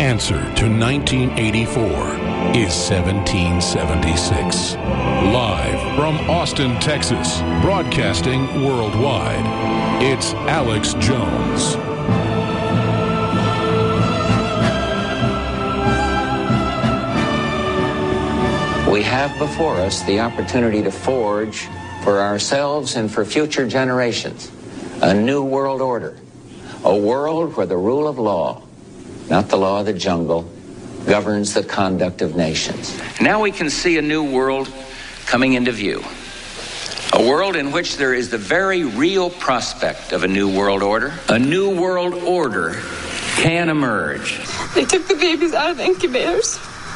answer to 1984 is 1776. Live from Austin, Texas, broadcasting worldwide, it's Alex Jones. We have before us the opportunity to forge for ourselves and for future generations a new world order, a world where the rule of law, not the law of the jungle, governs the conduct of nations. Now we can see a new world coming into view, a world in which there is the very real prospect of a new world order. A new world order can emerge. They took the babies out of the incubators.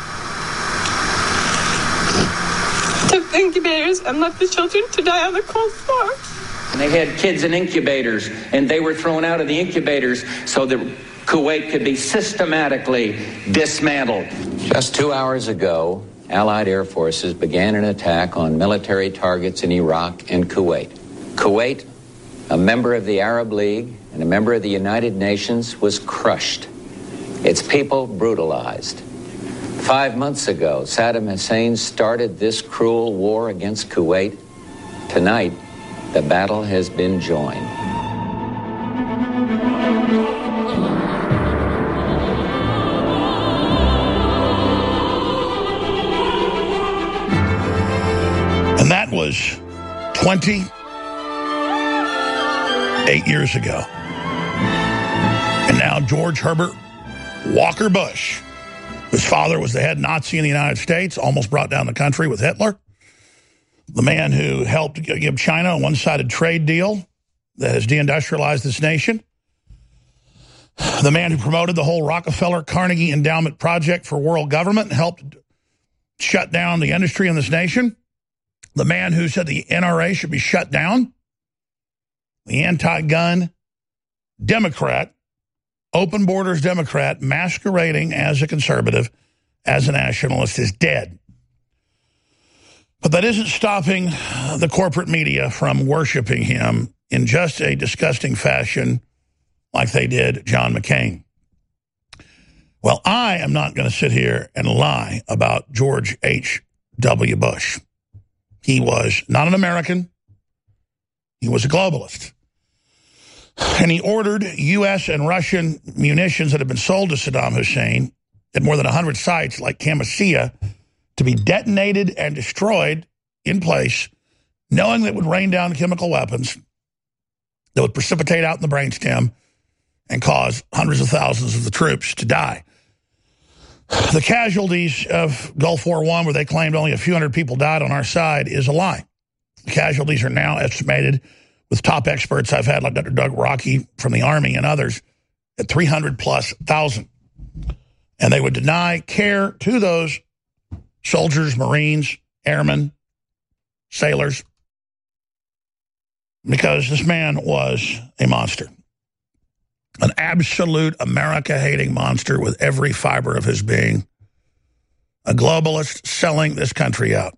Took the incubators and left the children to die on the cold floor. And they had kids in incubators, and they were thrown out of the incubators so that Kuwait could be systematically dismantled. Just 2 hours ago, Allied air forces began an attack on military targets in Iraq and Kuwait. Kuwait, a member of the Arab League and a member of the United Nations, was crushed. Its people brutalized. 5 months ago, Saddam Hussein started this cruel war against Kuwait. Tonight, the battle has been joined. And that was 28 years ago. And now George Herbert Walker Bush, whose father was the head Nazi in the United States, almost brought down the country with Hitler. The man who helped give China a one-sided trade deal that has deindustrialized this nation. The man who promoted the whole Rockefeller-Carnegie Endowment Project for World Government and helped shut down the industry in this nation. The man who said the NRA should be shut down. The anti-gun Democrat, open borders Democrat, masquerading as a conservative, as a nationalist, is dead. But that isn't stopping the corporate media from worshiping him in just a disgusting fashion like they did John McCain. Well, I am not going to sit here and lie about George H.W. Bush. He was not an American. He was a globalist. And he ordered U.S. and Russian munitions that had been sold to Saddam Hussein at more than 100 sites like Camisea to be detonated and destroyed in place, knowing that it would rain down chemical weapons that would precipitate out in the brainstem and cause hundreds of thousands of the troops to die. The casualties of Gulf War I, where they claimed only a few hundred people died on our side, is a lie. The casualties are now estimated, with top experts I've had, like Dr. Doug Rockey from the Army and others, at 300,000+. And they would deny care to those soldiers, Marines, airmen, sailors, because this man was a monster. An absolute America-hating monster with every fiber of his being. A globalist selling this country out.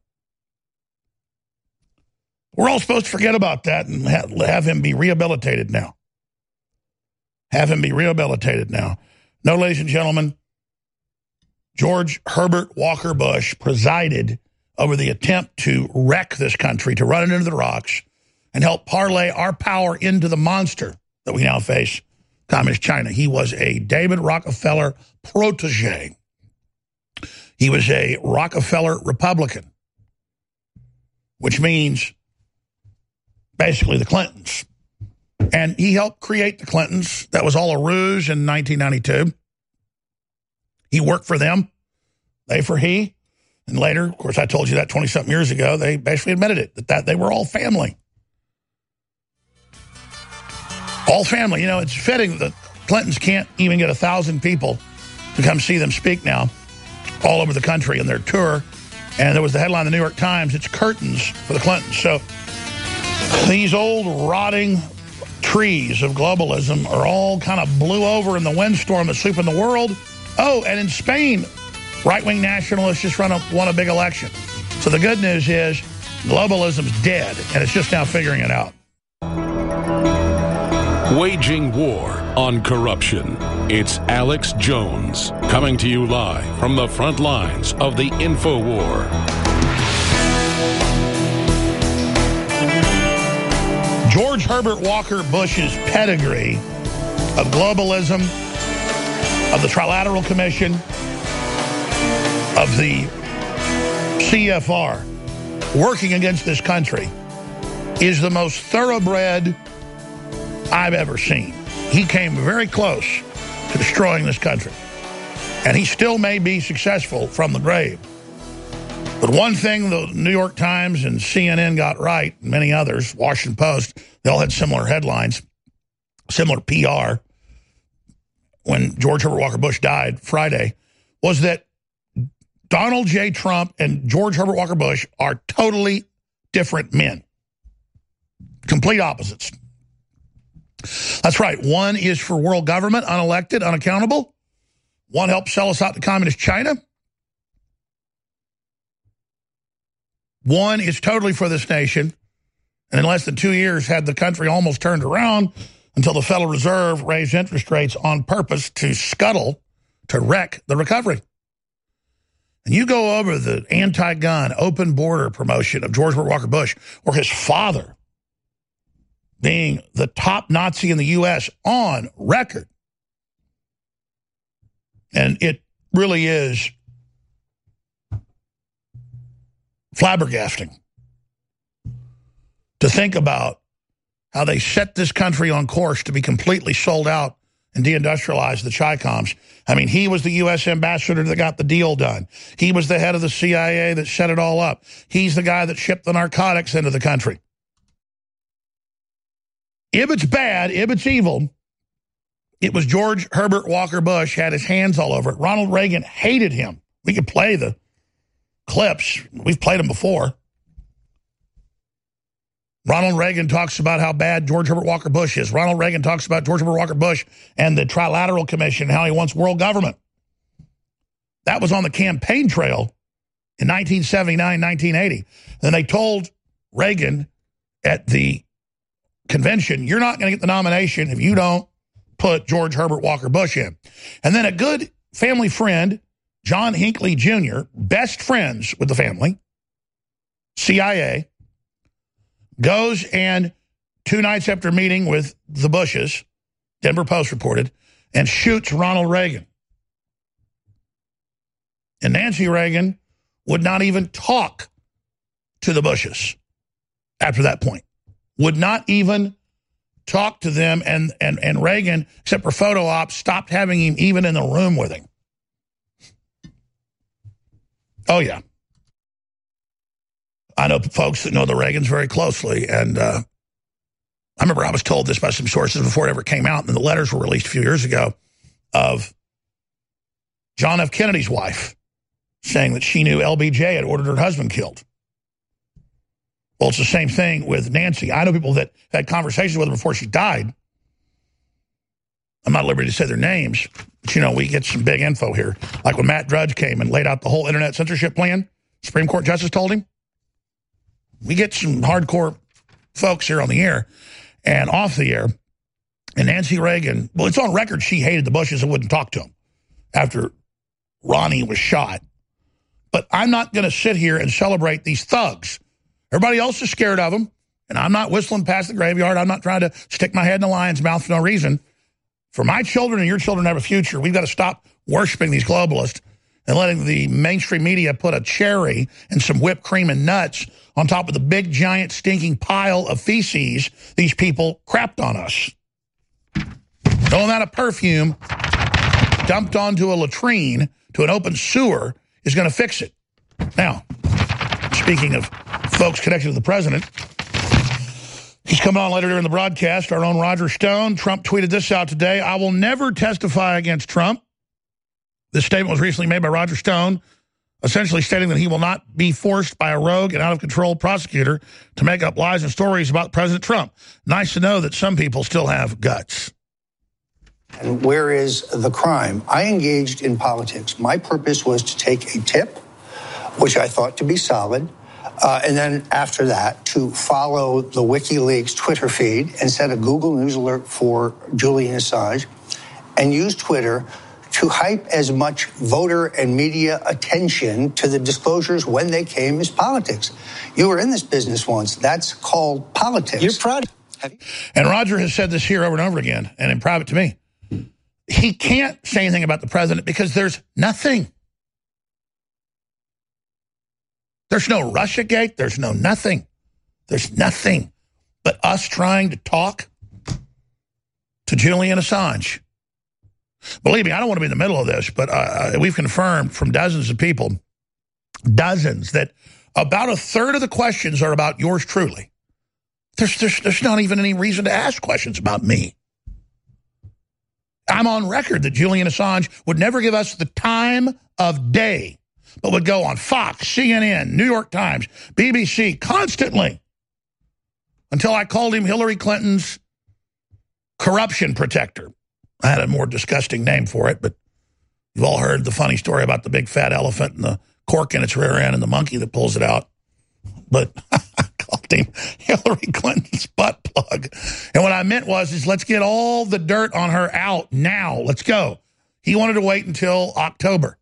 We're all supposed to forget about that and have him be rehabilitated now. Have him be rehabilitated now. No, ladies and gentlemen, George Herbert Walker Bush presided over the attempt to wreck this country, to run it into the rocks, and help parlay our power into the monster that we now face, Communist China. He was a David Rockefeller protege. He was a Rockefeller Republican, which means basically the Clintons. And he helped create the Clintons. That was all a ruse in 1992. He worked for them, they for he. And later, of course, I told you that 20-something years ago, they basically admitted it, that they were all family. All family. You know, it's fitting that Clintons can't even get 1,000 people to come see them speak now all over the country in their tour. And there was the headline in the New York Times, it's curtains for the Clintons. So these old rotting trees of globalism are all kind of blew over in the windstorm that's sweeping the world. Oh, and in Spain, right-wing nationalists just won a big election. So the good news is globalism's dead, and it's just now figuring it out. Waging war on corruption. It's Alex Jones, coming to you live from the front lines of the InfoWar. George Herbert Walker Bush's pedigree of globalism, of the Trilateral Commission, of the CFR, working against this country, is the most thoroughbred I've ever seen. He came very close to destroying this country. And he still may be successful from the grave. But one thing the New York Times and CNN got right, and many others, Washington Post, they all had similar headlines, similar PR, when George Herbert Walker Bush died Friday, was that Donald J. Trump and George Herbert Walker Bush are totally different men. Complete opposites. That's right. One is for world government, unelected, unaccountable. One helped sell us out to communist China. One is totally for this nation, and in less than 2 years had the country almost turned around until the Federal Reserve raised interest rates on purpose to scuttle, to wreck the recovery. And you go over the anti-gun, open border promotion of George Herbert Walker Bush, or his father being the top Nazi in the U.S. on record. And it really is flabbergasting to think about how they set this country on course to be completely sold out and deindustrialize the Chi-Coms. I mean, he was the U.S. ambassador that got the deal done. He was the head of the CIA that set it all up. He's the guy that shipped the narcotics into the country. If it's bad, if it's evil, it was George Herbert Walker Bush had his hands all over it. Ronald Reagan hated him. We could play the clips. We've played them before. Ronald Reagan talks about how bad George Herbert Walker Bush is. Ronald Reagan talks about George Herbert Walker Bush and the Trilateral Commission, how he wants world government. That was on the campaign trail in 1979, 1980. Then they told Reagan at the convention, you're not going to get the nomination if you don't put George Herbert Walker Bush in. And then a good family friend, John Hinckley Jr., best friends with the family, CIA, goes and 2 nights after meeting with the Bushes, Denver Post reported, and shoots Ronald Reagan. And Nancy Reagan would not even talk to the Bushes after that point. Would not even talk to them, and Reagan, except for photo ops, stopped having him even in the room with him. Oh, yeah. I know folks that know the Reagans very closely, and I remember I was told this by some sources before it ever came out, and the letters were released a few years ago, of John F. Kennedy's wife saying that she knew LBJ had ordered her husband killed. Well, it's the same thing with Nancy. I know people that had conversations with her before she died. I'm not at liberty to say their names, but, you know, we get some big info here. Like when Matt Drudge came and laid out the whole internet censorship plan, Supreme Court justice told him. We get some hardcore folks here on the air and off the air. And Nancy Reagan, well, it's on record she hated the Bushes and wouldn't talk to them after Ronnie was shot. But I'm not going to sit here and celebrate these thugs. Everybody else is scared of them, and I'm not whistling past the graveyard. I'm not trying to stick my head in the lion's mouth for no reason. For my children and your children to have a future, we've got to stop worshiping these globalists and letting the mainstream media put a cherry and some whipped cream and nuts on top of the big, giant, stinking pile of feces these people crapped on us. No amount of perfume dumped onto a latrine to an open sewer is going to fix it. Now, speaking of folks connected to the president, he's coming on later during the broadcast, our own Roger Stone. Trump tweeted this out today. I will never testify against Trump. This statement was recently made by Roger Stone, essentially stating that he will not be forced by a rogue and out-of-control prosecutor to make up lies and stories about President Trump. Nice to know that some people still have guts. And where is the crime? I engaged in politics. My purpose was to take a tip, which I thought to be solid, and then after that, to follow the WikiLeaks Twitter feed and set a Google News alert for Julian Assange, and use Twitter to hype as much voter and media attention to the disclosures when they came as politics. You were in this business once. That's called politics. You're proud. And Roger has said this here over and over again, and in private to me. He can't say anything about the president because there's nothing. There's no Russiagate. There's no nothing. There's nothing but us trying to talk to Julian Assange. Believe me, I don't want to be in the middle of this, but we've confirmed from dozens of people, dozens, that about a third of the questions are about yours truly. There's not even any reason to ask questions about me. I'm on record that Julian Assange would never give us the time of day, but would go on Fox, CNN, New York Times, BBC constantly until I called him Hillary Clinton's corruption protector. I had a more disgusting name for it, but you've all heard the funny story about the big fat elephant and the cork in its rear end and the monkey that pulls it out. But I called him Hillary Clinton's butt plug. And what I meant was let's get all the dirt on her out now. Let's go. He wanted to wait until October.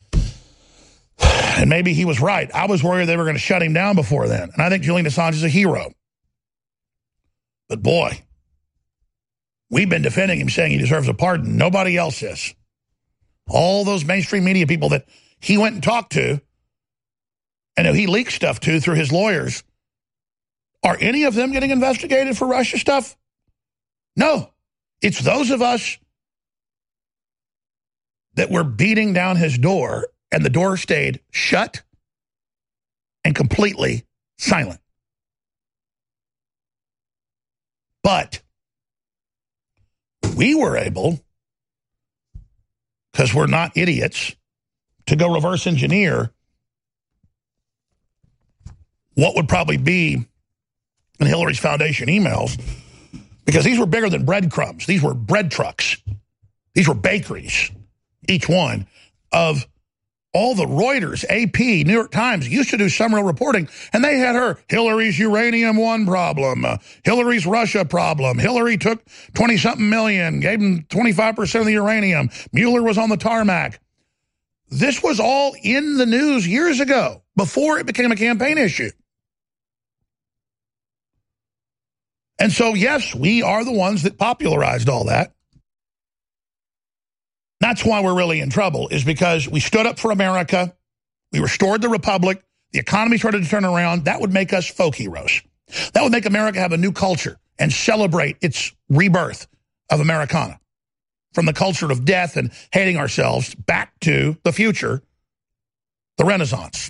And maybe he was right. I was worried they were going to shut him down before then. And I think Julian Assange is a hero. But boy, we've been defending him, saying he deserves a pardon. Nobody else is. All those mainstream media people that he went and talked to and who he leaked stuff to through his lawyers, are any of them getting investigated for Russia stuff? No. It's those of us that were beating down his door, and the door stayed shut and completely silent. But we were able, because we're not idiots, to go reverse engineer what would probably be in Hillary's Foundation emails, because these were bigger than breadcrumbs. These were bread trucks. These were bakeries, each one, of all the Reuters, AP, New York Times used to do some real reporting, and they had her, Hillary's uranium one problem, Hillary's Russia problem, Hillary took 20-something million, gave him 25% of the uranium, Mueller was on the tarmac. This was all in the news years ago, before it became a campaign issue. And so, yes, we are the ones that popularized all that. That's why we're really in trouble, is because we stood up for America, we restored the republic, the economy started to turn around. That would make us folk heroes. That would make America have a new culture and celebrate its rebirth of Americana, from the culture of death and hating ourselves back to the future, the Renaissance.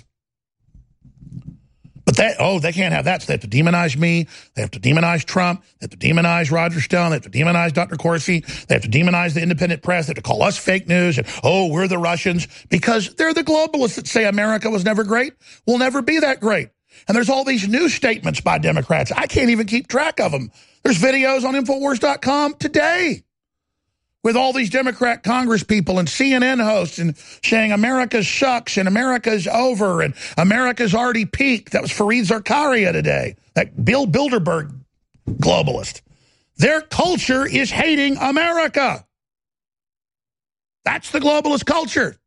But they can't have that, so they have to demonize me, they have to demonize Trump, they have to demonize Roger Stone, they have to demonize Dr. Corsi, they have to demonize the independent press, they have to call us fake news, and, we're the Russians, because they're the globalists that say America was never great, will never be that great. And there's all these new statements by Democrats. I can't even keep track of them. There's videos on Infowars.com today with all these Democrat Congress people and CNN hosts and saying America sucks and America's over and America's already peaked. That was Fareed Zakaria today, that Bill Bilderberg globalist. Their culture is hating America. That's the globalist culture.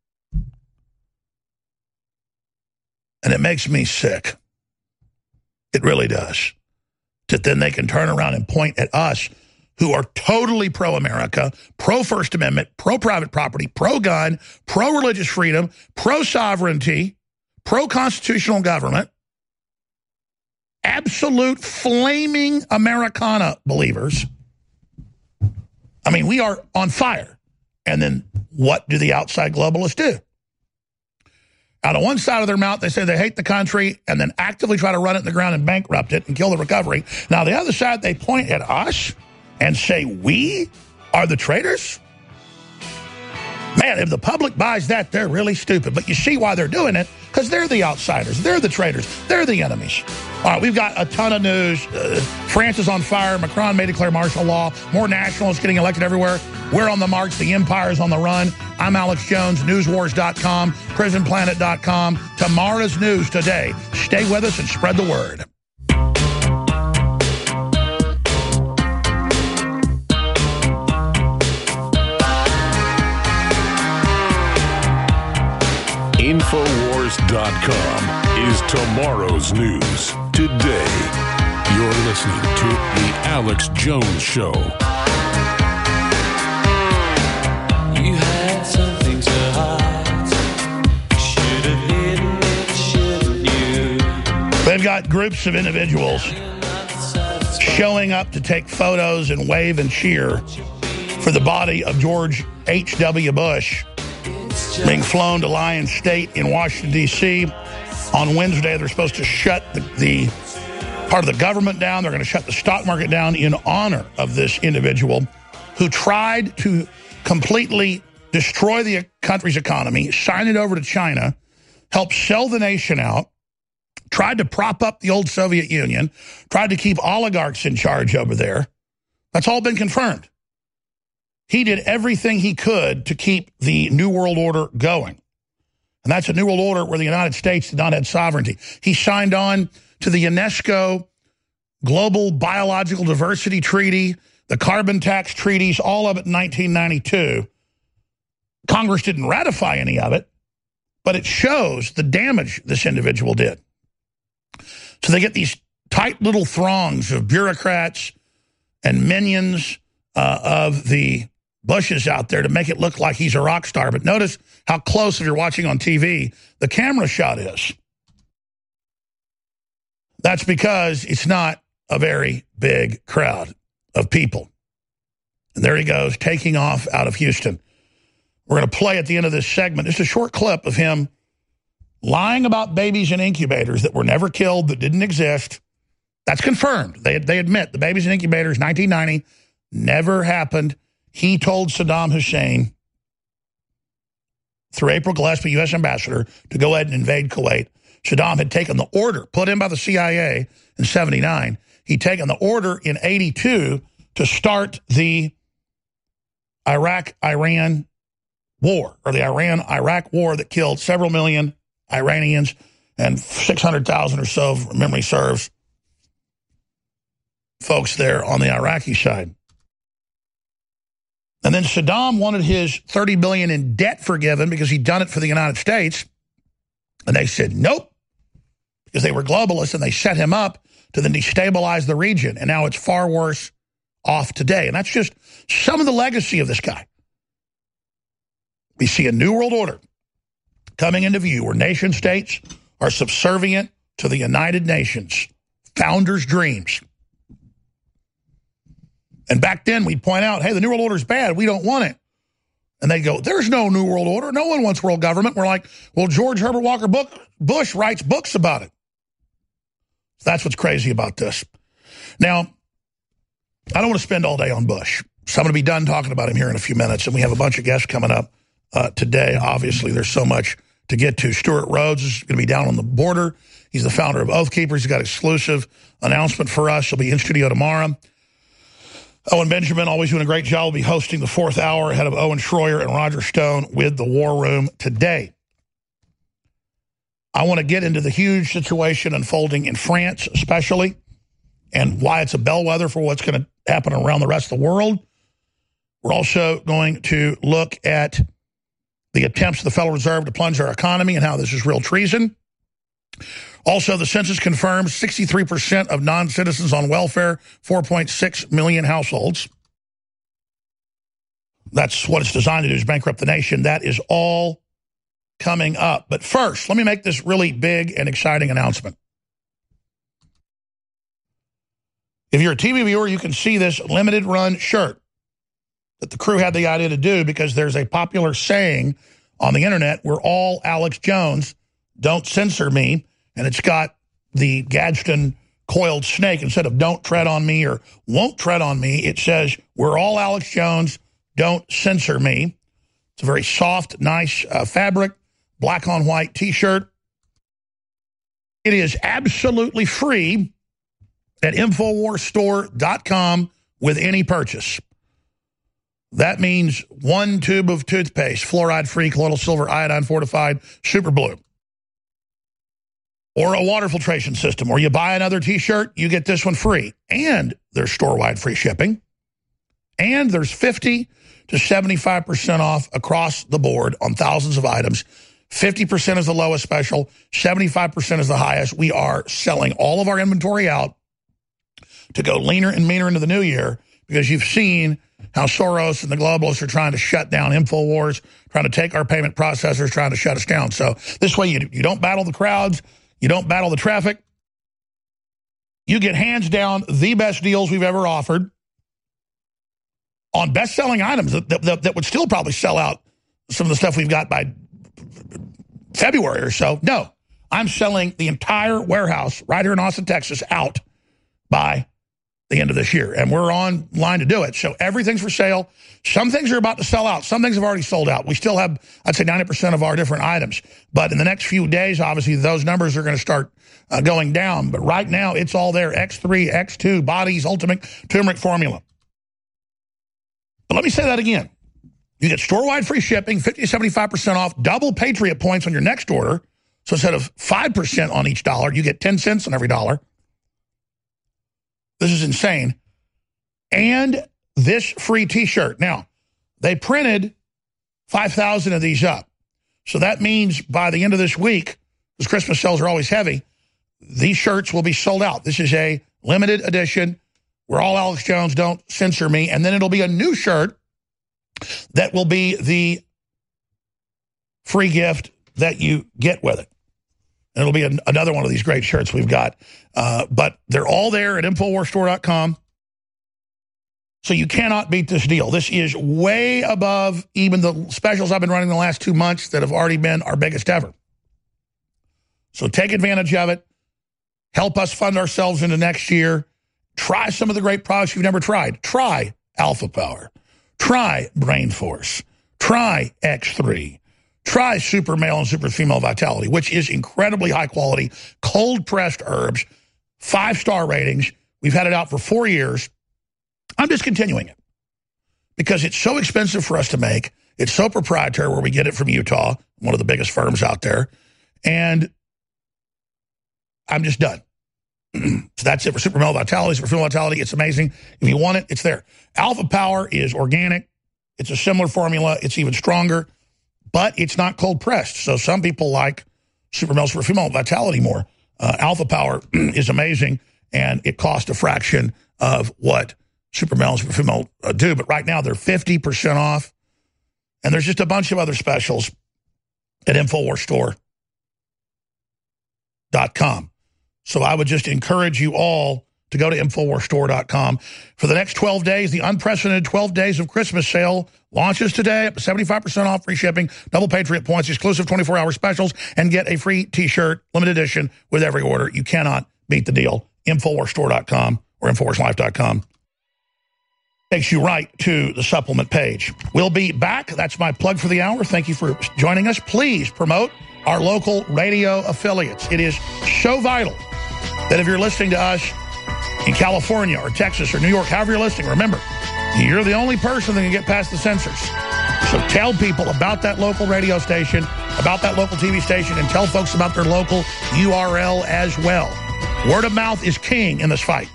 And it makes me sick. It really does. That then they can turn around and point at us, who are totally pro-America, pro-First Amendment, pro-private property, pro-gun, pro-religious freedom, pro-sovereignty, pro-constitutional government, absolute flaming Americana believers. I mean, we are on fire. And then what do the outside globalists do? Out of one side of their mouth, they say they hate the country and then actively try to run it in the ground and bankrupt it and kill the recovery. Now, the other side, they point at us and say we are the traitors? Man, if the public buys that, they're really stupid. But you see why they're doing it, because they're the outsiders. They're the traitors. They're the enemies. All right, we've got a ton of news. France is on fire. Macron may declare martial law. More nationalists getting elected everywhere. We're on the march. The empire is on the run. I'm Alex Jones, newswars.com, prisonplanet.com. Tomorrow's news today. Stay with us and spread the word. Infowars.com is tomorrow's news today. You're listening to The Alex Jones Show. You had something to hide. Should have hidden it, shouldn't you? They've got groups of individuals showing up to take photos and wave and cheer for the body of George H.W. Bush being flown to Lions State in Washington, D.C. On Wednesday, they're supposed to shut the part of the government down. They're going to shut the stock market down in honor of this individual who tried to completely destroy the country's economy, sign it over to China, help sell the nation out, tried to prop up the old Soviet Union, tried to keep oligarchs in charge over there. That's all been confirmed. He did everything he could to keep the New World Order going. And that's a New World Order where the United States did not have sovereignty. He signed on to the UNESCO Global Biological Diversity Treaty, the carbon tax treaties, all of it in 1992. Congress didn't ratify any of it, but it shows the damage this individual did. So they get these tight little throngs of bureaucrats and minions of the Bushes out there to make it look like he's a rock star. But notice how close, if you're watching on TV, the camera shot is. That's because it's not a very big crowd of people. And there he goes, taking off out of Houston. We're going to play at the end of this segment just a short clip of him lying about babies in incubators that were never killed, that didn't exist. That's confirmed. They admit the babies in incubators, 1990, never happened. He told Saddam Hussein, through April Gillespie, U.S. ambassador, to go ahead and invade Kuwait. Saddam had taken the order, put in by the CIA in 79. He'd taken the order in 82 to start the Iraq-Iran war, or the Iran-Iraq war that killed several million Iranians and 600,000 or so, if memory serves, folks there on the Iraqi side. And then Saddam wanted his $30 billion in debt forgiven because he'd done it for the United States. And they said, nope, because they were globalists, and they set him up to then destabilize the region. And now it's far worse off today. And that's just some of the legacy of this guy. We see a new world order coming into view where nation states are subservient to the United Nations, founders' dreams. And back then we'd point out, hey, the New World Order is bad. We don't want it. And they go, there's no New World Order. No one wants world government. We're like, well, George Herbert Walker Bush writes books about it. So that's what's crazy about this. Now, I don't want to spend all day on Bush. So I'm going to be done talking about him here in a few minutes. And we have a bunch of guests coming up today. Obviously, there's so much to get to. Stuart Rhodes is going to be down on the border. He's the founder of Oath Keepers. He's got exclusive announcement for us. He'll be in studio tomorrow. Owen Benjamin, always doing a great job, will be hosting the 4th hour ahead of Owen Schroyer and Roger Stone with the War Room today. I want to get into the huge situation unfolding in France, especially, and why it's a bellwether for what's going to happen around the rest of the world. We're also going to look at the attempts of the Federal Reserve to plunge our economy and how this is real treason. Also, the census confirms 63% of non-citizens on welfare, 4.6 million households. That's what it's designed to do, is bankrupt the nation. That is all coming up. But first, let me make this really big and exciting announcement. If you're a TV viewer, you can see this limited run shirt that the crew had the idea to do because there's a popular saying on the internet, we're all Alex Jones, don't censor me. And it's got the Gadsden coiled snake. Instead of don't tread on me or won't tread on me, it says, we're all Alex Jones, don't censor me. It's a very soft, nice fabric, black on white T-shirt. It is absolutely free at InfoWarsStore.com with any purchase. That means 1 tube of toothpaste, fluoride-free, colloidal silver, iodine-fortified, super blue. Or a water filtration system, or you buy another T-shirt, you get this one free. And there's store-wide free shipping. And there's 50 to 75% off across the board on thousands of items. 50% is the lowest special, 75% is the highest. We are selling all of our inventory out to go leaner and meaner into the new year, because you've seen how Soros and the globalists are trying to shut down InfoWars, trying to take our payment processors, trying to shut us down. So this way you don't battle the crowds, you don't battle the traffic. You get hands down the best deals we've ever offered on best-selling items that would still probably sell out some of the stuff we've got by February or so. No, I'm selling the entire warehouse right here in Austin, Texas out by the end of this year. And we're on line to do it. So everything's for sale. Some things are about to sell out. Some things have already sold out. We still have, I'd say, 90% of our different items. But in the next few days, obviously, those numbers are going to start going down. But right now, it's all there. X3, X2, bodies, ultimate turmeric formula. But let me say that again. You get store-wide free shipping, 50 to 75% off, double Patriot points on your next order. So instead of 5% on each dollar, you get 10 cents on every dollar. This is insane. And this free T-shirt. Now, they printed 5,000 of these up. So that means by the end of this week, because Christmas sales are always heavy, these shirts will be sold out. This is a limited edition. We're all Alex Jones, don't censor me. And then it'll be a new shirt that will be the free gift that you get with it. And it'll be another one of these great shirts we've got. But they're all there at InfoWarsStore.com. So you cannot beat this deal. This is way above even the specials I've been running the last 2 months that have already been our biggest ever. So take advantage of it. Help us fund ourselves into next year. Try some of the great products you've never tried. Try Alpha Power. Try Brain Force. Try X3. Try Super Male and Super Female Vitality, which is incredibly high quality, cold-pressed herbs, 5-star ratings. We've had it out for 4 years. I'm discontinuing it because it's so expensive for us to make. It's so proprietary where we get it from Utah, one of the biggest firms out there. And I'm just done. So that's it for Super Male Vitality, Super Female Vitality. It's amazing. If you want it, it's there. Alpha Power is organic. It's a similar formula. It's even stronger, but it's not cold pressed. So some people like Super Male, Super Female Vitality more. Alpha Power is amazing, and it costs a fraction of what Super Male and Super Female do. But right now they're 50% off, and there's just a bunch of other specials at InfoWarsStore.com. So I would just encourage you all to go to InfoWarsStore.com. For the next 12 days, the unprecedented 12 days of Christmas sale launches today up to 75% off, free shipping, double Patriot points, exclusive 24-hour specials, and get a free T-shirt, limited edition, with every order. You cannot beat the deal. InfoWarsStore.com or InfoWarsLife.com. Takes you right to the supplement page. We'll be back. That's my plug for the hour. Thank you for joining us. Please promote our local radio affiliates. It is so vital that if you're listening to us in California or Texas or New York, however you're listening, remember, you're the only person that can get past the censors. So tell people about that local radio station, about that local TV station, and tell folks about their local URL as well. Word of mouth is king in this fight.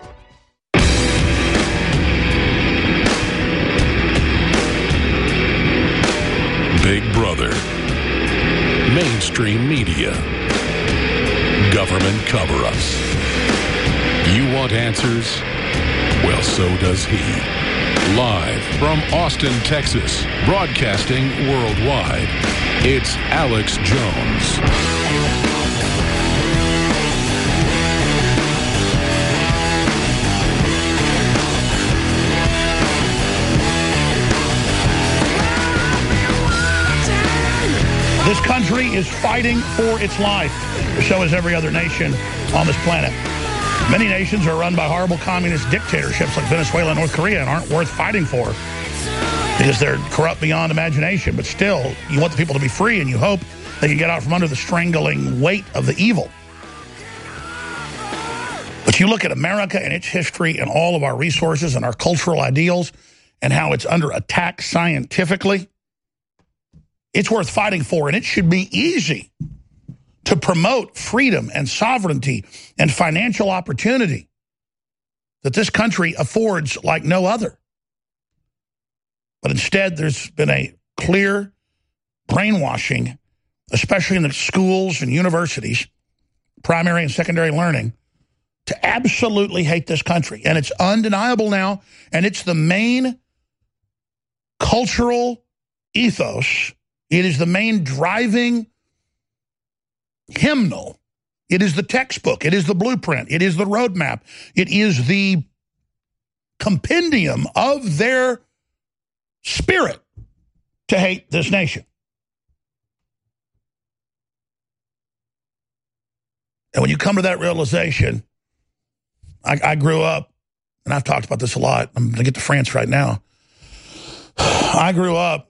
Big Brother, mainstream media, government cover-ups. You want answers? Well, so does he. Live from Austin, Texas, broadcasting worldwide, it's Alex Jones. This country is fighting for its life. So is every other nation on this planet. Many nations are run by horrible communist dictatorships like Venezuela and North Korea and aren't worth fighting for because they're corrupt beyond imagination. But still, you want the people to be free, and you hope they can get out from under the strangling weight of the evil. But you look at America and its history and all of our resources and our cultural ideals and how it's under attack scientifically. It's worth fighting for, and it should be easy to promote freedom and sovereignty and financial opportunity that this country affords like no other. But instead, there's been a clear brainwashing especially in the schools and universities, primary and secondary learning, to absolutely hate this country. And it's undeniable now, and it's the main cultural ethos. It is the main driving hymnal. It is the textbook. It is the blueprint. It is the roadmap. It is the compendium of their spirit to hate this nation. And when you come to that realization, I grew up, and I've talked about this a lot. I'm going to get to France right now. I grew up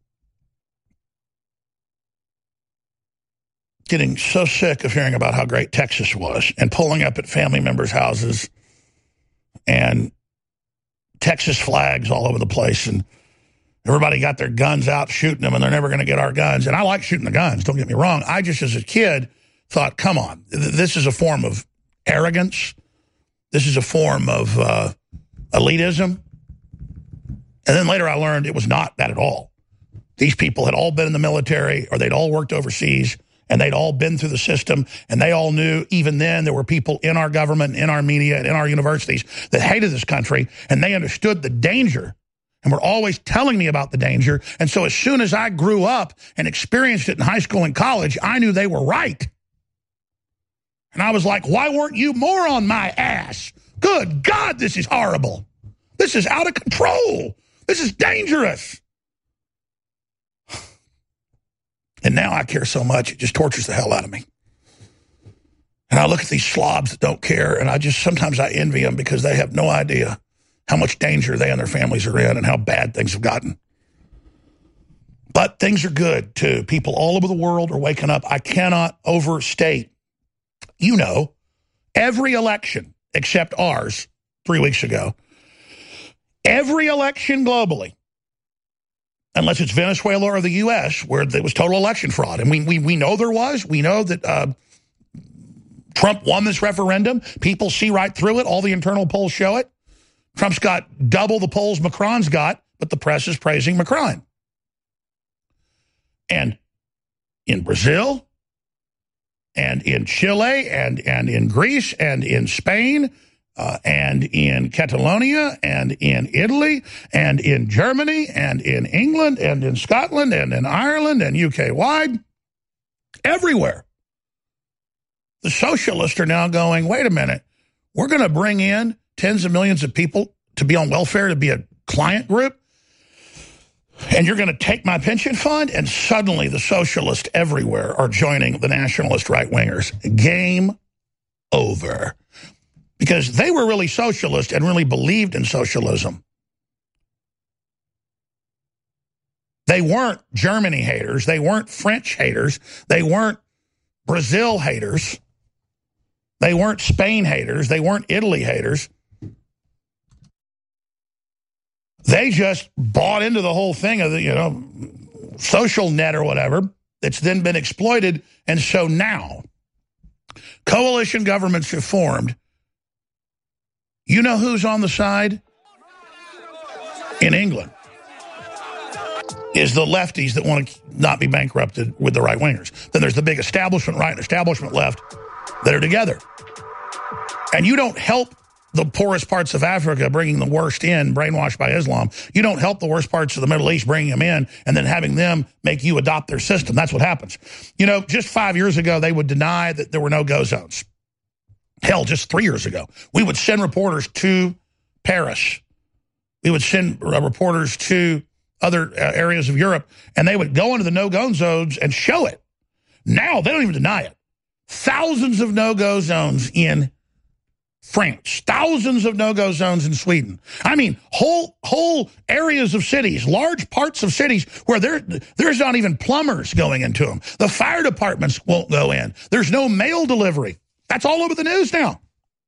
getting so sick of hearing about how great Texas was and pulling up at family members' houses and Texas flags all over the place, and everybody got their guns out shooting them, and they're never going to get our guns. And I like shooting the guns, don't get me wrong. I just, as a kid, thought, come on, this is a form of arrogance. This is a form of elitism. And then later I learned it was not that at all. These people had all been in the military, or they'd all worked overseas, and they'd all been through the system, and they all knew even then there were people in our government, in our media, and in our universities that hated this country, and they understood the danger and were always telling me about the danger. And so as soon as I grew up and experienced it in high school and college, I knew they were right. And I was like, why weren't you more on my ass? Good God, this is horrible. This is out of control. This is dangerous. And now I care so much, it just tortures the hell out of me. And I look at these slobs that don't care, and sometimes I envy them because they have no idea how much danger they and their families are in and how bad things have gotten. But things are good, too. People all over the world are waking up. I cannot overstate, every election except ours 3 weeks ago, every election globally, unless it's Venezuela or the U.S., where there was total election fraud. And we know there was. We know that Trump won this referendum. People see right through it. All the internal polls show it. Trump's got double the polls Macron's got, but the press is praising Macron. And in Brazil, and in Chile, and in Greece, and in Spain, and in Catalonia, and in Italy, and in Germany, and in England, and in Scotland, and in Ireland, and UK-wide, everywhere. The socialists are now going, wait a minute, we're going to bring in tens of millions of people to be on welfare, to be a client group, and you're going to take my pension fund? And suddenly the socialists everywhere are joining the nationalist right-wingers. Game over. Because they were really socialist and really believed in socialism. They weren't Germany haters. They weren't French haters. They weren't Brazil haters. They weren't Spain haters. They weren't Italy haters. They just bought into the whole thing of the, social net or whatever that's then been exploited. And so now coalition governments have formed. You know who's on the side? In England is the lefties that want to not be bankrupted with the right-wingers. Then there's the big establishment right and establishment left that are together. And you don't help the poorest parts of Africa bringing the worst in, brainwashed by Islam. You don't help the worst parts of the Middle East bringing them in and then having them make you adopt their system. That's what happens. Just 5 years ago, they would deny that there were no-go zones. Hell, just 3 years ago, we would send reporters to Paris. We would send reporters to other areas of Europe, and they would go into the no-go zones and show it. Now, they don't even deny it. Thousands of no-go zones in France, thousands of no-go zones in Sweden. I mean, whole areas of cities, large parts of cities where there's not even plumbers going into them. The fire departments won't go in. There's no mail delivery. That's all over the news now.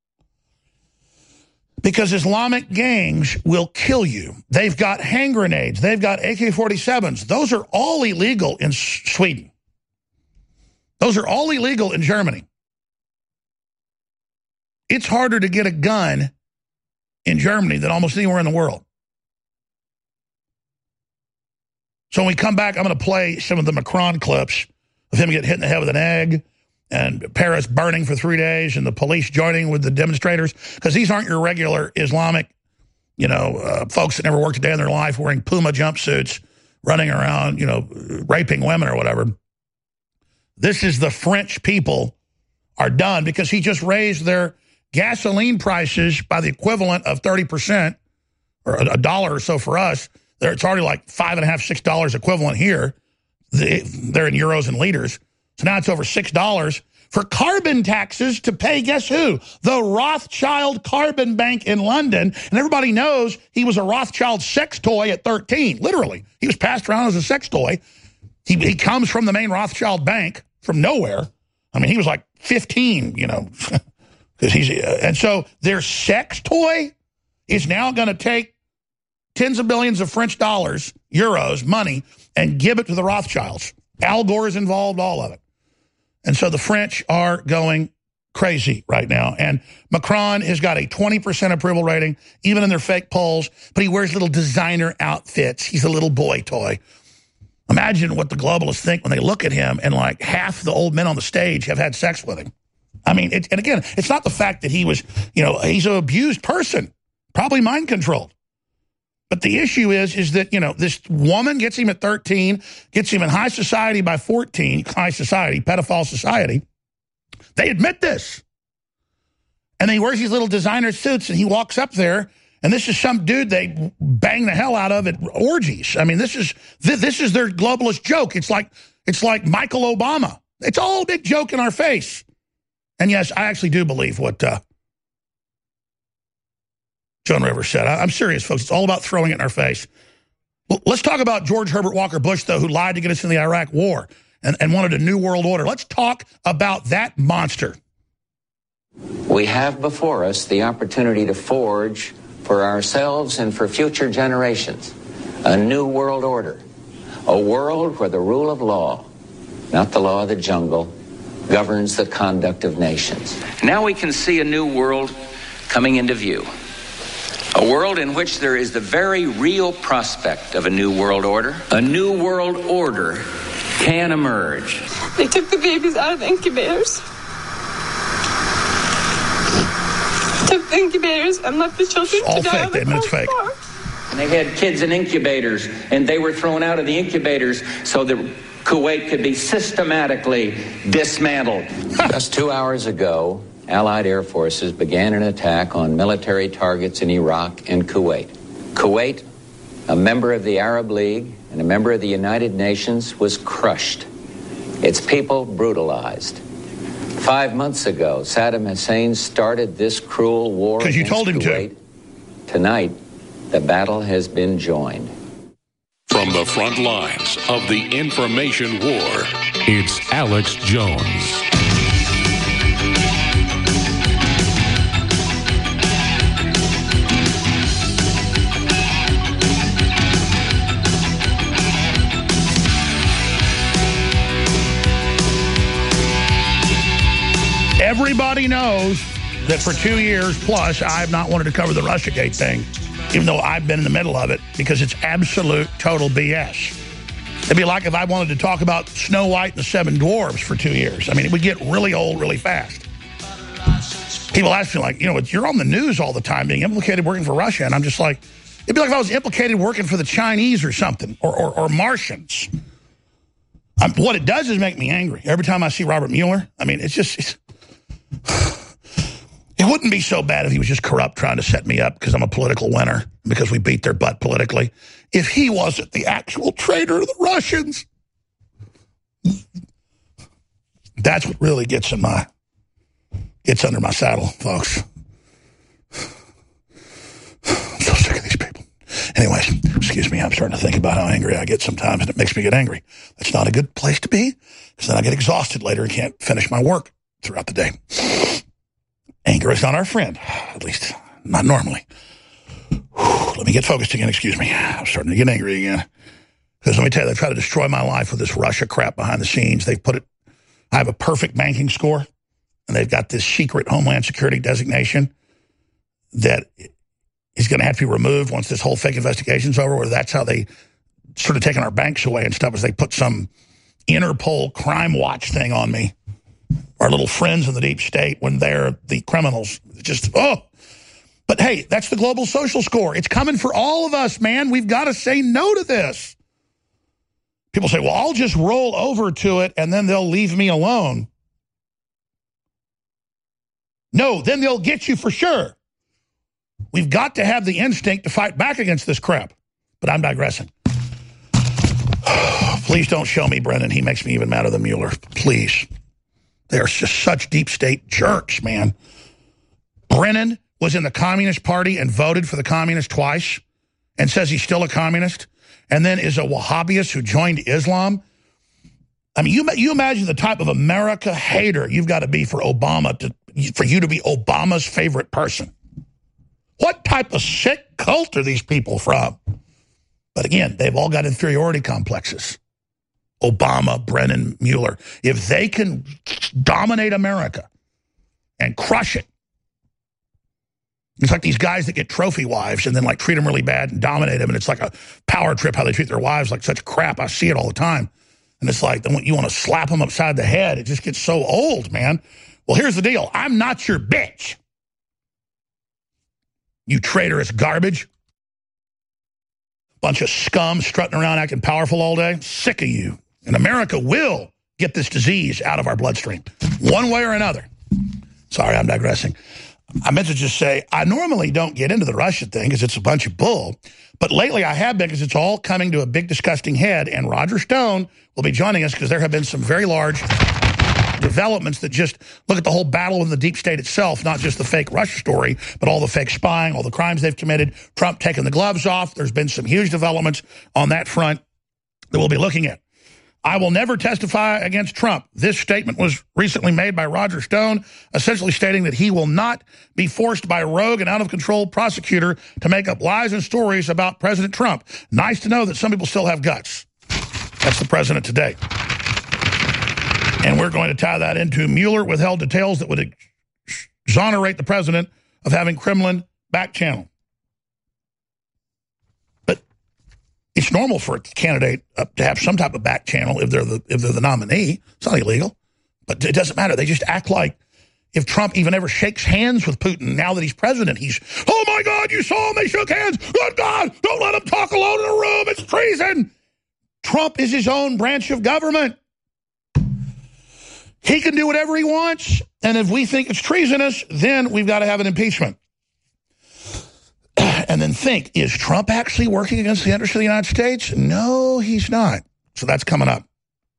Because Islamic gangs will kill you. They've got hand grenades. They've got AK-47s. Those are all illegal in Sweden. Those are all illegal in Germany. It's harder to get a gun in Germany than almost anywhere in the world. So when we come back, I'm going to play some of the Macron clips of him getting hit in the head with an egg, and Paris burning for 3 days, and the police joining with the demonstrators, because these aren't your regular Islamic, folks that never worked a day in their life wearing Puma jumpsuits, running around, raping women or whatever. This is the French people are done because he just raised their gasoline prices by the equivalent of 30%, or $1 or so for us. It's already like $5.50, $6 equivalent here. They're in euros and liters. So now it's over $6 for carbon taxes to pay, guess who? The Rothschild Carbon Bank in London. And everybody knows he was a Rothschild sex toy at 13, literally. He was passed around as a sex toy. He comes from the main Rothschild Bank from nowhere. I mean, he was like 15, because and so their sex toy is now going to take tens of billions of French dollars, euros, money, and give it to the Rothschilds. Al Gore is involved, all of it. And so the French are going crazy right now. And Macron has got a 20% approval rating, even in their fake polls, but he wears little designer outfits. He's a little boy toy. Imagine what the globalists think when they look at him and like half the old men on the stage have had sex with him. I mean, and again, it's not the fact that he was, he's an abused person, probably mind controlled. But the issue is that, this woman gets him at 13, gets him in high society by 14, high society, pedophile society. They admit this. And then he wears these little designer suits and he walks up there, and this is some dude they bang the hell out of at orgies. I mean, this is their globalist joke. It's like Michael Obama. It's all a big joke in our face. And yes, I actually do believe what Joan Rivers said. I'm serious, folks. It's all about throwing it in our face. Well, let's talk about George Herbert Walker Bush, though, who lied to get us in the Iraq war and wanted a new world order. Let's talk about that monster. We have before us the opportunity to forge for ourselves and for future generations a new world order, a world where the rule of law, not the law of the jungle, governs the conduct of nations. Now we can see a new world coming into view. A world in which there is the very real prospect of a new world order. A new world order can emerge. They took the babies out of the incubators. Took the incubators and left the children to die on the cold floor. And they had kids in incubators, and they were thrown out of the incubators so that Kuwait could be systematically dismantled. Just 2 hours ago, Allied air forces began an attack on military targets in Iraq and Kuwait. Kuwait, a member of the Arab League and a member of the United Nations, was crushed. Its people brutalized. 5 months ago, Saddam Hussein started this cruel war against Kuwait. Because you told him to. Tonight, the battle has been joined. From the front lines of the information war, it's Alex Jones. Everybody knows that for 2 years plus, I have not wanted to cover the Russiagate thing, even though I've been in the middle of it, because it's absolute, total BS. It'd be like if I wanted to talk about Snow White and the Seven Dwarfs for 2 years. I mean, it would get really old really fast. People ask me, like, you're on the news all the time being implicated working for Russia, and I'm just like, it'd be like if I was implicated working for the Chinese or something, or Martians. What it does is make me angry. Every time I see Robert Mueller, I mean, it wouldn't be so bad if he was just corrupt trying to set me up because I'm a political winner, because we beat their butt politically. If he wasn't the actual traitor to the Russians, that's what really gets under my saddle, folks. I'm so sick of these people. Anyways, excuse me, I'm starting to think about how angry I get sometimes, and it makes me get angry. That's not a good place to be, because then I get exhausted later and can't finish my work throughout the day. Anger is not our friend, at least not normally. Let me get focused again, excuse me. I'm starting to get angry again. Because let me tell you, they try to destroy my life with this Russia crap behind the scenes. I have a perfect banking score, and they've got this secret Homeland Security designation that is going to have to be removed once this whole fake investigation's over, or that's how they sort of taken our banks away and stuff, is they put some Interpol crime watch thing on me. Our little friends in the deep state when they're the criminals. Just, oh. But hey, that's the global social score. It's coming for all of us, man. We've got to say no to this. People say, well, I'll just roll over to it and then they'll leave me alone. No, then they'll get you for sure. We've got to have the instinct to fight back against this crap. But I'm digressing. Please don't show me Brennan. He makes me even madder than Mueller. Please. They're just such deep state jerks, man. Brennan was in the Communist Party and voted for the communists twice and says he's still a communist, and then is a Wahhabist who joined Islam. I mean, you imagine the type of America hater you've got to be for Obama for you to be Obama's favorite person. What type of sick cult are these people from? But again, they've all got inferiority complexes. Obama, Brennan, Mueller. If they can dominate America and crush it, it's like these guys that get trophy wives and then like treat them really bad and dominate them. And it's like a power trip how they treat their wives like such crap. I see it all the time. And it's like you want to slap them upside the head. It just gets so old, man. Well, here's the deal. I'm not your bitch. You traitorous garbage. Bunch of scum strutting around acting powerful all day. Sick of you. And America will get this disease out of our bloodstream, one way or another. Sorry, I'm digressing. I meant to just say, I normally don't get into the Russia thing because it's a bunch of bull, but lately I have been because it's all coming to a big disgusting head, and Roger Stone will be joining us because there have been some very large developments that just look at the whole battle in the deep state itself, not just the fake Russia story, but all the fake spying, all the crimes they've committed, Trump taking the gloves off. There's been some huge developments on that front that we'll be looking at. I will never testify against Trump. This statement was recently made by Roger Stone, essentially stating that he will not be forced by a rogue and out-of-control prosecutor to make up lies and stories about President Trump. Nice to know that some people still have guts. That's the president today. And we're going to tie that into Mueller withheld details that would exonerate the president of having Kremlin back channel. It's normal for a candidate to have some type of back channel if they're the nominee. It's not illegal, but it doesn't matter. They just act like if Trump even ever shakes hands with Putin now that he's president, he's, oh my God, you saw them, they shook hands. Good God, don't let them talk alone in a room. It's treason. Trump is his own branch of government. He can do whatever he wants, and if we think it's treasonous, then we've got to have an impeachment. And then think, is Trump actually working against the interests of the United States? No, he's not. So that's coming up.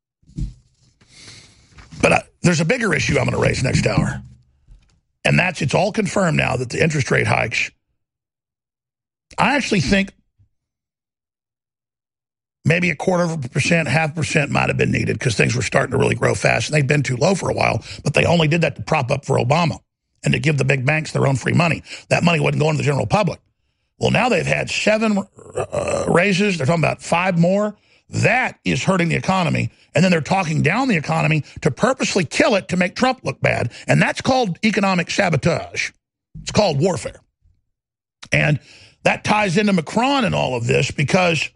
But there's a bigger issue I'm going to raise next hour. And that's, it's all confirmed now that the interest rate hikes, I actually think maybe 0.25%, 0.5% might have been needed because things were starting to really grow fast. And they'd been too low for a while, but they only did that to prop up for Obama and to give the big banks their own free money. That money wasn't going to the general public. Well, now they've had 7 raises. They're talking about 5 more. That is hurting the economy. And then they're talking down the economy to purposely kill it to make Trump look bad. And that's called economic sabotage. It's called warfare. And that ties into Macron and all of this because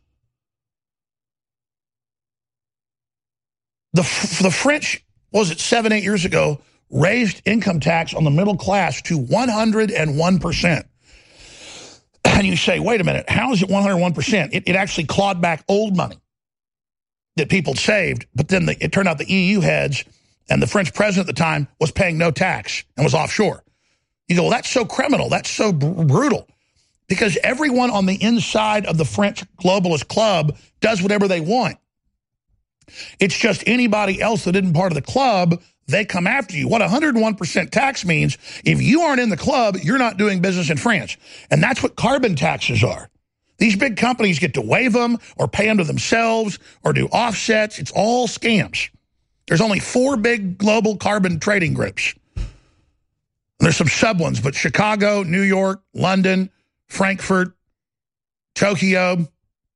the French, what was it, 7, 8 years ago, raised income tax on the middle class to 101%. And you say, wait a minute, how is it 101%? It actually clawed back old money that people saved, but then it turned out the EU heads and the French president at the time was paying no tax and was offshore. You go, well, that's so criminal, that's so brutal, because everyone on the inside of the French globalist club does whatever they want. It's just anybody else that isn't part of the club, they come after you. What 101% tax means, if you aren't in the club, you're not doing business in France. And that's what carbon taxes are. These big companies get to waive them or pay them to themselves or do offsets. It's all scams. There's only 4 big global carbon trading groups. And there's some sub ones, but Chicago, New York, London, Frankfurt, Tokyo,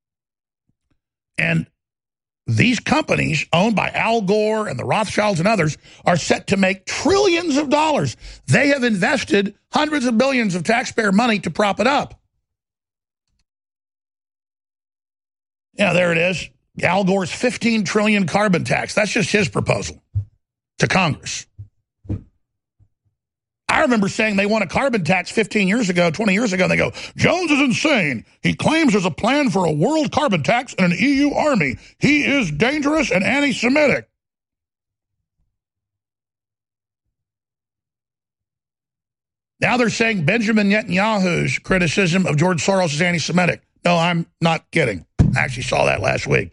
and these companies, owned by Al Gore and the Rothschilds and others, are set to make trillions of dollars. They have invested hundreds of billions of taxpayer money to prop it up. Yeah, there it is. Al Gore's $15 trillion carbon tax. That's just his proposal to Congress. I remember saying they want a carbon tax 15 years ago, 20 years ago, and they go, Jones is insane. He claims there's a plan for a world carbon tax and an EU army. He is dangerous and anti-Semitic. Now they're saying Benjamin Netanyahu's criticism of George Soros is anti-Semitic. No, I'm not kidding. I actually saw that last week.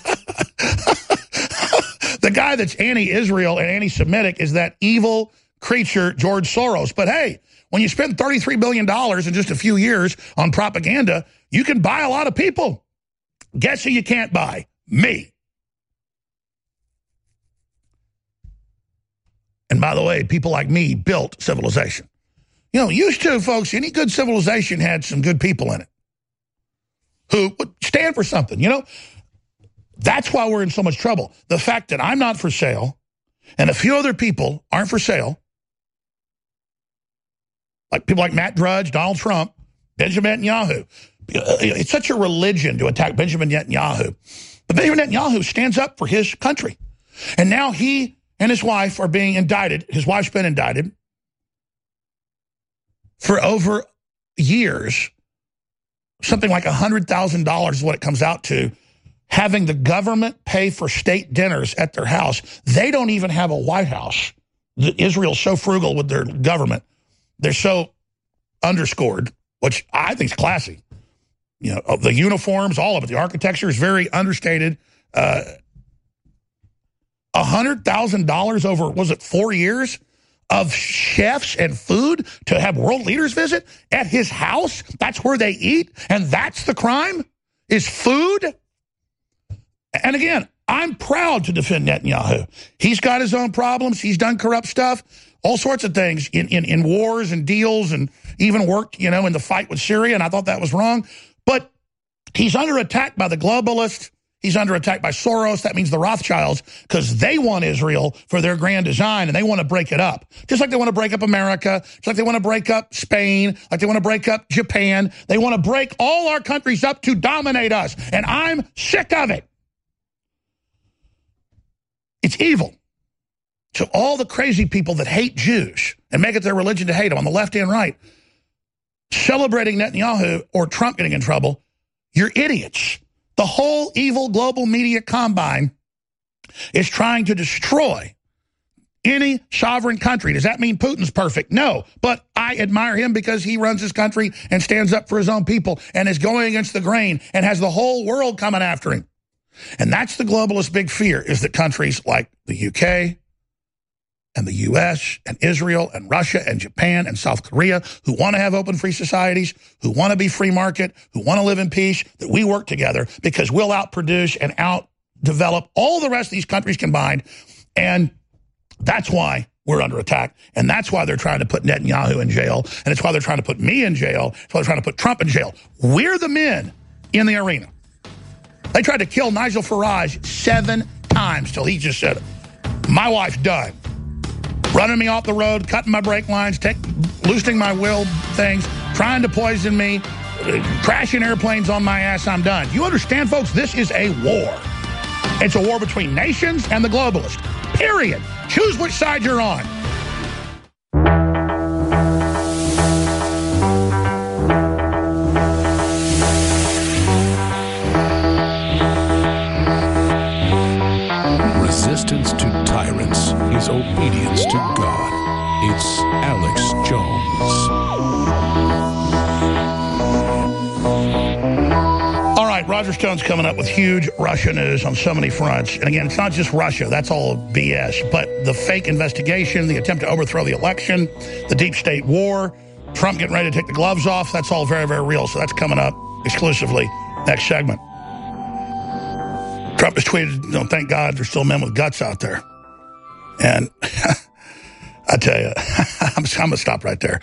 The guy that's anti-Israel and anti-Semitic is that evil creature, George Soros. But hey, when you spend $33 billion in just a few years on propaganda, you can buy a lot of people. Guess who you can't buy? Me. And by the way, people like me built civilization. You know, used to, folks, any good civilization had some good people in it who would stand for something, you know? That's why we're in so much trouble. The fact that I'm not for sale and a few other people aren't for sale, like people like Matt Drudge, Donald Trump, Benjamin Netanyahu. It's such a religion to attack Benjamin Netanyahu. But Benjamin Netanyahu stands up for his country. And now he and his wife are being indicted. His wife's been indicted for over years. Something like $100,000 is what it comes out to, having the government pay for state dinners at their house. They don't even have a White House. Israel's so frugal with their government. They're so underscored, which I think is classy. You know, the uniforms, all of it. The architecture is very understated. $100,000 over, was it 4 years, of chefs and food to have world leaders visit at his house? That's where they eat, and that's the crime, is food? And again, I'm proud to defend Netanyahu. He's got his own problems. He's done corrupt stuff, all sorts of things in wars and deals, and even worked, you know, in the fight with Syria, and I thought that was wrong. But he's under attack by the globalists. He's under attack by Soros. That means the Rothschilds, because they want Israel for their grand design, and they want to break it up. Just like they want to break up America, just like they want to break up Spain, like they want to break up Japan. They want to break all our countries up to dominate us, and I'm sick of it. It's evil. To all the crazy people that hate Jews and make it their religion to hate them on the left and right, celebrating Netanyahu or Trump getting in trouble, you're idiots. The whole evil global media combine is trying to destroy any sovereign country. Does that mean Putin's perfect? No, but I admire him because he runs his country and stands up for his own people and is going against the grain and has the whole world coming after him. And that's the globalist big fear, is that countries like the UK and the US and Israel and Russia and Japan and South Korea, who want to have open free societies, who want to be free market, who want to live in peace, that we work together because we'll outproduce and outdevelop all the rest of these countries combined. And that's why we're under attack. And that's why they're trying to put Netanyahu in jail. And it's why they're trying to put me in jail. It's why they're trying to put Trump in jail. We're the men in the arena. They tried to kill Nigel Farage 7 times till he just said, my wife's done. Running me off the road, cutting my brake lines, loosening my wheel things, trying to poison me, crashing airplanes on my ass, I'm done. You understand, folks? This is a war. It's a war between nations and the globalists. Period. Choose which side you're on. Resistance to tyrants is obedience to God. It's Alex Jones. All right, Roger Stone's coming up with huge Russia news on so many fronts. And again, it's not just Russia. That's all BS. But the fake investigation, the attempt to overthrow the election, the deep state war, Trump getting ready to take the gloves off, that's all very, very real. So that's coming up exclusively next segment. Trump has tweeted, you know, thank God there's still men with guts out there. And I tell you, I'm going to stop right there.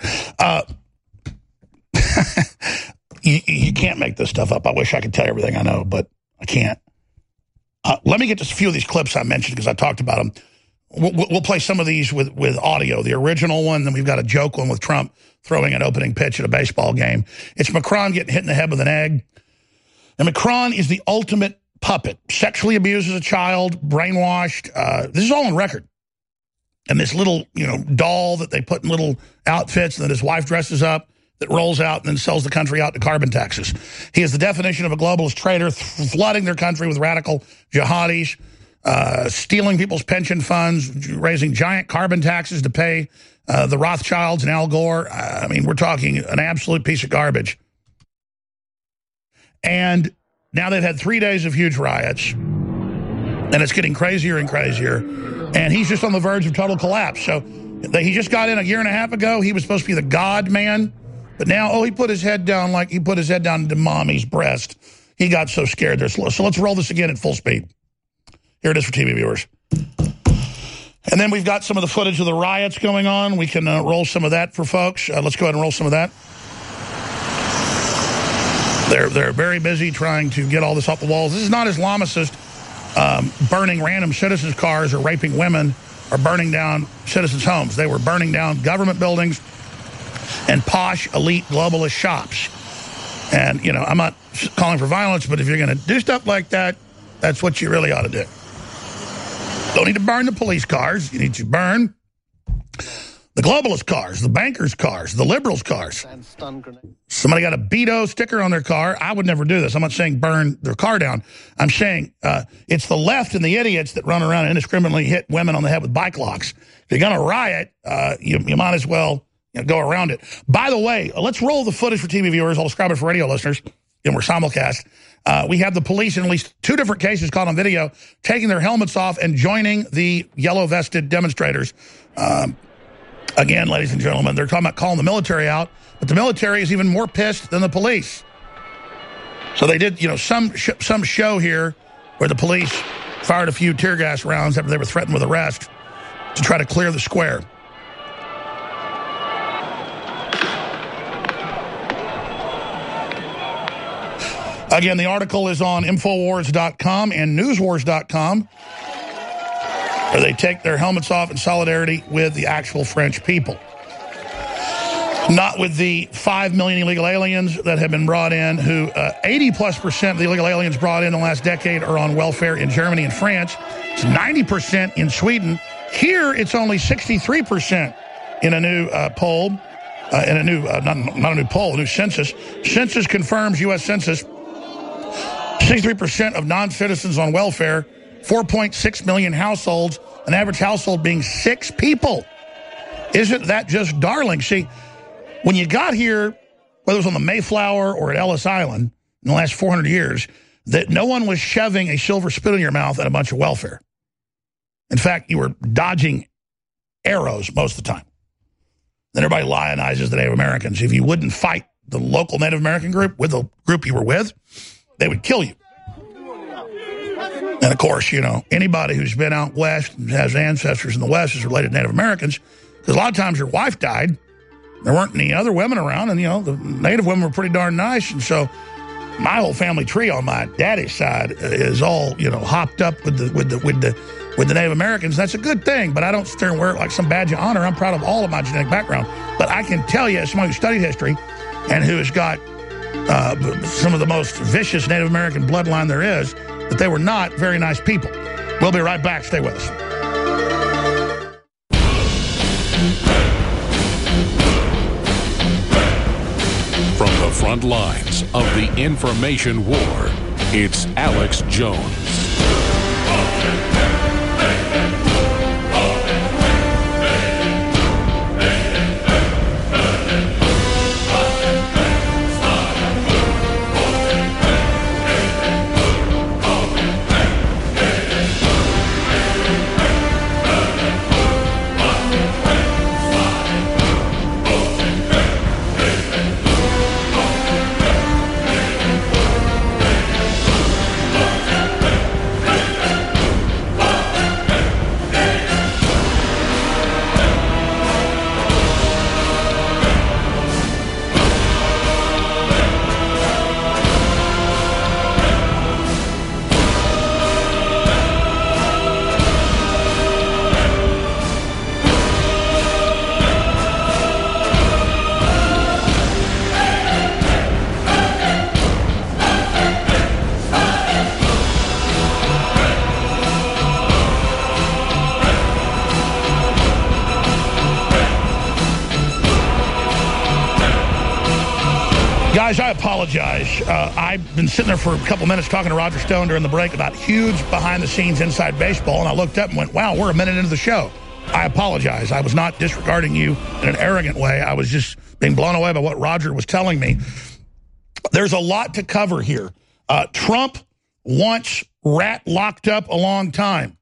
You can't make this stuff up. I wish I could tell you everything I know, but I can't. Let me get to a few of these clips I mentioned because I talked about them. We'll play some of these with audio. The original one, then we've got a joke one with Trump throwing an opening pitch at a baseball game. It's Macron getting hit in the head with an egg. And Macron is the ultimate puppet, sexually abuses a child, brainwashed. This is all on record. And this little, doll that they put in little outfits and that his wife dresses up that rolls out and then sells the country out to carbon taxes. He is the definition of a globalist traitor, flooding their country with radical jihadis, stealing people's pension funds, raising giant carbon taxes to pay the Rothschilds and Al Gore. I mean, we're talking an absolute piece of garbage. And now they've had 3 days of huge riots, and it's getting crazier and crazier. And he's just on the verge of total collapse. So he just got in a year and a half ago. He was supposed to be the God man. But now, he put his head down like he put his head down into mommy's breast. He got so scared. So let's roll this again at full speed. Here it is for TV viewers. And then we've got some of the footage of the riots going on. We can roll some of that for folks. Let's go ahead and roll some of that. They're very busy trying to get all this off the walls. This is not Islamicist burning random citizens' cars or raping women or burning down citizens' homes. They were burning down government buildings and posh, elite, globalist shops. And, I'm not calling for violence, but if you're going to do stuff like that, that's what you really ought to do. Don't need to burn the police cars. You need to burn the globalist cars, the bankers' cars, the liberals' cars. Somebody got a Beto sticker on their car. I would never do this. I'm not saying burn their car down. I'm saying it's the left and the idiots that run around and indiscriminately hit women on the head with bike locks. If you're going to riot, you might as well go around it. By the way, let's roll the footage for TV viewers. I'll describe it for radio listeners. We're simulcast. We have the police in at least 2 different cases caught on video taking their helmets off and joining the yellow-vested demonstrators. Again, ladies and gentlemen, they're talking about calling the military out, but the military is even more pissed than the police. So they did, some show here where the police fired a few tear gas rounds after they were threatened with arrest to try to clear the square. Again, the article is on Infowars.com and Newswars.com, where they take their helmets off in solidarity with the actual French people. Not with the 5 million illegal aliens that have been brought in, who 80+% of the illegal aliens brought in the last decade are on welfare in Germany and France. It's 90% in Sweden. Here, it's only 63% in a new poll, in a new, not a new poll, a new census. Census confirms, U.S. Census, 63% of non-citizens on welfare, 4.6 million households, an average household being 6 people. Isn't that just darling? See, when you got here, whether it was on the Mayflower or at Ellis Island in the last 400 years, that no one was shoving a silver spoon in your mouth at a bunch of welfare. In fact, you were dodging arrows most of the time. Then everybody lionizes the Native Americans. If you wouldn't fight the local Native American group with the group you were with, they would kill you. And, of course, anybody who's been out west and has ancestors in the West is related to Native Americans, because a lot of times your wife died. There weren't any other women around, and, the Native women were pretty darn nice. And so my whole family tree on my daddy's side is all, hopped up with the Native Americans. That's a good thing, but I don't sit there and wear it like some badge of honor. I'm proud of all of my genetic background. But I can tell you, as somebody who studied history and who has got some of the most vicious Native American bloodline there is, that they were not very nice people. We'll be right back. Stay with us. From the front lines of the information war, it's Alex Jones. Guys, I apologize. I've been sitting there for a couple minutes talking to Roger Stone during the break about huge behind-the-scenes inside baseball, and I looked up and went, wow, we're a minute into the show. I apologize. I was not disregarding you in an arrogant way. I was just being blown away by what Roger was telling me. There's a lot to cover here. Trump wants Rat locked up a long time.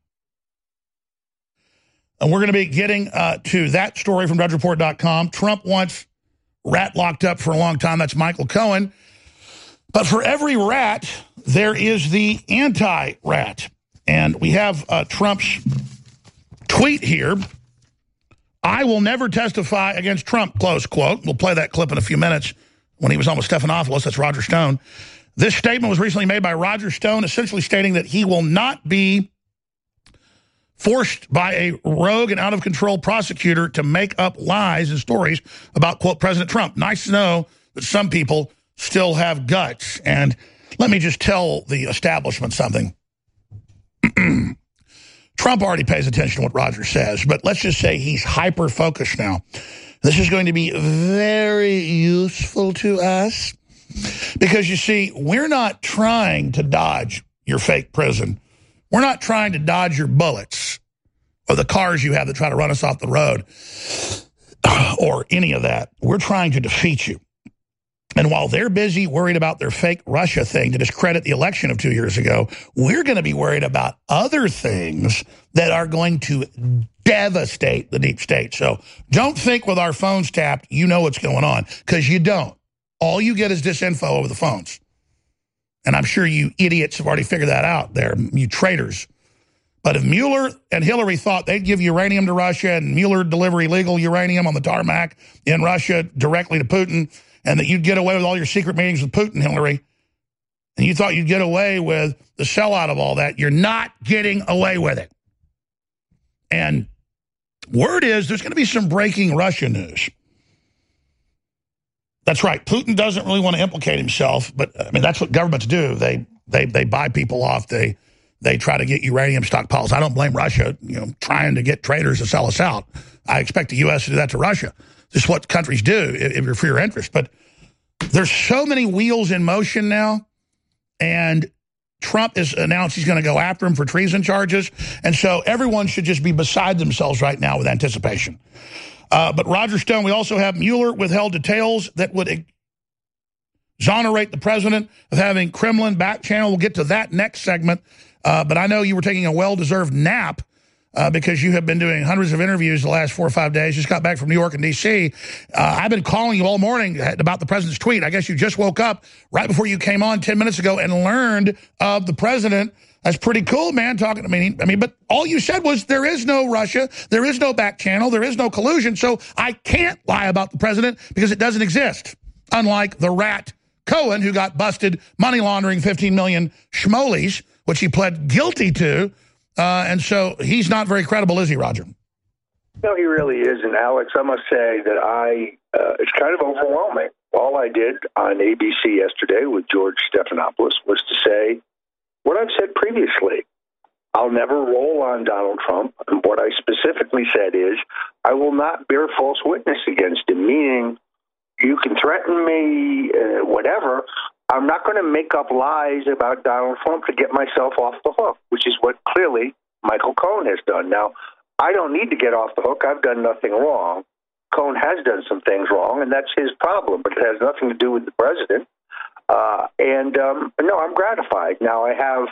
And we're going to be getting to that story from DrudgeReport.com. Trump wants Rat locked up for a long time. That's Michael Cohen. But for every rat, there is the anti-rat. And we have Trump's tweet here. I will never testify against Trump, close quote. We'll play that clip in a few minutes when he was on with Stephanopoulos. That's Roger Stone. This statement was recently made by Roger Stone, essentially stating that he will not be forced by a rogue and out-of-control prosecutor to make up lies and stories about, quote, President Trump. Nice to know that some people still have guts. And let me just tell the establishment something. Trump already pays attention to what Roger says, but let's just say he's hyper-focused now. This is going to be very useful to us because, you see, we're not trying to dodge your fake prison. We're not trying to dodge your bullets or the cars you have that try to run us off the road or any of that. We're trying to defeat you. And while they're busy worried about their fake Russia thing to discredit the election of 2 years ago, we're going to be worried about other things that are going to devastate the deep state. So don't think with our phones tapped, you know what's going on, because you don't. All you get is disinfo over the phones. And I'm sure you idiots have already figured that out there, you traitors. But if Mueller and Hillary thought they'd give uranium to Russia and Mueller deliver illegal uranium on the tarmac in Russia directly to Putin, and that you'd get away with all your secret meetings with Putin, Hillary, and you thought you'd get away with the sellout of all that, you're not getting away with it. And word is there's going to be some breaking Russia news. That's right. Putin doesn't really want to implicate himself, but I mean, that's what governments do. They buy people off. They try to get uranium stockpiles. I don't blame Russia, trying to get traders to sell us out. I expect the U.S. to do that to Russia. This is what countries do if you're for your interest. But there's so many wheels in motion now, and Trump has announced he's going to go after him for treason charges, and so everyone should just be beside themselves right now with anticipation. But Roger Stone, we also have Mueller withheld details that would exonerate the president of having Kremlin back channel. We'll get to that next segment. But I know you were taking a well-deserved nap because you have been doing hundreds of interviews the last 4 or 5 days. Just got back from New York and D.C. I've been calling you all morning about the president's tweet. I guess you just woke up right before you came on 10 minutes ago and learned of the president. That's pretty cool, man, talking to me. I mean, but all you said was there is no Russia, there is no back channel, there is no collusion, so I can't lie about the president because it doesn't exist. Unlike the rat Cohen, who got busted money laundering 15 million schmolies, which he pled guilty to, and so he's not very credible, is he, Roger? No, he really isn't, Alex. I must say that it's kind of overwhelming. All I did on ABC yesterday with George Stephanopoulos was to say what I've said previously. I'll never roll on Donald Trump, and what I specifically said is I will not bear false witness against him, meaning you can threaten me, whatever. I'm not going to make up lies about Donald Trump to get myself off the hook, which is what clearly Michael Cohen has done. Now, I don't need to get off the hook. I've done nothing wrong. Cohen has done some things wrong, and that's his problem, but it has nothing to do with the president. No, I'm gratified. Now, I have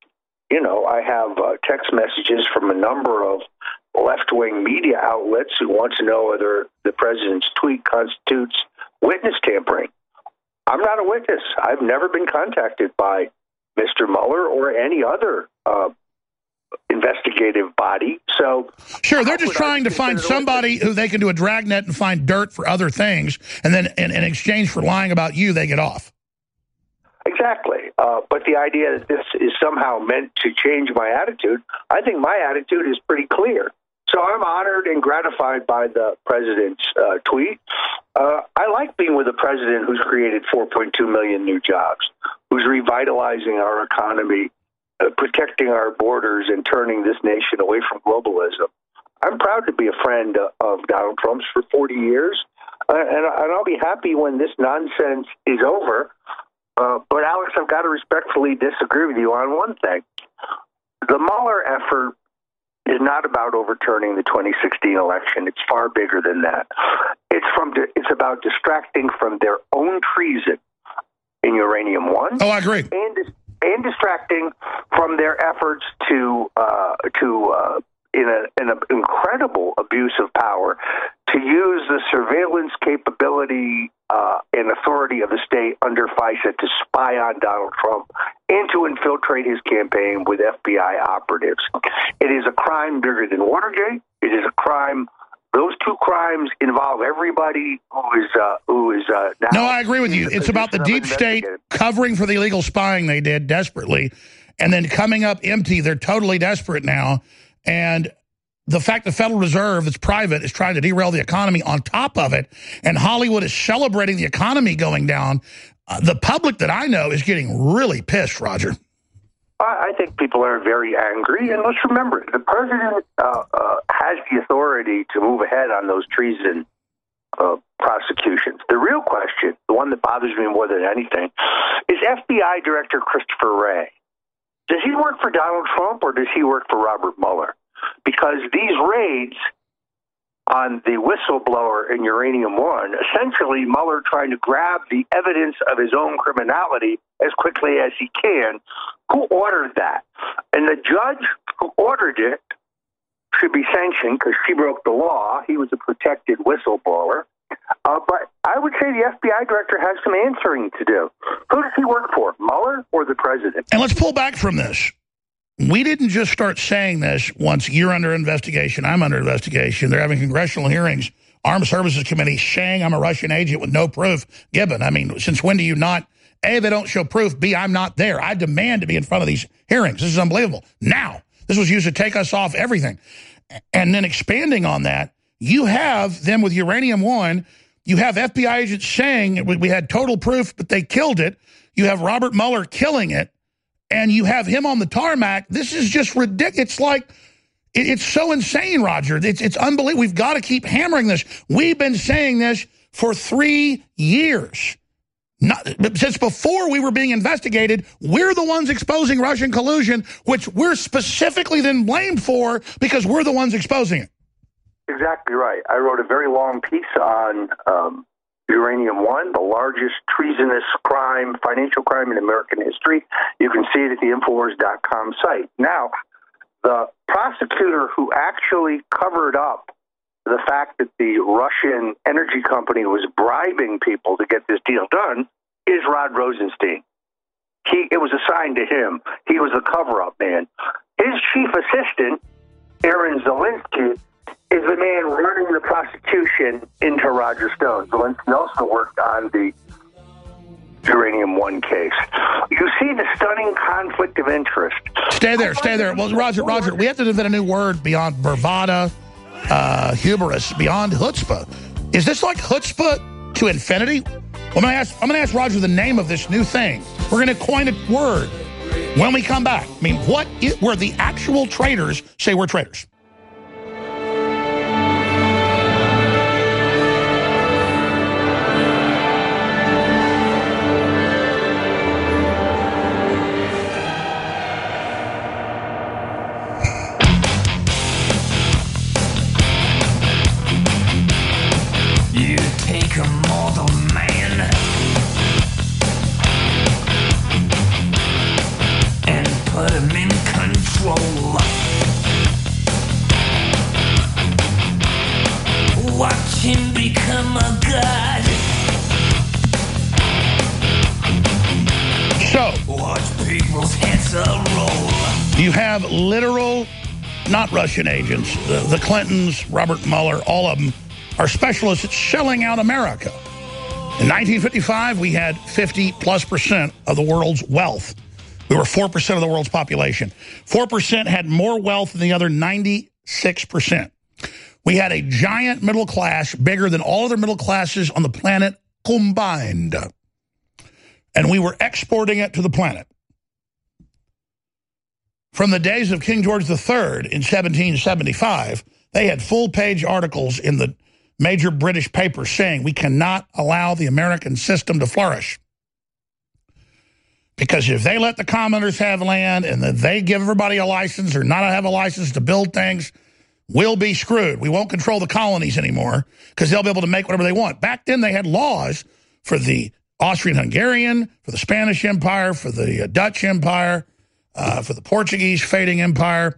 text messages from a number of left-wing media outlets who want to know whether the president's tweet constitutes witness tampering. I'm not a witness. I've never been contacted by Mr. Mueller or any other investigative body. So sure, they're just trying to find somebody who they can do a dragnet and find dirt for other things, and then in exchange for lying about you, they get off. Exactly. But the idea that this is somehow meant to change my attitude, I think my attitude is pretty clear. So I'm honored and gratified by the president's tweet. I like being with a president who's created 4.2 million new jobs, who's revitalizing our economy, protecting our borders, and turning this nation away from globalism. I'm proud to be a friend of Donald Trump's for 40 years. And I'll be happy when this nonsense is over. But, Alex, I've got to respectfully disagree with you on one thing. The Mueller effort is not about overturning the 2016 election. It's far bigger than that. It's about distracting from their own treason in Uranium One. Oh, I agree. And distracting from their efforts to in an incredible abuse of power, to use the surveillance capability and authority of the state under FISA to spy on Donald Trump and to infiltrate his campaign with FBI operatives. It is a crime bigger than Watergate. It is a crime. Those two crimes involve everybody who is now. No, I agree with you. It's about the deep state covering for the illegal spying they did desperately, and then coming up empty. They're totally desperate now. And the fact the Federal Reserve, that's private, is trying to derail the economy on top of it, and Hollywood is celebrating the economy going down, the public that I know is getting really pissed, Roger. I think people are very angry, and let's remember, the president has the authority to move ahead on those treason prosecutions. The real question, the one that bothers me more than anything, is FBI Director Christopher Wray. Does he work for Donald Trump or does he work for Robert Mueller? Because these raids on the whistleblower in Uranium One, essentially Mueller trying to grab the evidence of his own criminality as quickly as he can. Who ordered that? And the judge who ordered it should be sanctioned because she broke the law. He was a protected whistleblower. But I would say the FBI director has some answering to do. Who does he work for, Mueller or the president? And let's pull back from this. We didn't just start saying this once you're under investigation, I'm under investigation. They're having congressional hearings, Armed Services Committee saying I'm a Russian agent with no proof given. I mean, since when do you not, A, they don't show proof, B, I'm not there. I demand to be in front of these hearings. This is unbelievable. Now, this was used to take us off everything. And then expanding on that, you have them with Uranium One. You have FBI agents saying we had total proof, but they killed it. You have Robert Mueller killing it. And you have him on the tarmac. This is just ridiculous. It's like, it's so insane, Roger. It's unbelievable. We've got to keep hammering this. We've been saying this for 3 years. Since before we were being investigated, we're the ones exposing Russian collusion, which we're specifically then blamed for because we're the ones exposing it. Exactly right. I wrote a very long piece on Uranium One, the largest treasonous crime, financial crime in American history. You can see it at the Infowars.com site. Now, the prosecutor who actually covered up the fact that the Russian energy company was bribing people to get this deal done is Rod Rosenstein. It was assigned to him. He was the cover-up man. His chief assistant, Aaron Zelinsky, is the man running the prosecution into Roger Stone. Zelinsky also worked on the Uranium One case. You see the stunning conflict of interest. Stay there. Well, Roger, we have to invent a new word beyond bravada, hubris, beyond chutzpah. Is this like chutzpah to infinity? Well, I'm going to ask Roger the name of this new thing. We're going to coin a word when we come back. I mean, where the actual traitors say we're traitors. You have literal, not Russian agents, the Clintons, Robert Mueller, all of them are specialists at selling out America. In 1955, we had 50+% of the world's wealth. We were 4% of the world's population. 4% had more wealth than the other 96%. We had a giant middle class, bigger than all other middle classes on the planet combined. And we were exporting it to the planet. From the days of King George III in 1775, they had full-page articles in the major British papers saying we cannot allow the American system to flourish. Because if they let the commoners have land and that they give everybody a license or not have a license to build things, we'll be screwed. We won't control the colonies anymore because they'll be able to make whatever they want. Back then they had laws for the Austrian-Hungarian, for the Spanish Empire, for the Dutch Empire, for the Portuguese fading empire,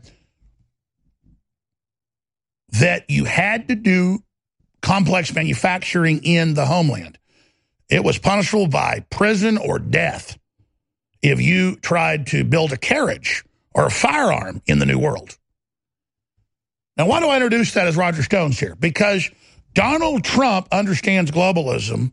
that you had to do complex manufacturing in the homeland. It was punishable by prison or death if you tried to build a carriage or a firearm in the New World. Now, why do I introduce that as Roger Stone's here? Because Donald Trump understands globalism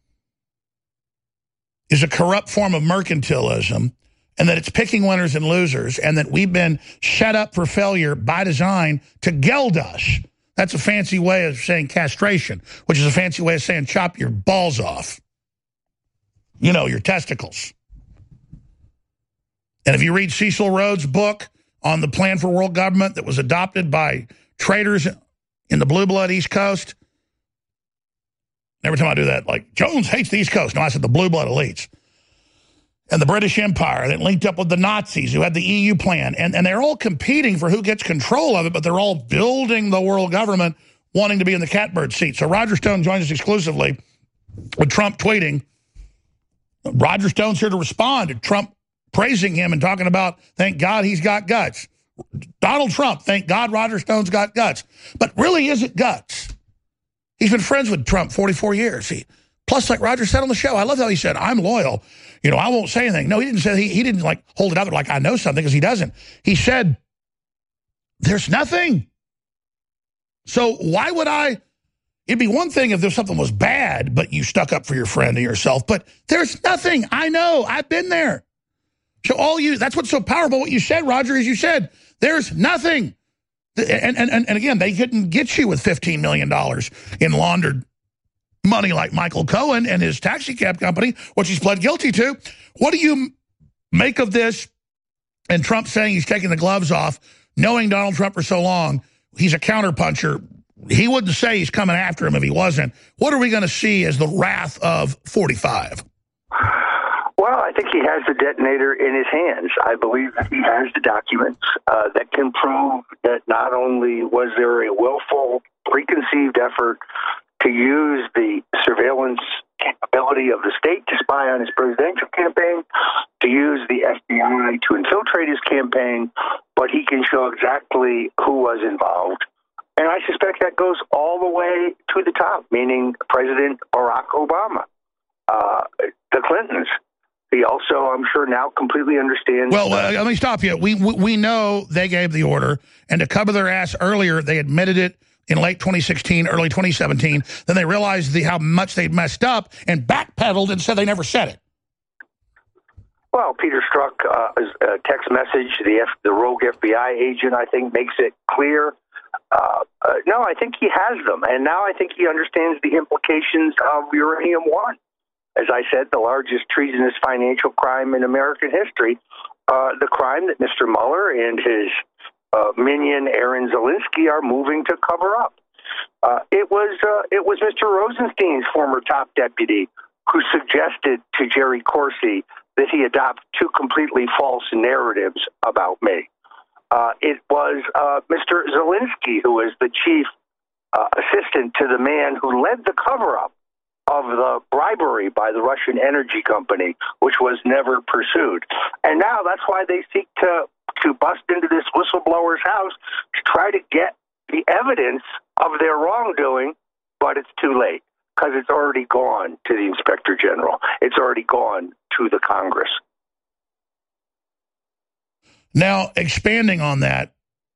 is a corrupt form of mercantilism, and that it's picking winners and losers, and that we've been set up for failure by design to geld us. That's a fancy way of saying castration, which is a fancy way of saying chop your balls off. You know, your testicles. And if you read Cecil Rhodes' book on the plan for world government that was adopted by traders in the blue blood East Coast, every time I do that, like, Jones hates the East Coast. No, I said the blue blood elites. And the British Empire that linked up with the Nazis who had the EU plan. And they're all competing for who gets control of it, but they're all building the world government, wanting to be in the catbird seat. So Roger Stone joins us exclusively with Trump tweeting. Roger Stone's here to respond to Trump praising him and talking about, thank God he's got guts. Donald Trump, thank God Roger Stone's got guts. But really, is it guts? He's been friends with Trump 44 years. Plus, like Roger said on the show, I love how he said, I'm loyal. You know, I won't say anything. No, he didn't say, he didn't like hold it out there like I know something, because he doesn't. He said, there's nothing. So why would I? It'd be one thing if there's something was bad, but you stuck up for your friend and yourself. But there's nothing. I know. I've been there. So that's what's so powerful. What you said, Roger, is you said, there's nothing. And again, they couldn't get you with $15 million in laundered money like Michael Cohen and his taxi cab company, which he's pled guilty to. What do you make of this? And Trump saying he's taking the gloves off, knowing Donald Trump for so long, he's a counterpuncher. He wouldn't say he's coming after him if he wasn't. What are we going to see as the wrath of 45? Well, I think he has the detonator in his hands. I believe that he has the documents that can prove that not only was there a willful, preconceived effort to use the surveillance capability of the state to spy on his presidential campaign, to use the FBI to infiltrate his campaign, but he can show exactly who was involved. And I suspect that goes all the way to the top, meaning President Barack Obama, the Clintons. He also, I'm sure, now completely understands. Well, let me stop you. We know they gave the order, and to cover their ass earlier, they admitted it in late 2016, early 2017. Then they realized how much they'd messed up and backpedaled and said they never said it. Well, Peter Strzok's text message, the rogue FBI agent, I think, makes it clear. No, I think he has them. And now I think he understands the implications of Uranium One. As I said, the largest treasonous financial crime in American history, the crime that Mr. Mueller and his minion Aaron Zelinsky are moving to cover up. It was Mr. Rosenstein's former top deputy who suggested to Jerry Corsi that he adopt two completely false narratives about me. It was Mr. Zelinsky who was the chief assistant to the man who led the cover-up of the bribery by the Russian energy company, which was never pursued. And now that's why they seek to bust into this whistleblower's house to try to get the evidence of their wrongdoing, but it's too late because it's already gone to the Inspector General. It's already gone to the Congress. Now, expanding on that,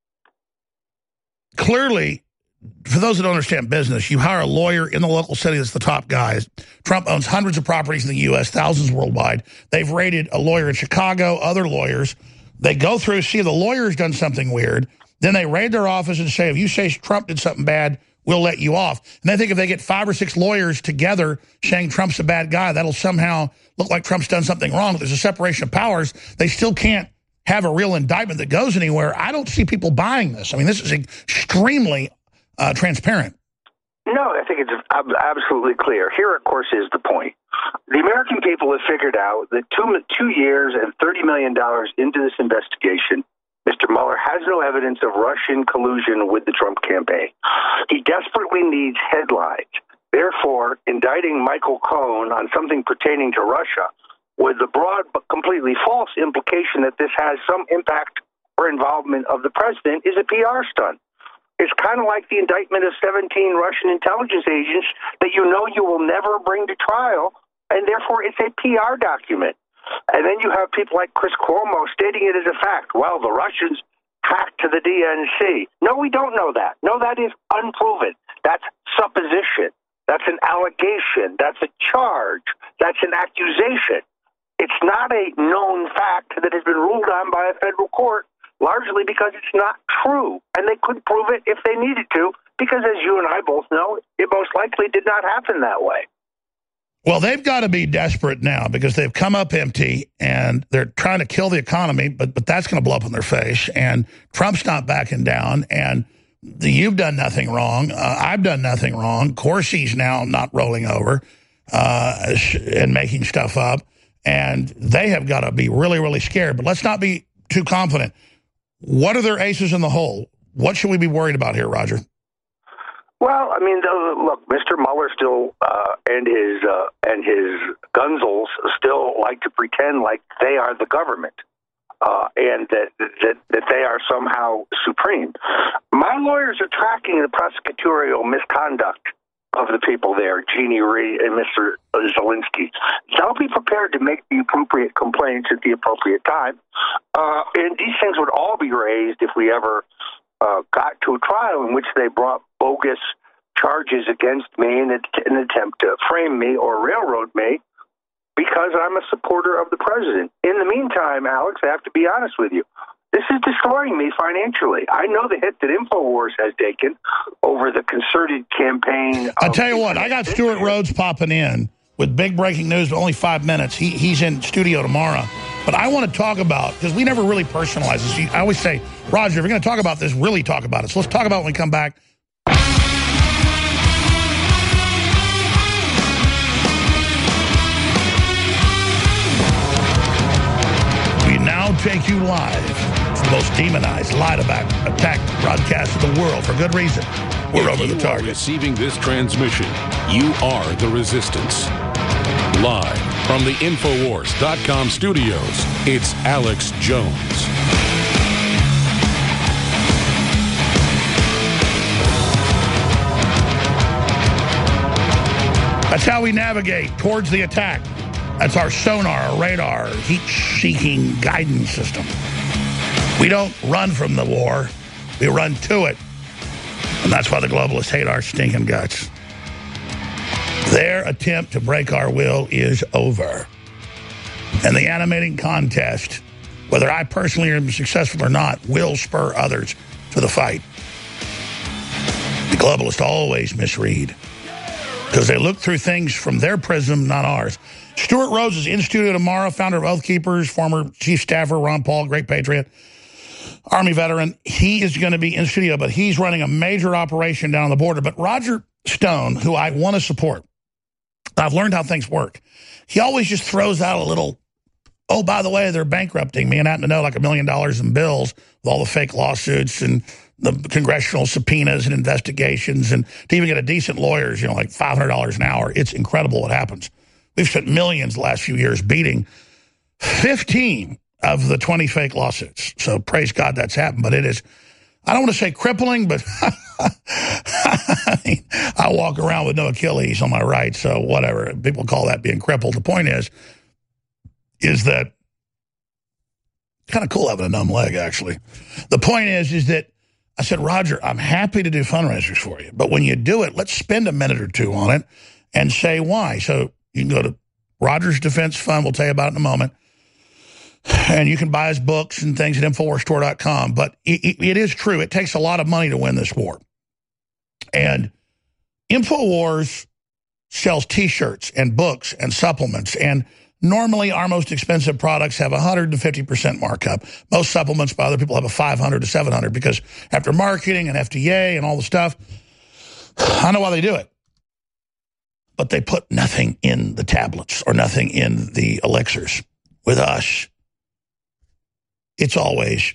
clearly, for those that don't understand business, you hire a lawyer in the local city that's the top guy. Trump owns hundreds of properties in the U.S., thousands worldwide. They've raided a lawyer in Chicago, other lawyers. They go through, see if the lawyer's done something weird. Then they raid their office and say, if you say Trump did something bad, we'll let you off. And they think if they get 5 or 6 lawyers together saying Trump's a bad guy, that'll somehow look like Trump's done something wrong. There's a separation of powers. They still can't have a real indictment that goes anywhere. I don't see people buying this. I mean, this is extremely transparent. No, I think it's absolutely clear. Here, of course, is the point. The American people have figured out that 2 years and $30 million into this investigation, Mr. Mueller has no evidence of Russian collusion with the Trump campaign. He desperately needs headlines. Therefore, indicting Michael Cohen on something pertaining to Russia with the broad but completely false implication that this has some impact or involvement of the president is a PR stunt. It's kind of like the indictment of 17 Russian intelligence agents that you know you will never bring to trial, and therefore it's a PR document. And then you have people like Chris Cuomo stating it as a fact. Well, the Russians hacked to the DNC. No, we don't know that. No, that is unproven. That's supposition. That's an allegation. That's a charge. That's an accusation. It's not a known fact that has been ruled on by a federal court, largely because it's not true. And they could prove it if they needed to, because as you and I both know, it most likely did not happen that way. Well, they've got to be desperate now because they've come up empty and they're trying to kill the economy, but that's going to blow up in their face. And Trump's not backing down. And you've done nothing wrong. I've done nothing wrong. Corsi's now not rolling over and making stuff up. And they have got to be really, really scared. But let's not be too confident. What are their aces in the hole? What should we be worried about here, Roger? Well, I mean, look, Mr. Mueller still and his gunzels still like to pretend like they are the government and that they are somehow supreme. My lawyers are tracking the prosecutorial misconduct of the people there, Jeannie Reed and Mr. Zelensky. They'll be prepared to make the appropriate complaints at the appropriate time. And these things would all be raised if we ever got to a trial in which they brought bogus charges against me in an attempt to frame me or railroad me because I'm a supporter of the president. In the meantime, Alex, I have to be honest with you. This is destroying me financially. I know the hit that InfoWars has taken over the concerted campaign. I'll tell you what, I got Stuart Rhodes popping in with big breaking news, but only 5 minutes. He's in studio tomorrow. But I want to talk about, because we never really personalize this. I always say, Roger, if you're going to talk about this, really talk about it. So let's talk about it when we come back. We now take you live. It's the most demonized, lied about, attacked broadcast of the world for good reason. We're over the target. Receiving this transmission, you are the resistance. Live from the Infowars.com studios, it's Alex Jones. That's how we navigate towards the attack. That's our sonar, our radar, heat-seeking guidance system. We don't run from the war. We run to it. And that's why the globalists hate our stinking guts. Their attempt to break our will is over. And the animating contest, whether I personally am successful or not, will spur others to the fight. The globalists always misread because they look through things from their prism, not ours. Stuart Rhodes is in studio tomorrow, founder of Oath Keepers, former chief staffer, Ron Paul, great patriot, Army veteran. He is going to be in studio, but he's running a major operation down on the border. But Roger Stone, who I want to support, I've learned how things work. He always just throws out a little, oh, by the way, they're bankrupting me, and I happen to know like $1 million in bills with all the fake lawsuits and the congressional subpoenas and investigations, and to even get a decent lawyers, like $500 an hour. It's incredible what happens. We've spent millions the last few years beating 15 of the 20 fake lawsuits. So praise God that's happened. But it is, I don't want to say crippling, but I walk around with no Achilles on my right. So whatever. People call that being crippled. The point is that kind of cool having a numb leg, actually. The point is that I said, Roger, I'm happy to do fundraisers for you. But when you do it, let's spend a minute or two on it and say why. So you can go to Roger's Defense Fund. We'll tell you about it in a moment. And you can buy his books and things at InfoWarsStore.com. But it is true. It takes a lot of money to win this war. And InfoWars sells T-shirts and books and supplements. And normally our most expensive products have 150% markup. Most supplements by other people have a 500 to 700 because after marketing and FDA and all the stuff, I know why they do it. But they put nothing in the tablets or nothing in the elixirs. With us, it's always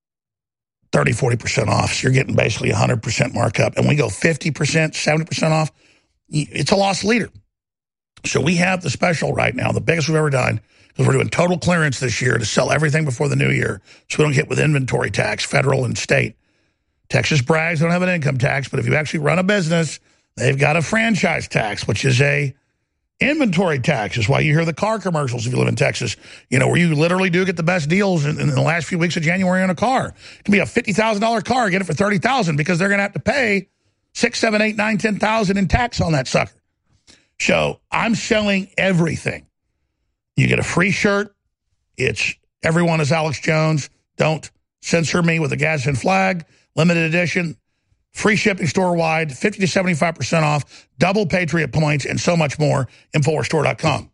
30, 40% off. So you're getting basically 100% markup. And we go 50%, 70% off. It's a loss leader. So we have the special right now, the biggest we've ever done, because we're doing total clearance this year to sell everything before the new year. So we don't get with inventory tax, federal and state. Texas brags don't have an income tax, but if you actually run a business, they've got a franchise tax, which is a inventory tax. Is why you hear the car commercials if you live in Texas, where you literally do get the best deals in the last few weeks of January on a car. It can be a $50,000 car, get it for $30,000 because they're going to have to pay $6,000, $7,000, $8,000, $9,000, $10,000 in tax on that sucker. So I'm selling everything. You get a free shirt. It's everyone is Alex Jones. Don't censor me with a Gadsden flag. Limited edition. Free shipping store-wide, 50 to 75% off, double Patriot points, and so much more. InfoWarsStore.com.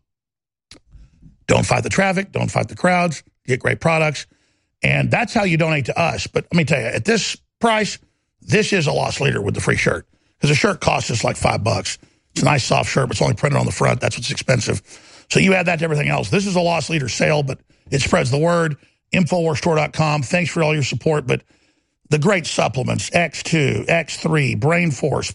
Don't fight the traffic. Don't fight the crowds. Get great products. And that's how you donate to us. But let me tell you, at this price, this is a loss leader with the free shirt. Because the shirt costs us like $5. It's a nice, soft shirt, but it's only printed on the front. That's what's expensive. So you add that to everything else. This is a loss leader sale, but it spreads the word. InfoWarsStore.com. Thanks for all your support, but the great supplements, X2, X3, Brain Force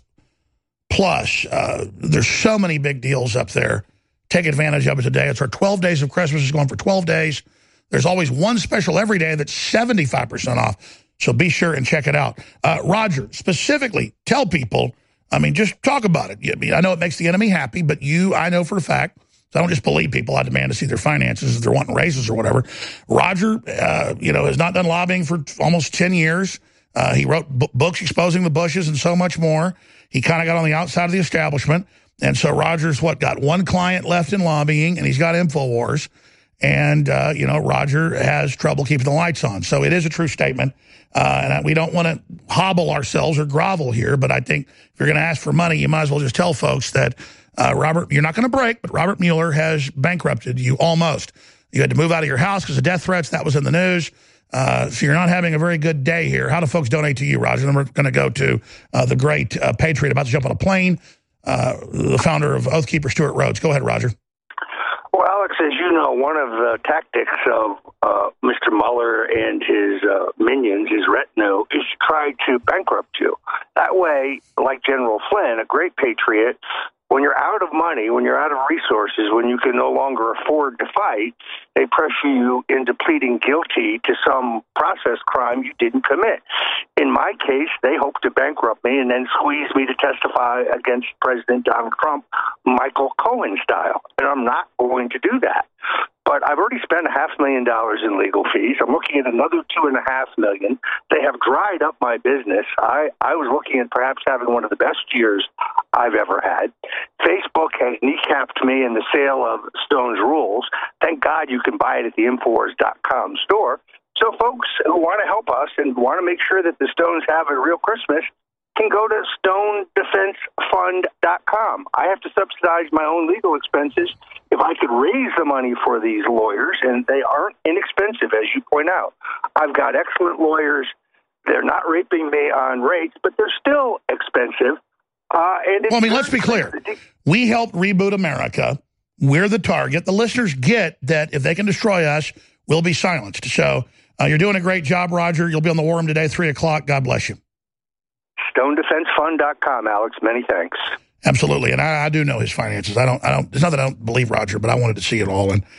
Plus. There's so many big deals up there. Take advantage of it today. It's our 12 Days of Christmas. It's going for 12 days. There's always one special every day that's 75% off. So be sure and check it out. Roger, specifically, tell people, just talk about it. I know it makes the enemy happy, but I know for a fact, so I don't just believe people. I demand to see their finances if they're wanting raises or whatever. Roger, has not done lobbying for almost 10 years. He wrote books exposing the Bushes and so much more. He kind of got on the outside of the establishment. And so Roger's got one client left in lobbying, and he's got InfoWars. And, Roger has trouble keeping the lights on. So it is a true statement. And we don't want to hobble ourselves or grovel here, but I think if you're going to ask for money, you might as well just tell folks that Robert, you're not going to break, but Robert Mueller has bankrupted you almost. You had to move out of your house because of death threats. That was in the news. So you're not having a very good day here. How do folks donate to you, Roger? And we're going to go to the great patriot about to jump on a plane, the founder of Oath Keeper, Stuart Rhodes. Go ahead, Roger. Well, Alex, as you know, one of the tactics of Mr. Mueller and his minions, his retinue, is to try to bankrupt you. That way, like General Flynn, a great patriot, when you're out of money, when you're out of resources, when you can no longer afford to fight, they pressure you into pleading guilty to some process crime you didn't commit. In my case, they hope to bankrupt me and then squeeze me to testify against President Donald Trump, Michael Cohen style. And I'm not going to do that. But I've already spent $500,000 in legal fees. I'm looking at another $2.5 million. They have dried up my business. I was looking at perhaps having one of the best years I've ever had. Facebook has kneecapped me in the sale of Stone's Rules. Thank God you can buy it at the Infowars.com store. So folks who want to help us and want to make sure that the Stones have a real Christmas can go to StoneDefenseFund.com. I have to subsidize my own legal expenses. If I could raise the money for these lawyers, and they aren't inexpensive, as you point out. I've got excellent lawyers. They're not raping me on rates, but they're still expensive. Let's be clear. We helped reboot America. We're the target. The listeners get that if they can destroy us, we'll be silenced. So you're doing a great job, Roger. You'll be on the War Room today, 3 o'clock. God bless you. StoneDefenseFund.com, Alex. Many thanks. Absolutely, and I do know his finances. I don't. It's not that I don't believe Roger, but I wanted to see it all. And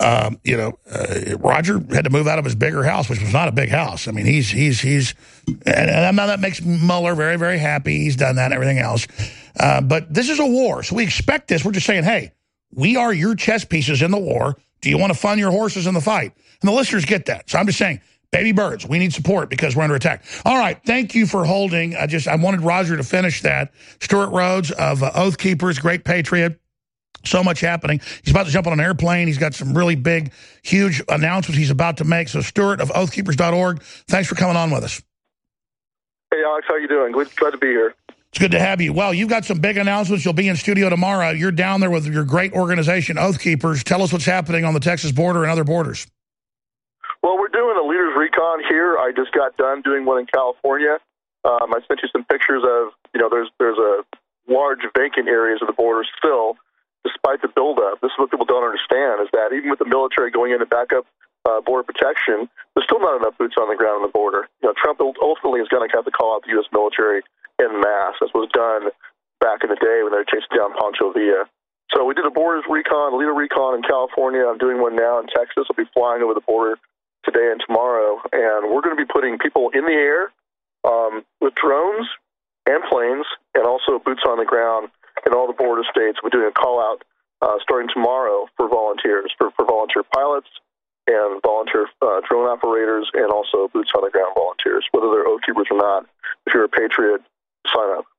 Roger had to move out of his bigger house, which was not a big house. I mean, he's, and now that makes Mueller very, very happy. He's done that and everything else. But this is a war, so we expect this. We're just saying, hey, we are your chess pieces in the war. Do you want to fund your horses in the fight? And the listeners get that. So I'm just saying, baby birds, we need support because we're under attack. All right, thank you for holding. I wanted Roger to finish that. Stuart Rhodes of Oath Keepers, great patriot. So much happening. He's about to jump on an airplane. He's got some really big, huge announcements he's about to make. So Stuart of oathkeepers.org, thanks for coming on with us. Hey, Alex, how you doing? Glad to be here. It's good to have you. Well, you've got some big announcements. You'll be in studio tomorrow. You're down there with your great organization, Oath Keepers. Tell us what's happening on the Texas border and other borders. Well, we're doing a leaders recon here. I just got done doing one in California. I sent you some pictures of, there's a large vacant areas of the border still, despite the buildup. This is what people don't understand, is that even with the military going in to back up border protection, there's still not enough boots on the ground on the border. Trump ultimately is going to have to call out the U.S. military en masse, as was done back in the day when they were chasing down Pancho Villa. So we did a borders recon, a leader recon in California. I'm doing one now in Texas. I'll be flying over the border today and tomorrow, and we're going to be putting people in the air with drones and planes, and also boots on the ground in all the border states. We're doing a call-out starting tomorrow for volunteers, for volunteer pilots and volunteer drone operators, and also boots on the ground volunteers, whether they're Oath Keepers or not. If you're a patriot, sign up.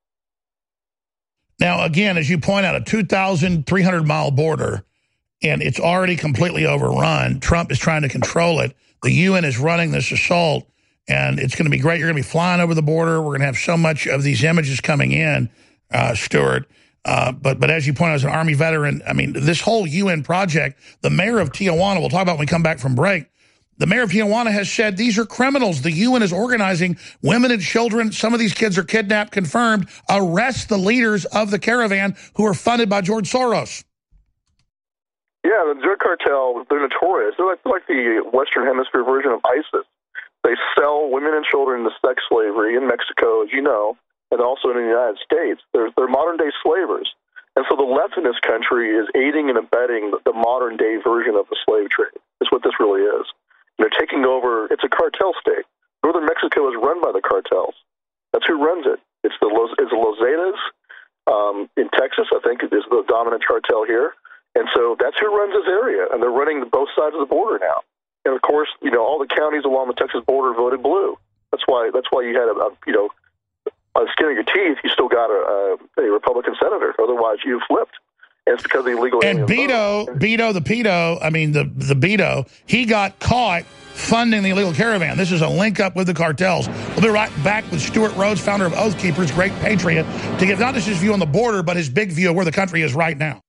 Now, again, as you point out, a 2,300-mile border, and it's already completely overrun. Trump is trying to control it. The UN is running this assault, and it's going to be great. You're going to be flying over the border. We're going to have so much of these images coming in, Stuart. But as you point out, as an Army veteran, I mean, this whole UN project, the mayor of Tijuana, we'll talk about when we come back from break, the mayor of Tijuana has said these are criminals. The UN is organizing women and children. Some of these kids are kidnapped, confirmed. Arrest the leaders of the caravan who are funded by George Soros. Yeah, the drug cartel, they're notorious. They're like the Western Hemisphere version of ISIS. They sell women and children into sex slavery in Mexico, as you know, and also in the United States. They're modern-day slavers. And so the left in this country is aiding and abetting the modern-day version of the slave trade. That's what this really is. They're taking over. It's a cartel state. Northern Mexico is run by the cartels. That's who runs it. It's the Los Zetas in Texas, I think, is the dominant cartel here. And so that's who runs this area, and they're running both sides of the border now. And of course, all the counties along the Texas border voted blue. That's why you had on the skin of your teeth, you still got a Republican senator. Otherwise, you flipped. And it's because of the illegal. And Beto the pedo, I mean, the Beto, he got caught funding the illegal caravan. This is a link up with the cartels. We'll be right back with Stuart Rhodes, founder of Oath Keepers, great patriot, to give not just his view on the border, but his big view of where the country is right now.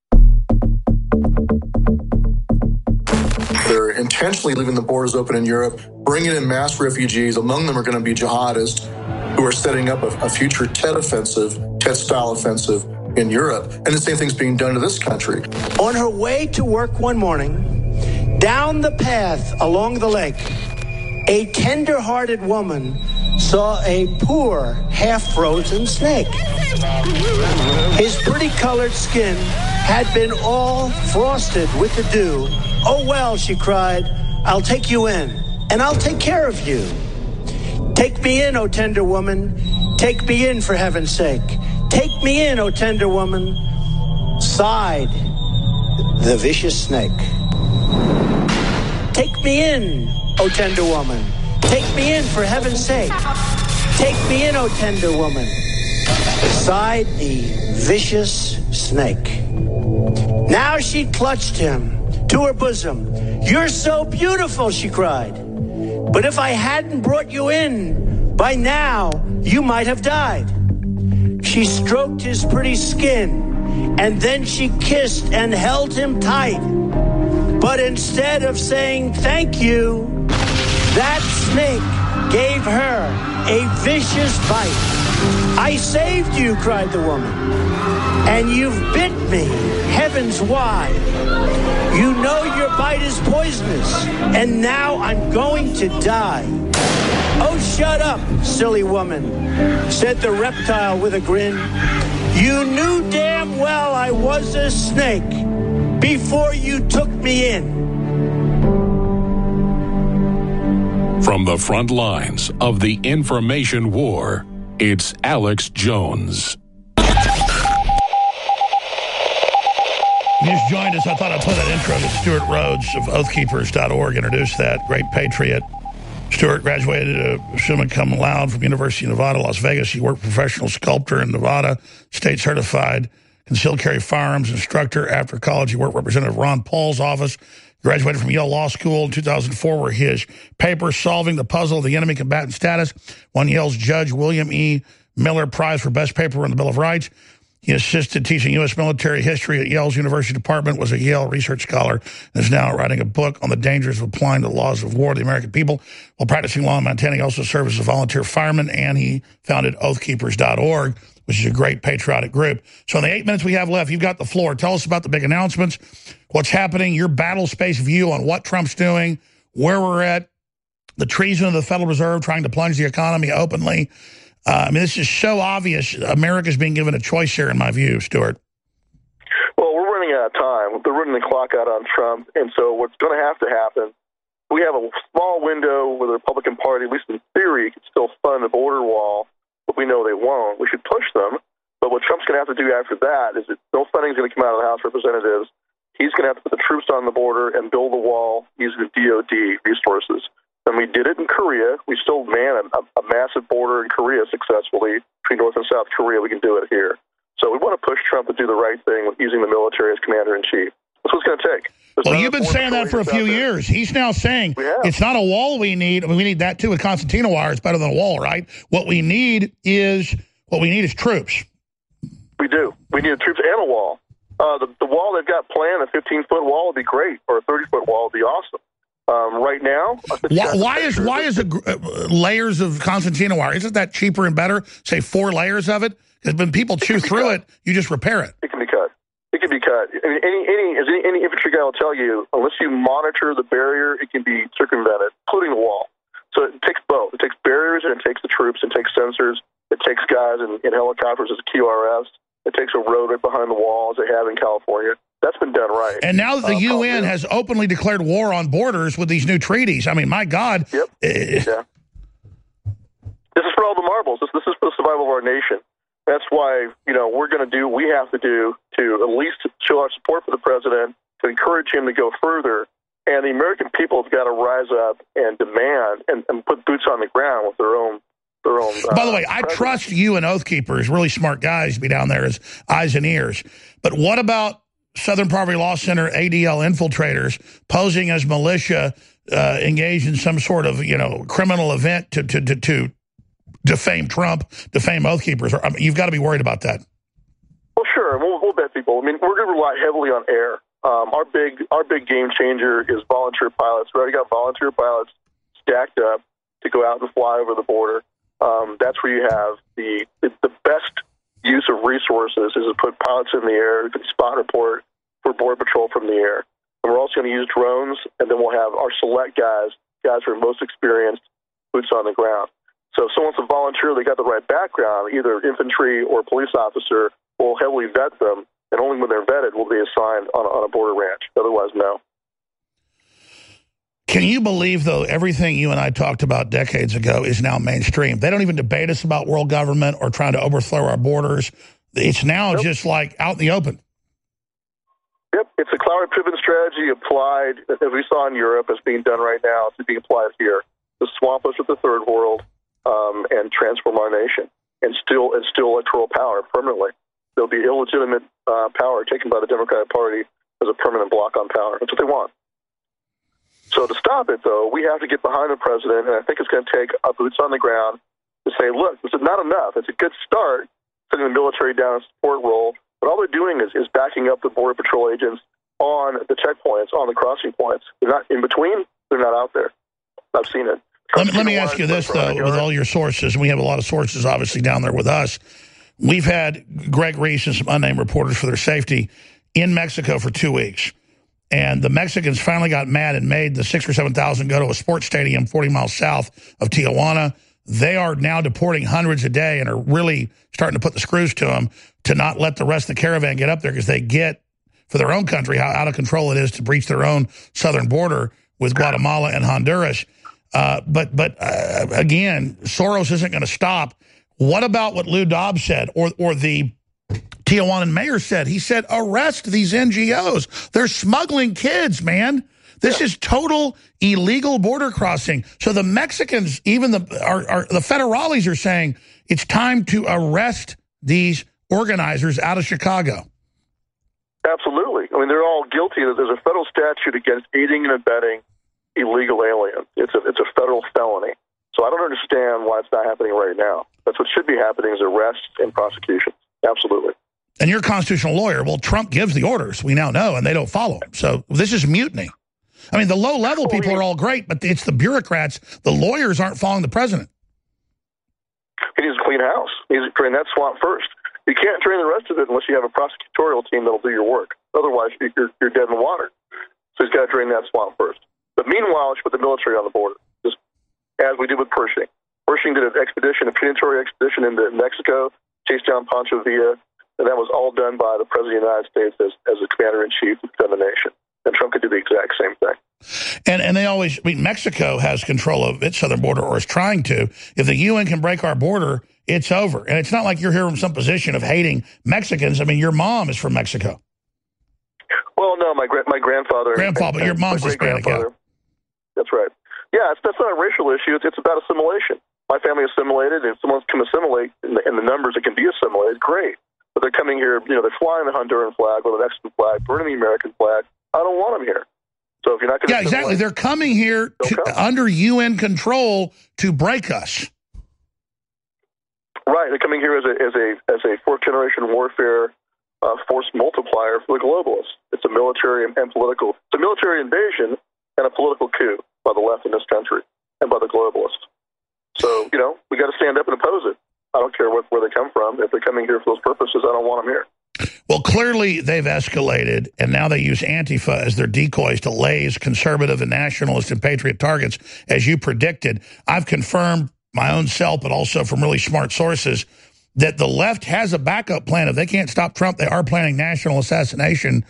They're intentionally leaving the borders open in Europe, bringing in mass refugees. Among them are going to be jihadists who are setting up a future Tet-style offensive in Europe. And the same thing's being done to this country. On her way to work one morning, down the path along the lake, a tender-hearted woman saw a poor, half-frozen snake. His pretty-colored skin had been all frosted with the dew. "Oh, well," she cried, "I'll take you in, and I'll take care of you. Take me in, O tender woman. Take me in, for heaven's sake. Take me in, O tender woman," sighed the vicious snake. "Take me in, O tender woman. Take me in, for heaven's sake. Take me in, O tender woman," sighed the vicious snake. Now she clutched him to her bosom. "You're so beautiful," she cried. "But if I hadn't brought you in, by now you might have died." She stroked his pretty skin, and then she kissed and held him tight. But instead of saying thank you, that snake gave her a vicious bite. "I saved you," cried the woman, "and you've bit me, heavens why. You know your bite is poisonous, and now I'm going to die." "Oh, shut up, silly woman," said the reptile with a grin. "You knew damn well I was a snake before you took me in." From the front lines of the information war, it's Alex Jones. You just joined us. I thought I'd play that intro to Stuart Rhodes of oathkeepers.org. Introduce that great patriot. Stuart graduated summa cum laude from University of Nevada, Las Vegas. He worked professional sculptor in Nevada, state certified concealed carry firearms instructor. After college, he worked Representative Ron Paul's office. Graduated from Yale Law School in 2004, where his paper, Solving the Puzzle of the Enemy Combatant Status, won Yale's Judge William E. Miller Prize for Best Paper on the Bill of Rights. He assisted teaching U.S. military history at Yale's University Department, was a Yale research scholar, and is now writing a book on the dangers of applying the laws of war to the American people. While practicing law in Montana, he also served as a volunteer fireman, and he founded oathkeepers.org, which is a great patriotic group. So in the 8 minutes we have left, you've got the floor. Tell us about the big announcements, what's happening, your battle space view on what Trump's doing, where we're at, the treason of the Federal Reserve trying to plunge the economy openly. I mean, this is so obvious. America's being given a choice here, in my view, Stuart. Well, we're running out of time. They're running the clock out on Trump. And so what's going to have to happen, we have a small window where the Republican Party, at least in theory, can still fund the border wall, but we know they won't. We should push them. But what Trump's going to have to do after that is that no funding is going to come out of the House of Representatives. He's going to have to put the troops on the border and build the wall using the DOD resources. And we did it in Korea. We still ran a massive border in Korea successfully between North and South Korea. We can do it here. So we want to push Trump to do the right thing with using the military as commander-in-chief. That's what it's going to take. Well, you've been saying that for a few years. He's now saying it's not a wall we need. I mean, we need that too with concertina wire. It's better than a wall, right? What we need is troops. We do. We need troops and a wall. The wall they've got planned, a 15-foot wall, would be great, or a 30-foot wall would be awesome. Right now, why is layers of concertina wire? Isn't that cheaper and better? Say 4 layers of it, because when people chew through it, you just repair it. It can be cut. It can be cut. I mean, any infantry guy will tell you, unless you monitor the barrier, it can be circumvented, including the wall. So it takes both. It takes barriers and it takes the troops. It takes sensors. It takes guys in helicopters as QRS. It takes a road right behind the wall, as they have in California. That's been done right. And now that the UN has openly declared war on borders with these new treaties, I mean, my God. Yep. Yeah. This is for all the marbles. This is for the survival of our nation. That's why, we're going to do what we have to do to at least show our support for the president, to encourage him to go further. And the American people have got to rise up and demand and put boots on the ground with their own. By the way, I trust you and Oath Keepers, really smart guys, to be down there as eyes and ears. But what about Southern Poverty Law Center ADL infiltrators posing as militia, engaged in some sort of criminal event to defame Trump, defame Oath Keepers? I mean, you've got to be worried about that. Well, sure. We'll bet people. I mean, we're going to rely heavily on air. Our big game changer is volunteer pilots. We already got volunteer pilots stacked up to go out and fly over the border. That's where you have the best use of resources is to put pilots in the air, spot report for Border Patrol from the air. And we're also going to use drones, and then we'll have our select guys who are most experienced, boots on the ground. So if someone's a volunteer, they got the right background, either infantry or police officer, we'll heavily vet them, and only when they're vetted will they assigned on a border ranch. Otherwise, no. Can you believe, though, everything you and I talked about decades ago is now mainstream? They don't even debate us about world government or trying to overthrow our borders. It's now just like out in the open. Yep, it's a Cloward-Piven strategy applied, as we saw in Europe, as being done right now. It's being applied here to swamp us with the third world and transform our nation and steal electoral power permanently. There'll be illegitimate power taken by the Democratic Party as a permanent block on power. That's what they want. So to stop it, though, we have to get behind the president, and I think it's going to take boots on the ground to say, look, this is not enough. It's a good start, sending the military down a support role, but all they're doing is backing up the Border Patrol agents on the checkpoints, on the crossing points. They're not in between. They're not out there. I've seen it. Let me ask you this, though, with all your sources, and we have a lot of sources, obviously, down there with us. We've had Greg Reese and some unnamed reporters for their safety in Mexico for 2 weeks. And the Mexicans finally got mad and made the 6,000 or 7,000 go to a sports stadium 40 miles south of Tijuana. They are now deporting hundreds a day and are really starting to put the screws to them to not let the rest of the caravan get up there, because they get, for their own country, how out of control it is to breach their own southern border with Guatemala and Honduras. But again, Soros isn't going to stop. What about what Lou Dobbs said, or the Tijuana mayor said? He said, arrest these NGOs. They're smuggling kids, man. This is total illegal border crossing. So the Mexicans, even the federales, are saying it's time to arrest these organizers out of Chicago. Absolutely. I mean, they're all guilty. There's a federal statute against aiding and abetting illegal aliens. It's a federal felony. So I don't understand why it's not happening right now. That's what should be happening, is arrests and prosecutions. Absolutely. And you're a constitutional lawyer. Well, Trump gives the orders, we now know, and they don't follow them. So this is mutiny. I mean, the low-level people are all great, but it's the bureaucrats. The lawyers aren't following the president. He needs to clean house. He needs to drain that swamp first. You can't drain the rest of it unless you have a prosecutorial team that'll do your work. Otherwise, you're dead in the water. So he's got to drain that swamp first. But meanwhile, he should put the military on the border, just as we did with Pershing. Pershing did an expedition, a punitory expedition into Mexico, chased down Pancho Villa, and that was all done by the President of the United States as a commander-in-chief to defend the nation. And Trump could do the exact same thing. And they always, I mean, Mexico has control of its southern border, or is trying to. If the UN can break our border, it's over. And it's not like you're here from some position of hating Mexicans. I mean, your mom is from Mexico. Well, no, my grandfather. Grandfather, but your mom's Hispanic. Yeah. That's right. Yeah, that's not a racial issue. It's about assimilation. My family assimilated, and if someone can assimilate in the numbers that can be assimilated, great. But they're coming here, they're flying the Honduran flag or the Mexican flag, burning the American flag. I don't want them here. So if you're not going to... Yeah, exactly. They're coming here under UN control to break us. Right. They're coming here as a fourth-generation warfare force multiplier for the globalists. It's a military and political... It's a military invasion and a political coup by the left in this country and by the globalists. So, we got to stand up and oppose it. I don't care where they come from. If they're coming here for those purposes, I don't want them here. Well, clearly they've escalated, and now they use Antifa as their decoys to laze conservative and nationalist and patriot targets, as you predicted. I've confirmed my own self, but also from really smart sources, that the left has a backup plan. If they can't stop Trump, they are planning national assassination,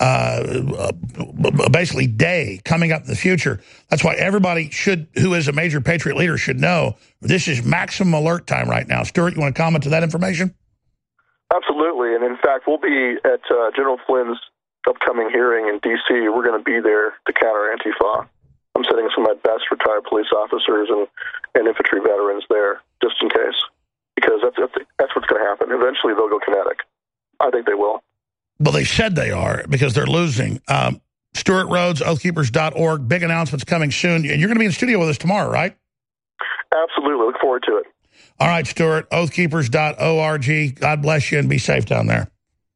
basically day coming up in the future. That's why everybody who is a major patriot leader should know this is maximum alert time right now. Stuart, you want to comment to that information? Absolutely, and in fact, we'll be at General Flynn's upcoming hearing in D.C. We're going to be there to counter Antifa. I'm sending some of my best retired police officers and infantry veterans there, just in case, because that's what's going to happen. Eventually, they'll go kinetic. I think they will. Well, they said they are because they're losing. Stuart Rhodes, oathkeepers.org, big announcements coming soon. And you're going to be in the studio with us tomorrow, right? Absolutely. Look forward to it. All right, Stuart, oathkeepers.org. God bless you and be safe down there.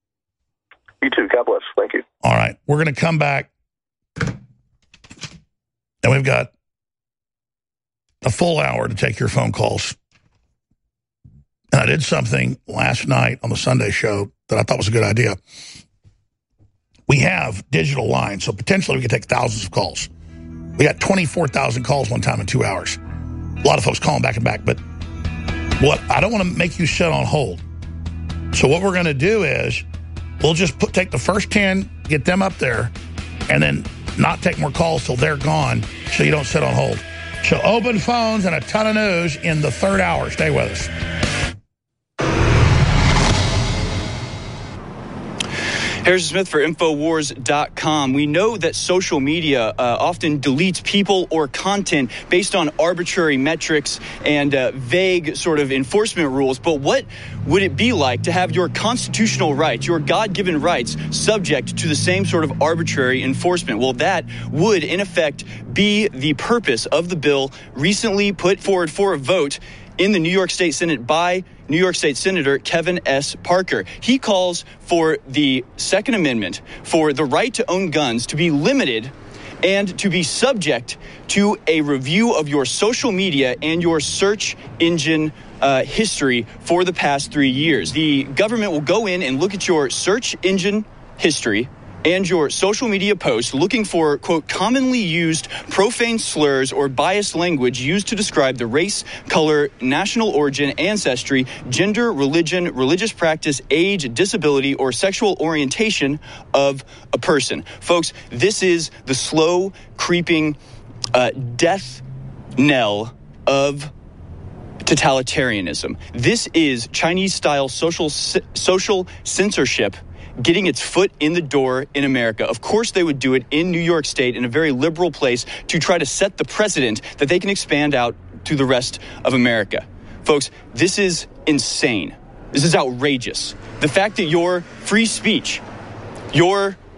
You too. God bless. Thank you. All right. We're going to come back. And we've got a full hour to take your phone calls. And I did something last night on the Sunday show that I thought was a good idea. We have digital lines, so potentially we could take thousands of calls. We got 24,000 calls one time in 2 hours. A lot of folks calling back and back, but I don't want to make you sit on hold. So what we're going to do is we'll just take the first 10, get them up there, and then not take more calls till they're gone so you don't sit on hold. So open phones and a ton of news in the third hour. Stay with us. Harrison Smith for Infowars.com. We know that social media often deletes people or content based on arbitrary metrics and vague sort of enforcement rules. But what would it be like to have your constitutional rights, your God-given rights, subject to the same sort of arbitrary enforcement? Well, that would, in effect, be the purpose of the bill recently put forward for a vote in the New York State Senate by New York State Senator Kevin S. Parker. He calls for the Second Amendment, for the right to own guns to be limited and to be subject to a review of your social media and your search engine history for the past 3 years. The government will go in and look at your search engine history and your social media posts looking for, quote, commonly used profane slurs or biased language used to describe the race, color, national origin, ancestry, gender, religion, religious practice, age, disability, or sexual orientation of a person. Folks, this is the slow creeping death knell of totalitarianism. This is Chinese-style social censorship getting its foot in the door in America. Of course they would do it in New York State, in a very liberal place, to try to set the precedent that they can expand out to the rest of America. Folks, this is insane. This is outrageous. The fact that your free speech, your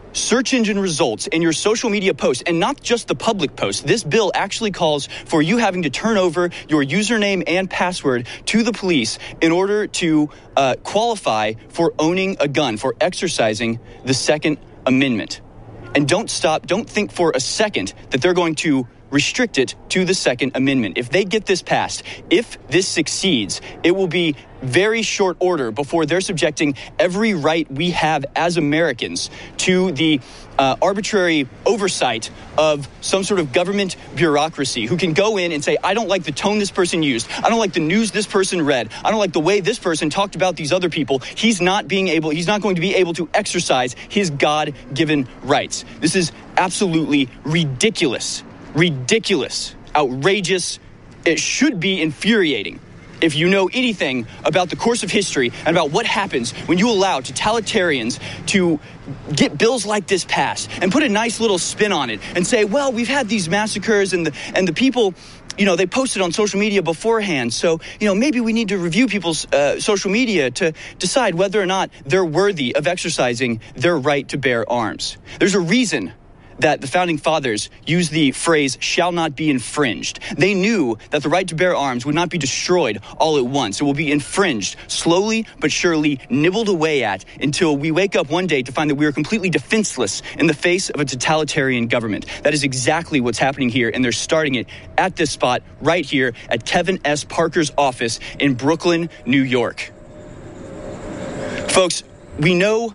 search engine results and your social media posts, and not just the public posts. This bill actually calls for you having to turn over your username and password to the police in order to qualify for owning a gun, for exercising the Second Amendment. And don't think for a second that they're going to restrict it to the Second Amendment. If they get this passed, if this succeeds, it will be very short order before they're subjecting every right we have as Americans to the arbitrary oversight of some sort of government bureaucracy who can go in and say, I don't like the tone this person used. I don't like the news this person read. I don't like the way this person talked about these other people. He's not going to be able to exercise his God-given rights. This is absolutely ridiculous. Ridiculous, outrageous. It should be infuriating if you know anything about the course of history and about what happens when you allow totalitarians to get bills like this passed and put a nice little spin on it and say, well, we've had these massacres and the people, they posted on social media beforehand. So, maybe we need to review people's social media to decide whether or not they're worthy of exercising their right to bear arms. There's a reason that the founding fathers used the phrase shall not be infringed. They knew that the right to bear arms would not be destroyed all at once. It will be infringed slowly but surely, nibbled away at until we wake up one day to find that we are completely defenseless in the face of a totalitarian government. That is exactly what's happening here, and they're starting it at this spot right here at Kevin S. Parker's office in Brooklyn, New York. Folks, we know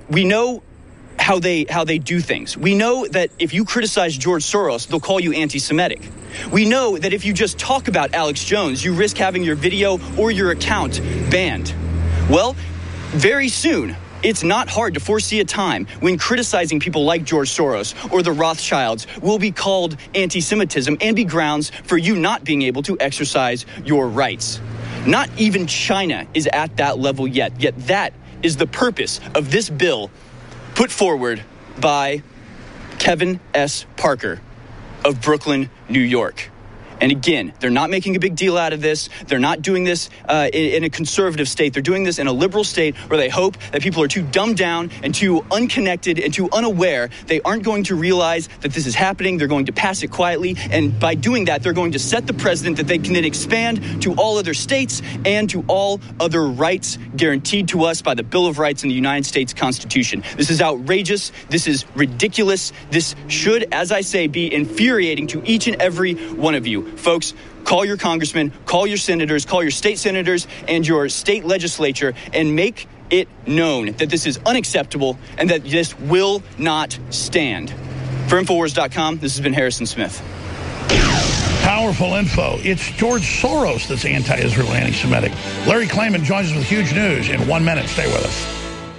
how they do things. We know that if you criticize George Soros, they'll call you anti-Semitic. We know that if you just talk about Alex Jones, you risk having your video or your account banned. Well, very soon, it's not hard to foresee a time when criticizing people like George Soros or the Rothschilds will be called anti-Semitism and be grounds for you not being able to exercise your rights. Not even China is at that level yet that is the purpose of this bill put forward by Kevin S. Parker of Brooklyn, New York. And again, they're not making a big deal out of this. They're not doing this in a conservative state. They're doing this in a liberal state where they hope that people are too dumbed down and too unconnected and too unaware. They aren't going to realize that this is happening. They're going to pass it quietly. And by doing that, they're going to set the precedent that they can then expand to all other states and to all other rights guaranteed to us by the Bill of Rights in the United States Constitution. This is outrageous. This is ridiculous. This should, as I say, be infuriating to each and every one of you. Folks, call your congressmen, call your senators, call your state senators and your state legislature and make it known that this is unacceptable and that this will not stand. For Infowars.com, this has been Harrison Smith. Powerful info. It's George Soros that's anti-Israel, anti-Semitic. Larry Klayman joins us with huge news in 1 minute. Stay with us.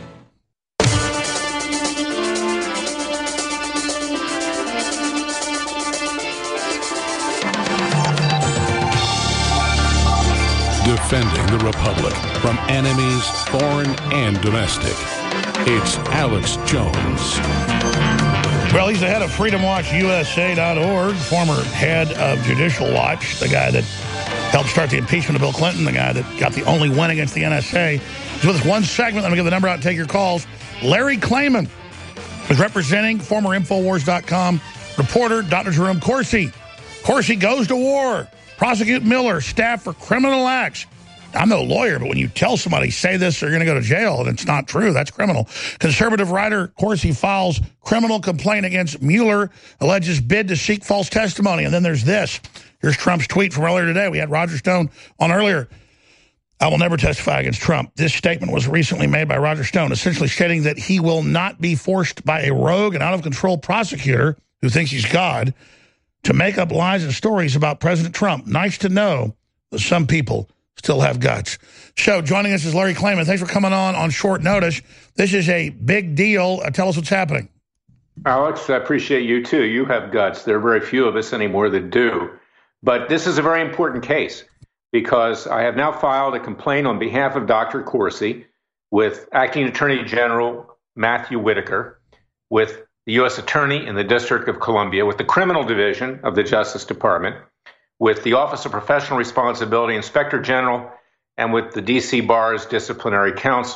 Defending the Republic from enemies, foreign and domestic. It's Alex Jones. Well, he's the head of FreedomWatchUSA.org, former head of Judicial Watch, the guy that helped start the impeachment of Bill Clinton, the guy that got the only win against the NSA. He's with us one segment. Let me give the number out and take your calls. Larry Klayman is representing former Infowars.com reporter Dr. Jerome Corsi. Corsi goes to war. Prosecute Miller, staff for criminal acts. I'm no lawyer, but when you tell somebody, say this, they're going to go to jail, and it's not true, that's criminal. Conservative writer Corsi files criminal complaint against Mueller, alleges bid to seek false testimony. And then there's this. Here's Trump's tweet from earlier today. We had Roger Stone on earlier. I will never testify against Trump. This statement was recently made by Roger Stone, essentially stating that he will not be forced by a rogue and out-of-control prosecutor who thinks he's God to make up lies and stories about President Trump. Nice to know that some people still have guts. So joining us is Larry Klayman. Thanks for coming on short notice. This is a big deal. Tell us what's happening. Alex, I appreciate you too. You have guts. There are very few of us anymore that do. But this is a very important case because I have now filed a complaint on behalf of Dr. Corsi with Acting Attorney General Matthew Whitaker, with the U.S. Attorney in the District of Columbia, with the Criminal Division of the Justice Department, with the Office of Professional Responsibility Inspector General, and with the D.C. Bar's Disciplinary Council.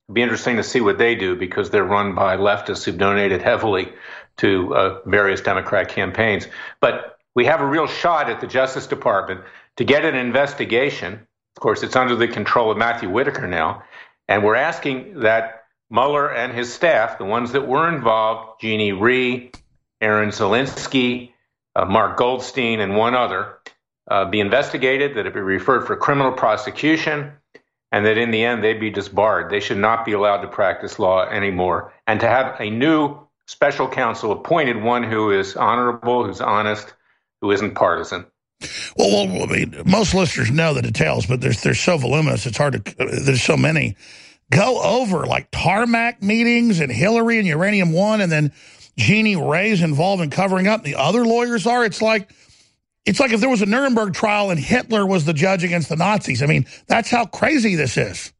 It'd be interesting to see what they do because they're run by leftists who've donated heavily to various Democrat campaigns. But we have a real shot at the Justice Department to get an investigation. Of course, it's under the control of Matthew Whitaker now. And we're asking that Mueller and his staff, the ones that were involved, Jeannie Rhee, Aaron Zelinsky, Mark Goldstein, and one other, be investigated, that it be referred for criminal prosecution, and that in the end they'd be disbarred. They should not be allowed to practice law anymore. And to have a new special counsel appointed, one who is honorable, who's honest, who isn't partisan. Well, I mean, most listeners know the details, but they're so voluminous, it's hard to, there's so many. Go over like tarmac meetings and Hillary and Uranium One, and then Jeannie Rhee's involved in covering up. The other lawyers are. It's like if there was a Nuremberg trial and Hitler was the judge against the Nazis. I mean, that's how crazy this is.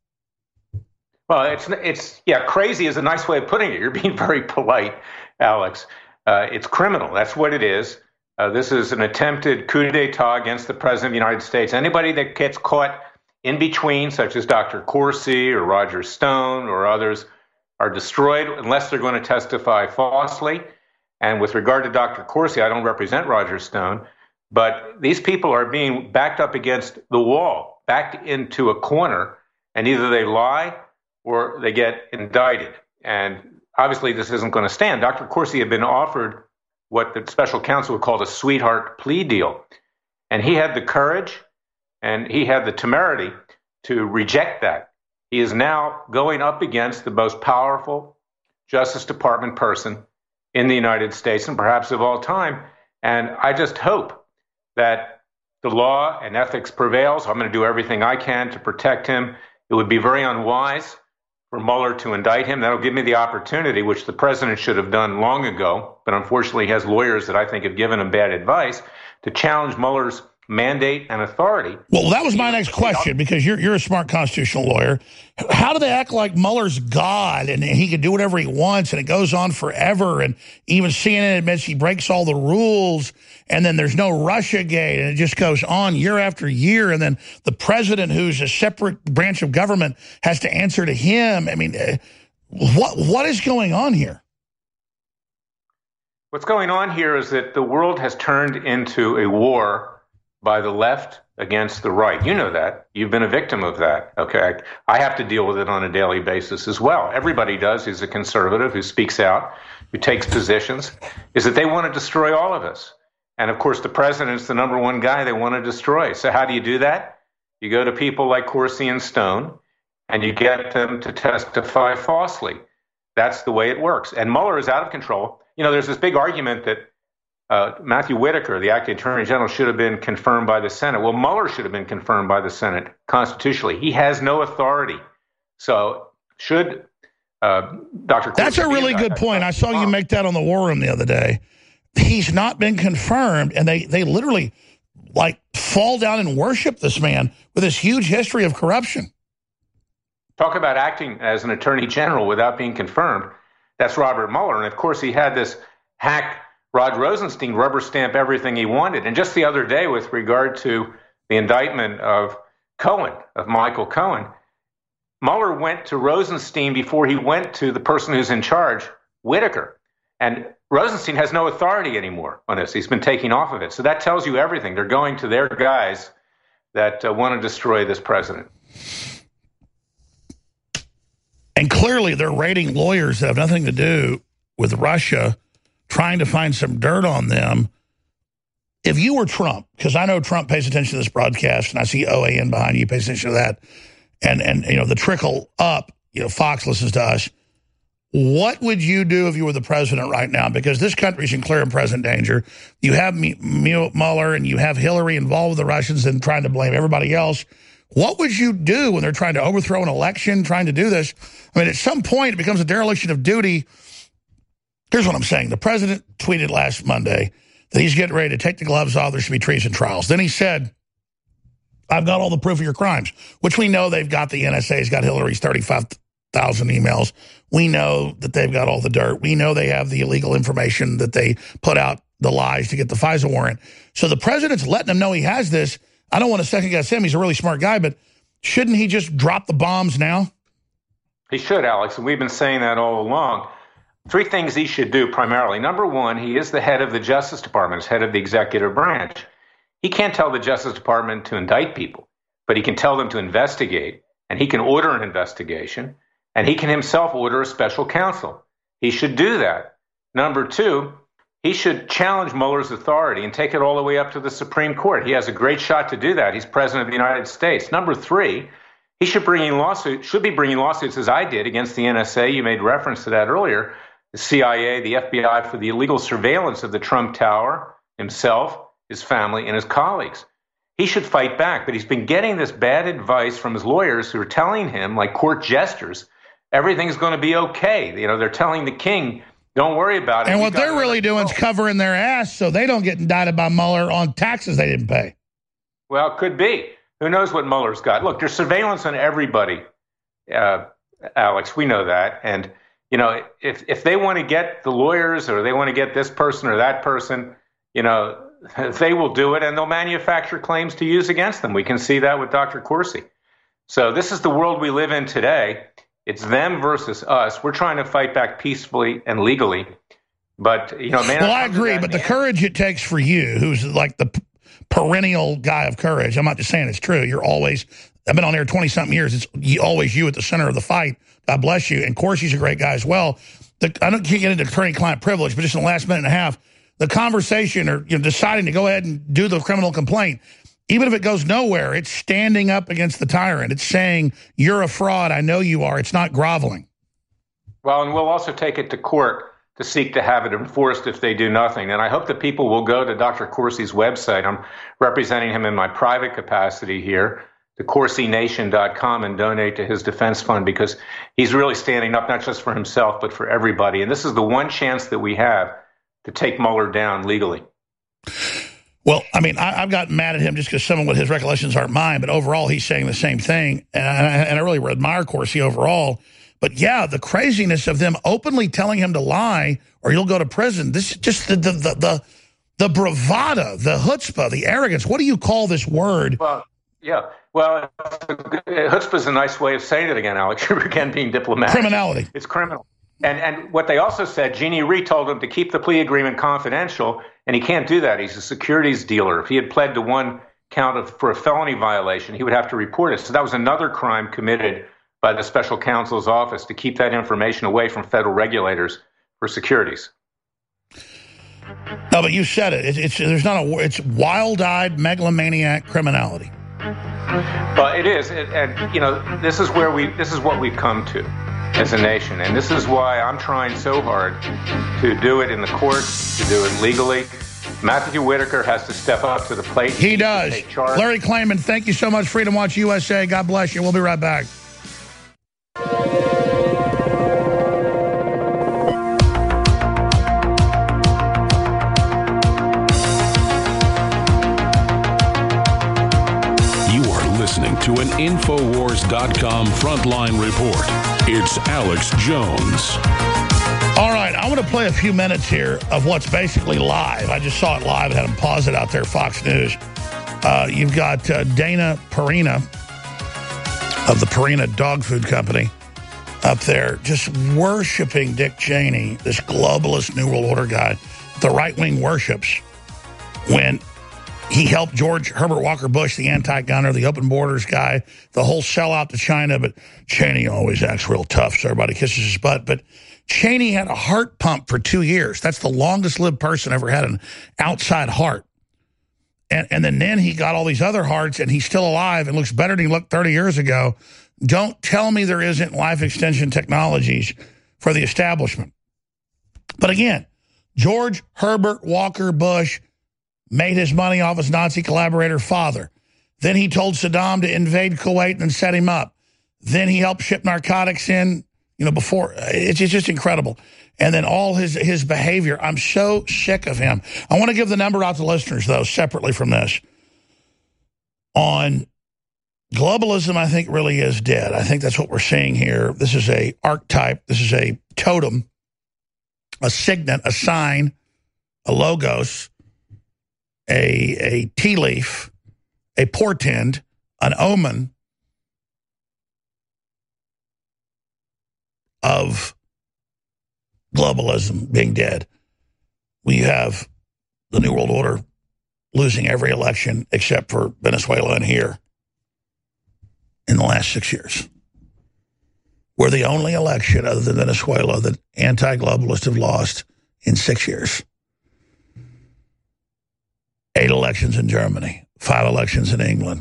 Well, yeah, crazy is a nice way of putting it. You're being very polite, Alex. It's criminal. That's what it is. This is an attempted coup d'etat against the President of the United States. Anybody that gets caught in between, such as Dr. Corsi or Roger Stone or others, are destroyed unless they're going to testify falsely. And with regard to Dr. Corsi, I don't represent Roger Stone, but these people are being backed up against the wall, backed into a corner, and either they lie or they get indicted. And obviously this isn't going to stand. Dr. Corsi had been offered what the special counsel would call a sweetheart plea deal. And he had the courage and he had the temerity to reject that. He is now going up against the most powerful Justice Department person in the United States and perhaps of all time. And I just hope that the law and ethics prevails. I'm going to do everything I can to protect him. It would be very unwise for Mueller to indict him. That'll give me the opportunity, which the president should have done long ago, but unfortunately he has lawyers that I think have given him bad advice, to challenge Mueller's mandate and authority. Well, that was my next question, because you're a smart constitutional lawyer. How do they act like Mueller's God and he can do whatever he wants and it goes on forever, and even CNN admits he breaks all the rules, and then there's no Russiagate, and it just goes on year after year, and then the president, who's a separate branch of government, has to answer to him? I mean, what is going on here? What's going on here is that the world has turned into a war by the left against the right. You know that. You've been a victim of that, okay? I have to deal with it on a daily basis as well. Everybody does who's a conservative, who speaks out, who takes positions, is that they want to destroy all of us. And, of course, the president's the number one guy they want to destroy. So how do you do that? You go to people like Corsi and Stone, and you get them to testify falsely. That's the way it works. And Mueller is out of control. You know, there's this big argument that Matthew Whitaker, the acting attorney general, should have been confirmed by the Senate. Well, Mueller should have been confirmed by the Senate constitutionally. He has no authority. So should Dr. Corsi— That's a really good point. I saw you make that on the War Room the other day. He's not been confirmed, and they literally like fall down and worship this man with this huge history of corruption. Talk about acting as an attorney general without being confirmed. That's Robert Mueller. And of course, he had this hack Rod Rosenstein rubber stamp everything he wanted. And just the other day, with regard to the indictment of Cohen, of Michael Cohen, Mueller went to Rosenstein before he went to the person who's in charge, Whitaker. And Rosenstein has no authority anymore on this. He's been taken off of it. So that tells you everything. They're going to their guys that want to destroy this president. And clearly they're raiding lawyers that have nothing to do with Russia, trying to find some dirt on them. If you were Trump, because I know Trump pays attention to this broadcast, and I see OAN behind you, pays attention to that, and you know, the trickle up, you know, Fox listens to us. What would you do if you were the president right now? Because this country's in clear and present danger. You have Mueller and you have Hillary involved with the Russians and trying to blame everybody else. What would you do when they're trying to overthrow an election, trying to do this? I mean, at some point, it becomes a dereliction of duty. Here's what I'm saying. The president tweeted last Monday that he's getting ready to take the gloves off. There should be treason trials. Then he said, I've got all the proof of your crimes, which we know they've got. The NSA's got Hillary's 35,000 emails. We know that they've got all the dirt. We know they have the illegal information that they put out, the lies to get the FISA warrant. So the president's letting them know he has this. I don't want to second guess him. He's a really smart guy, but shouldn't he just drop the bombs now? He should, Alex, and we've been saying that all along. 3 things he should do primarily. Number one, he is the head of the Justice Department, head of the executive branch. He can't tell the Justice Department to indict people, but he can tell them to investigate, and he can order an investigation, and he can himself order a special counsel. He should do that. Number 2, he should challenge Mueller's authority and take it all the way up to the Supreme Court. He has a great shot to do that. He's president of the United States. Number 3, he should be bringing lawsuits, as I did, against the NSA. You made reference to that earlier. The CIA, the FBI, for the illegal surveillance of the Trump Tower, himself, his family, and his colleagues. He should fight back, but he's been getting this bad advice from his lawyers who are telling him, like court jesters, everything's going to be okay. They're telling the king, don't worry about it. And what they're really doing is covering their ass so they don't get indicted by Mueller on taxes they didn't pay. Well, it could be. Who knows what Mueller's got? Look, there's surveillance on everybody, Alex. We know that. And, if they want to get the lawyers or they want to get this person or that person, they will do it, and they'll manufacture claims to use against them. We can see that with Dr. Corsi. So this is the world we live in today. It's them versus us. We're trying to fight back peacefully and legally. But, Well, I agree, but the courage it takes for you, who's like the perennial guy of courage, I'm not just saying it's true. I've been on there 20-something years. It's always you at the center of the fight. God bless you. And Corsi's a great guy as well. I can't get into attorney-client privilege, but just in the last minute and a half, the conversation or deciding to go ahead and do the criminal complaint, even if it goes nowhere, it's standing up against the tyrant. It's saying, you're a fraud. I know you are. It's not groveling. Well, and we'll also take it to court to seek to have it enforced if they do nothing. And I hope that people will go to Dr. Corsi's website. I'm representing him in my private capacity here, thecorsination.com, and donate to his defense fund, because he's really standing up not just for himself, but for everybody. And this is the one chance that we have to take Mueller down legally. Well, I mean, I've gotten mad at him just because some of his recollections aren't mine, but overall he's saying the same thing. And I really admire Corsi overall. But yeah, the craziness of them openly telling him to lie or you'll go to prison. This is just the bravado, the chutzpah, the arrogance. What do you call this word? Well, yeah. Well, chutzpah is a nice way of saying it again, Alex. You're again being diplomatic. Criminality. It's criminal. And what they also said, Jeannie Rhee told him to keep the plea agreement confidential, and he can't do that. He's a securities dealer. If he had pled to one count for a felony violation, he would have to report it. So that was another crime committed by the special counsel's office, to keep that information away from federal regulators for securities. No, but you said it. It's wild-eyed megalomaniac criminality. Well, it is, and this is what we've come to as a nation, and this is why I'm trying so hard to do it in the courts, to do it legally. Matthew Whitaker has to step up to the plate. He does. Larry Klayman, thank you so much. Freedom Watch USA. God bless you. We'll be right back. Listening to an Infowars.com frontline report. It's Alex Jones. All right, I want to play a few minutes here of what's basically live. I just saw it live and had them pause it out there, Fox News. You've got Dana Perina of the Perina Dog Food Company up there just worshiping Dick Cheney, this globalist New World Order guy. The right wing worships when he helped George Herbert Walker Bush, the anti-gunner, the open borders guy, the whole sellout to China. But Cheney always acts real tough, so everybody kisses his butt. But Cheney had a heart pump for 2 years. That's the longest-lived person ever had an outside heart. And then he got all these other hearts, and he's still alive and looks better than he looked 30 years ago. Don't tell me there isn't life extension technologies for the establishment. But again, George Herbert Walker Bush made his money off his Nazi collaborator father. Then he told Saddam to invade Kuwait and set him up. Then he helped ship narcotics in, before. It's just incredible. And then all his behavior. I'm so sick of him. I want to give the number out to listeners, though, separately from this. On globalism, I think really is dead. I think that's what we're seeing here. This is a archetype. This is a totem, a signet, a sign, a logos, a tea leaf, a portend, an omen of globalism being dead. We have the New World Order losing every election except for Venezuela and here in the last 6 years. We're the only election other than Venezuela that anti-globalists have lost in 6 years. 8 elections in Germany, 5 elections in England,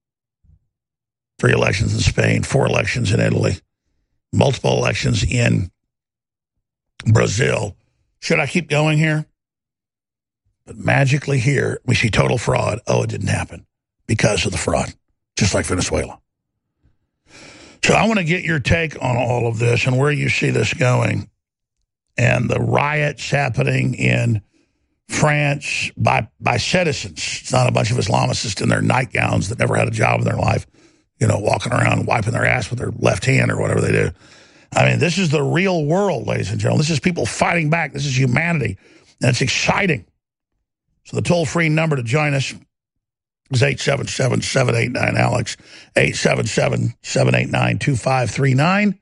3 elections in Spain, 4 elections in Italy, multiple elections in Brazil. Should I keep going here? But magically here, we see total fraud. Oh, it didn't happen because of the fraud, just like Venezuela. So I want to get your take on all of this and where you see this going and the riots happening in France by citizens. It's not a bunch of Islamists in their nightgowns that never had a job in their life, you know, walking around wiping their ass with their left hand or whatever they do. I mean, this is the real world, ladies and gentlemen. This is people fighting back. This is humanity, and it's exciting. So the toll-free number to join us is 877-789-ALEX, 877-789-2539,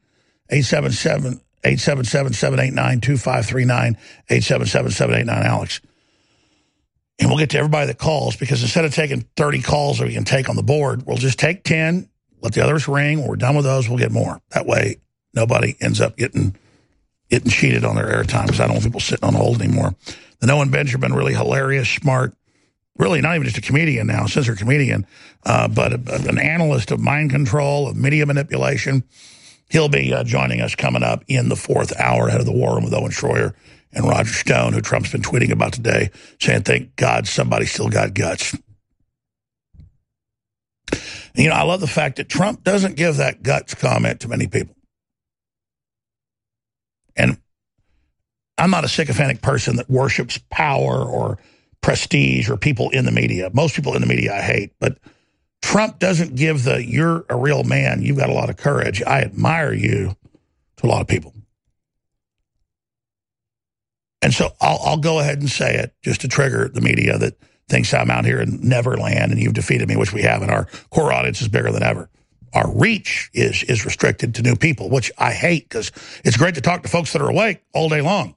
877-789-2539, 877-789-ALEX. And we'll get to everybody that calls, because instead of taking 30 calls that we can take on the board, we'll just take 10, let the others ring. When we're done with those, we'll get more. That way, nobody ends up getting cheated on their airtime, because I don't want people sitting on hold anymore. The Noah Benjamin, really hilarious, smart, really not even just a comedian now, since they're a comedian, but an analyst of mind control, of media manipulation. He'll be joining us coming up in the 4th hour ahead of the War Room with Owen Schroyer and Roger Stone, who Trump's been tweeting about today, saying, thank God somebody still got guts. And, you know, I love the fact that Trump doesn't give that guts comment to many people. And I'm not a sycophantic person that worships power or prestige or people in the media. Most people in the media I hate, but Trump doesn't give the, you're a real man, you've got a lot of courage, I admire you, to a lot of people. And so I'll go ahead and say it just to trigger the media that thinks I'm out here in Neverland and you've defeated me, which we have, and our core audience is bigger than ever. Our reach is restricted to new people, which I hate, because it's great to talk to folks that are awake all day long.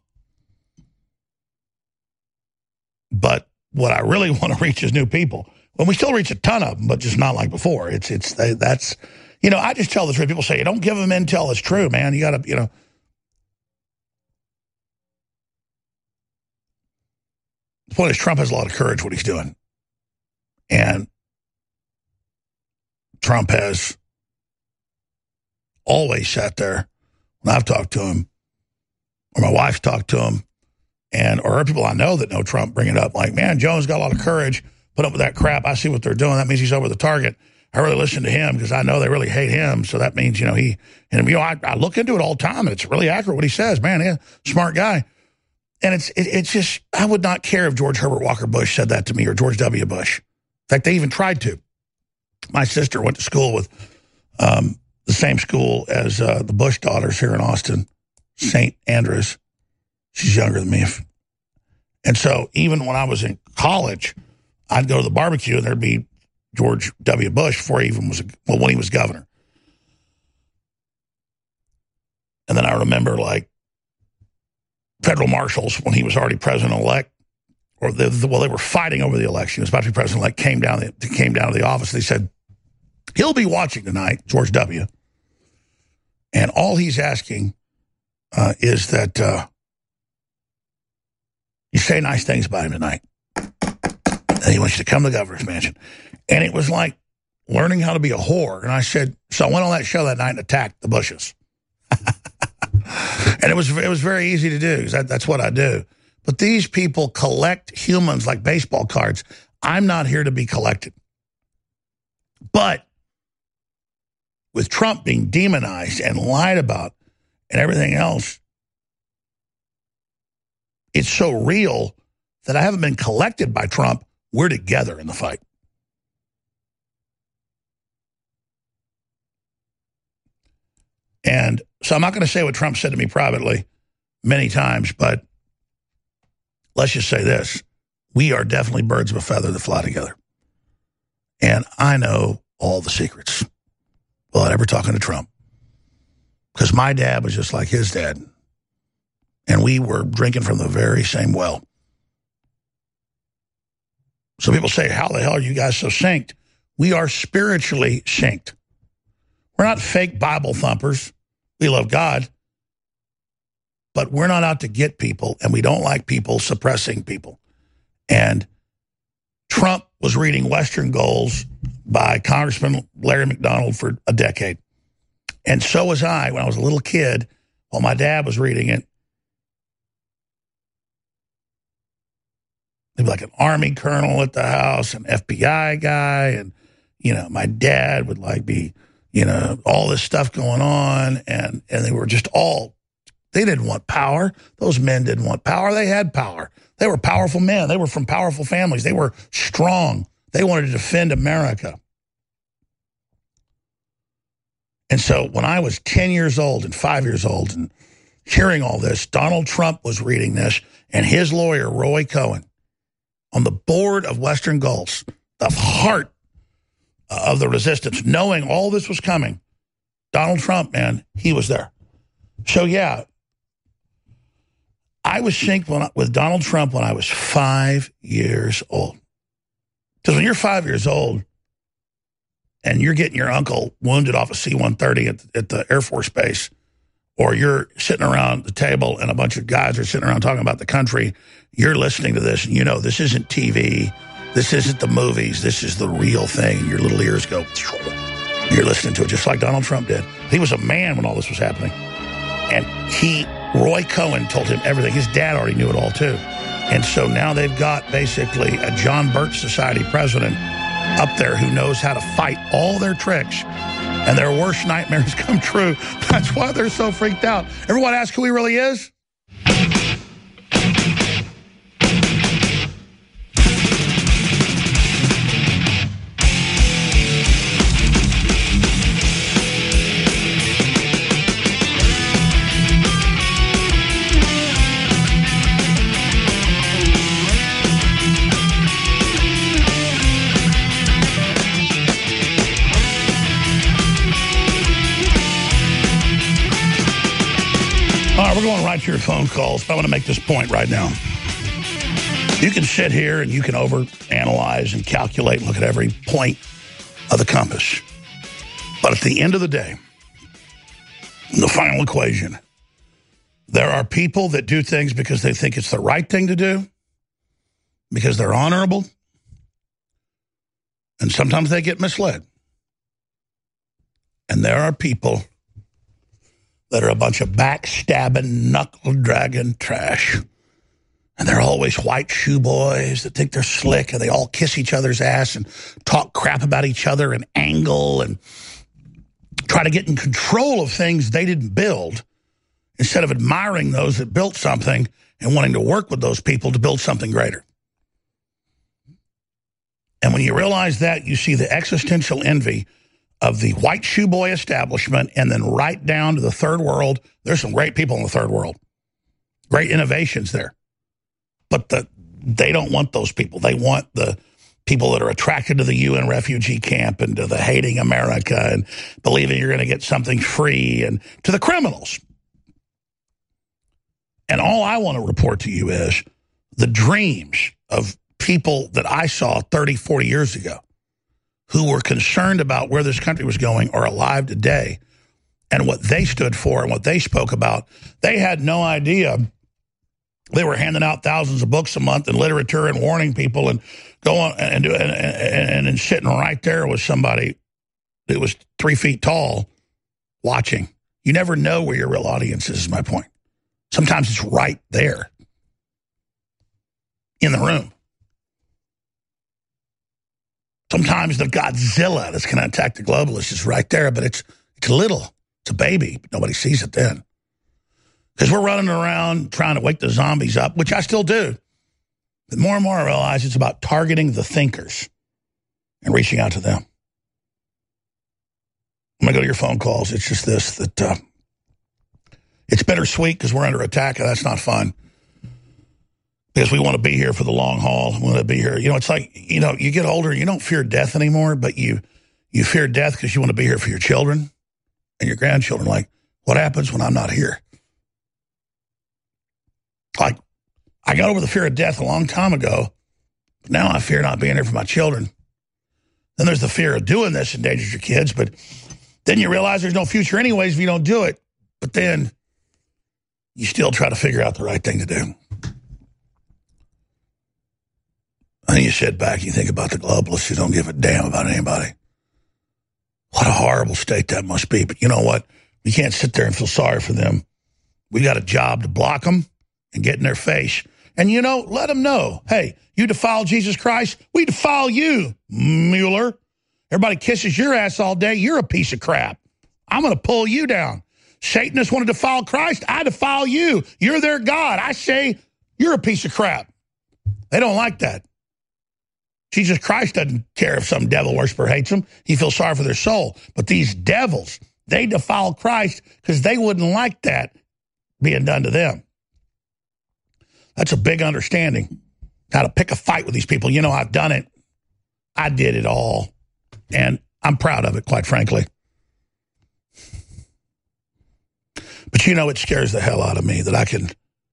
But what I really want to reach is new people. Well, we still reach a ton of them, but just not like before. That's, you know, I just tell the truth. People say, don't give them intel. It's true, man. You got to, you know. The point is, Trump has a lot of courage what he's doing. And Trump has always sat there when I've talked to him, or my wife's talked to him, or other people I know that know Trump bring it up, like, man, Jones got a lot of courage, put up with that crap. I see what they're doing. That means he's over the target. I really listen to him because I know they really hate him. So that means, you know, I look into it all the time, and it's really accurate what he says. Man, he's a smart guy. And it's just, I would not care if George Herbert Walker Bush said that to me, or George W. Bush. In fact, they even tried to. My sister went to school with the same school as the Bush daughters here in Austin, St. Andrews. She's younger than me. And so even when I was in college, I'd go to the barbecue, and there'd be George W. Bush before he even was, when he was governor. And then I remember, like, federal marshals, when he was already president-elect, or they were fighting over the election. He was about to be president-elect, came down to the office. They said, he'll be watching tonight, George W. And all he's asking is that you say nice things about him tonight. And he wants you to come to the governor's mansion. And it was like learning how to be a whore. And I said, so I went on that show that night and attacked the Bushes. And it was very easy to do, because that's what I do. But these people collect humans like baseball cards. I'm not here to be collected. But with Trump being demonized and lied about and everything else, it's so real that I haven't been collected by Trump. We're together in the fight. And so I'm not going to say what Trump said to me privately many times, but let's just say this. We are definitely birds of a feather that fly together. And I know all the secrets without ever talking to Trump. because my dad was just like his dad. And we were drinking from the very same well. So people say, how the hell are you guys so synced? We are spiritually synced. We're not fake Bible thumpers. We love God. But we're not out to get people, and we don't like people suppressing people. And Trump was reading Western Goals by Congressman Larry McDonald for a decade. And so was I when I was a little kid, while my dad was reading it. There'd be like an Army colonel at the house, an FBI guy, and, you know, my dad would like be, you know, all this stuff going on, and they were just all, they didn't want power. Those men didn't want power. They had power. They were powerful men. They were from powerful families. They were strong. They wanted to defend America. And so when I was 10 years old and 5 years old and hearing all this, Donald Trump was reading this, and his lawyer, Roy Cohen, on the board of Western Goals, the heart of the resistance, knowing all this was coming, Donald Trump, man, he was there. So, yeah, I was synced with Donald Trump when I was 5 years old. Because when you're 5 years old and you're getting your uncle wounded off a C-130 at the Air Force Base, or you're sitting around the table and a bunch of guys are sitting around talking about the country, you're listening to this and you know this isn't TV, this isn't the movies, this is the real thing. And your little ears go, you're listening to it just like Donald Trump did. He was a man when all this was happening. And Roy Cohen told him everything. His dad already knew it all too. And so now they've got basically a John Birch Society president up there who knows how to fight all their tricks. And their worst nightmares come true. That's why they're so freaked out. Everyone ask who he really is? We're going right to your phone calls, but I want to make this point right now. You can sit here and you can overanalyze and calculate and look at every point of the compass. But at the end of the day, in the final equation, there are people that do things because they think it's the right thing to do, because they're honorable, and sometimes they get misled. And there are people that are a bunch of backstabbing, knuckle-dragging trash. And they're always white shoe boys that think they're slick, and they all kiss each other's ass and talk crap about each other and angle and try to get in control of things they didn't build instead of admiring those that built something and wanting to work with those people to build something greater. And when you realize that, you see the existential envy of the white shoe boy establishment, and then right down to the third world. There's some great people in the third world. Great innovations there. But they don't want those people. They want the people that are attracted to the UN refugee camp and to the hating America and believing you're going to get something free, and to the criminals. And all I want to report to you is the dreams of people that I saw 30, 40 years ago who were concerned about where this country was going are alive today, and what they stood for and what they spoke about. They had no idea they were handing out thousands of books a month and literature and warning people and going and sitting right there with somebody that was 3 feet tall watching. You never know where your real audience is my point. Sometimes it's right there in the room. Sometimes the Godzilla that's going to attack the globalists is right there, but it's little. It's a baby, but nobody sees it then. Because we're running around trying to wake the zombies up, which I still do. But more and more I realize it's about targeting the thinkers and reaching out to them. I'm going to go to your phone calls. It's just this, that it's bittersweet because we're under attack, and that's not fun. Because we want to be here for the long haul. We want to be here. You know, it's like, you know, you get older, you don't fear death anymore, but you fear death because you want to be here for your children and your grandchildren. Like, What happens when I'm not here? Like, I got over the fear of death a long time ago. But now I fear not being here for my children. Then there's the fear of doing this endangers your kids, but then you realize there's no future anyways if you don't do it. But then you still try to figure out the right thing to do. And you sit back and you think about the globalists who don't give a damn about anybody. What a horrible state that must be. But you know what? We can't sit there and feel sorry for them. We got a job to block them and get in their face. And, you know, let them know, hey, you defile Jesus Christ, we defile you, Mueller. Everybody kisses your ass all day. You're a piece of crap. I'm going to pull you down. Satanists want to defile Christ. I defile you. You're their God. I say you're a piece of crap. They don't like that. Jesus Christ doesn't care if some devil worshiper hates them. He feels sorry for their soul. But these devils, they defile Christ because they wouldn't like that being done to them. That's a big understanding. How to pick a fight with these people. You know, I've done it. I did it all. And I'm proud of it, quite frankly. But you know, it scares the hell out of me that I can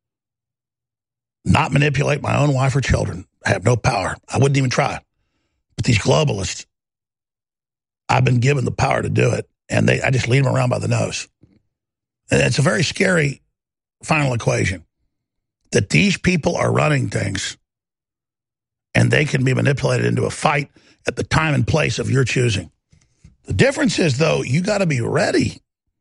not manipulate my own wife or children. I have no power. I wouldn't even try. But these globalists, I've been given the power to do it. And I just lead them around by the nose. And it's a very scary final equation. That these people are running things and they can be manipulated into a fight at the time and place of your choosing. The difference is, though, you got to be ready.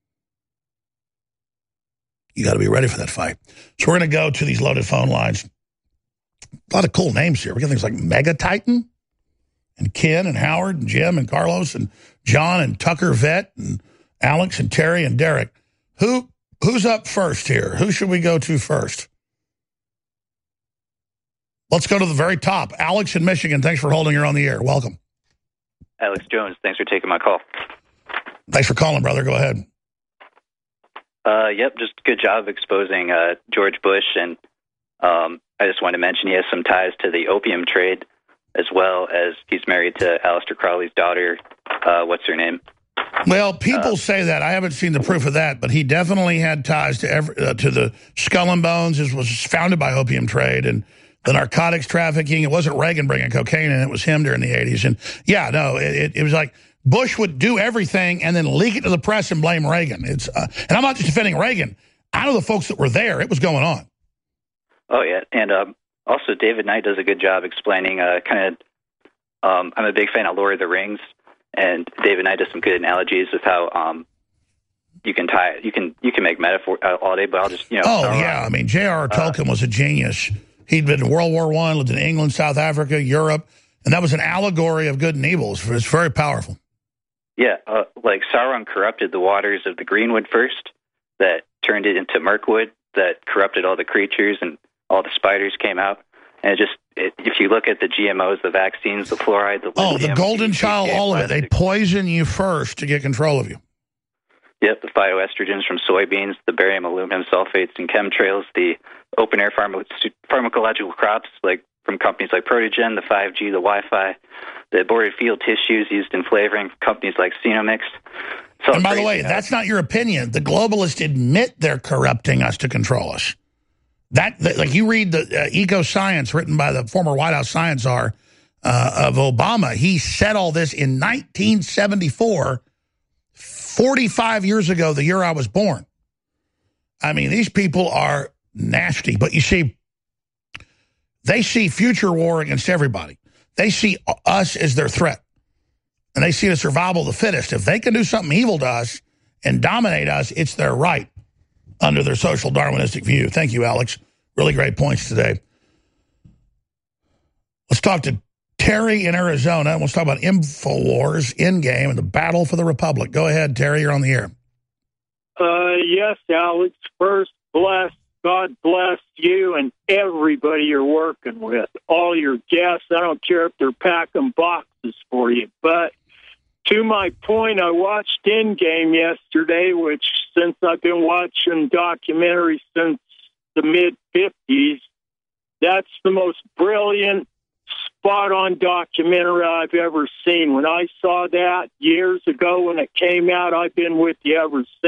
You got to be ready for that fight. So we're going to go to these loaded phone lines. A lot of cool names here. We got things like Mega Titan and Ken and Howard and Jim and Carlos and John and Tucker Vet and Alex and Terry and Derek. Who's up first here? Who should we go to first? Let's go to the very top. Alex in Michigan, thanks for holding her on the air. Welcome. Alex Jones, thanks for taking my call. Thanks for calling, brother. Go ahead. Yep, just good job exposing George Bush. And I just wanted to mention he has some ties to the opium trade, as well as he's married to Aleister Crowley's daughter. What's her name? Well, people say that. I haven't seen the proof of that, but he definitely had ties to the Skull and Bones. It was founded by opium trade and the narcotics trafficking. It wasn't Reagan bringing cocaine in. It was him during the 80s. And, yeah, no, it was like Bush would do everything and then leak it to the press and blame Reagan. And I'm not just defending Reagan. I know the folks that were there. It was going on. Oh, yeah. And also David Knight does a good job explaining I'm a big fan of Lord of the Rings. And David Knight does some good analogies of how you can make metaphor all day, but I'll just, I mean, J.R.R. Tolkien was a genius. He'd been in World War I, lived in England, South Africa, Europe, and that was an allegory of good and evil. It's very powerful. Yeah, like Sauron corrupted the waters of the Greenwood first, that turned it into Mirkwood, that corrupted all the creatures, and all the spiders came out. And if you look at the GMOs, the vaccines, the fluoride, the lithium, the golden child, all of it. They poison you first to get control of you. Yep, the phytoestrogens from soybeans, the barium aluminum sulfates and chemtrails, the open-air pharmacological crops like from companies like Protogen, the 5G, the Wi-Fi, the aborted field tissues used in flavoring from companies like Xenomix. And by the way, that's not your opinion. The globalists admit they're corrupting us to control us. Like you read the Eco-Science written by the former White House science czar of Obama. He said all this in 1974, 45 years ago, the year I was born. I mean, these people are nasty. But you see, they see future war against everybody. They see us as their threat. And they see the survival of the fittest. If they can do something evil to us and dominate us, it's their right under their social Darwinistic view. Thank you, Alex. Really great points today. Let's talk to Terry in Arizona. And let's talk about InfoWars, Endgame, and the battle for the Republic. Go ahead, Terry. You're on the air. Yes, Alex. First, God bless you and everybody you're working with. All your guests. I don't care if they're packing boxes for you. But to my point, I watched Endgame yesterday, which since I've been watching documentaries since the mid-'50s, that's the most brilliant, spot-on documentary I've ever seen. When I saw that years ago when it came out, I've been with you ever since.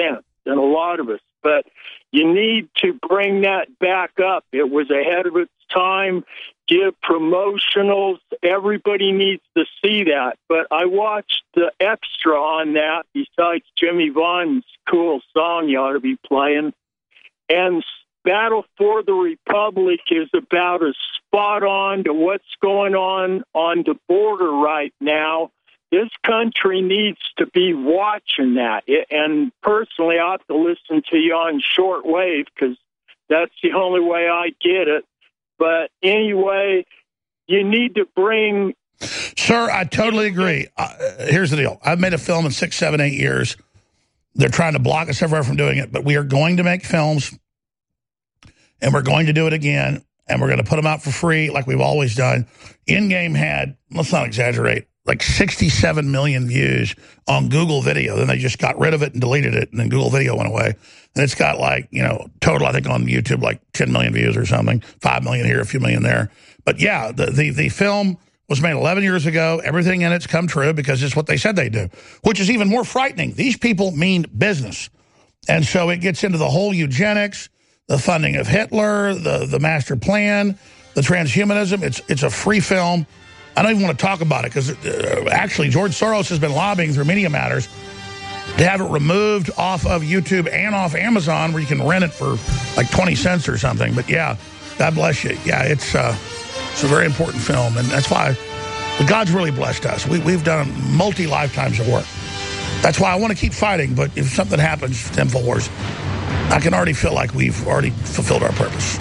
than a lot of us. But you need to bring that back up. It was ahead of its time. Give promotionals. Everybody needs to see that. But I watched the extra on that, besides Jimmy Vaughn's cool song you ought to be playing. And Battle for the Republic is about as spot on to what's going on the border right now. This country needs to be watching that. And personally, I have to listen to you on shortwave because that's the only way I get it. But anyway, you need to bring... Sir, I totally agree. Here's the deal. I've made a film in 6, 7, 8 years. They're trying to block us everywhere from doing it, but we are going to make films, and we're going to do it again, and we're going to put them out for free like we've always done. Endgame had, let's not exaggerate, like 67 million views on Google Video. Then they just got rid of it and deleted it, and then Google Video went away. And it's got like, total, I think, on YouTube, like 10 million views or something. 5 million here, a few million there. But yeah, the film was made 11 years ago. Everything in it's come true because it's what they said they do, which is even more frightening. These people mean business. And so it gets into the whole eugenics, the funding of Hitler, the master plan, the transhumanism. It's a free film. I don't even want to talk about it because actually George Soros has been lobbying through Media Matters to have it removed off of YouTube and off Amazon where you can rent it for like 20 cents or something. But yeah, God bless you. Yeah, it's a very important film, and that's why God's really blessed us. We've done multi-lifetimes of work. That's why I want to keep fighting, but if something happens to InfoWars, I can already feel like we've already fulfilled our purpose.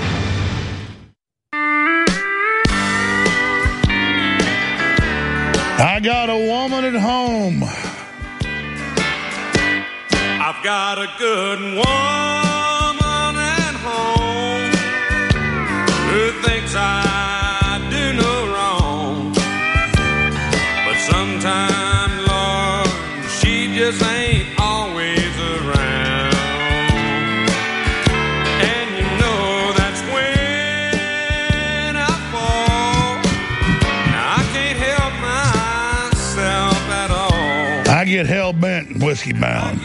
I got a woman at home. I've got a good woman at home who thinks I do no wrong. But sometimes, Lord, she just ain't always around. And you know that's when I fall. Now I can't help myself at all. I get hell-bent and whiskey-bound.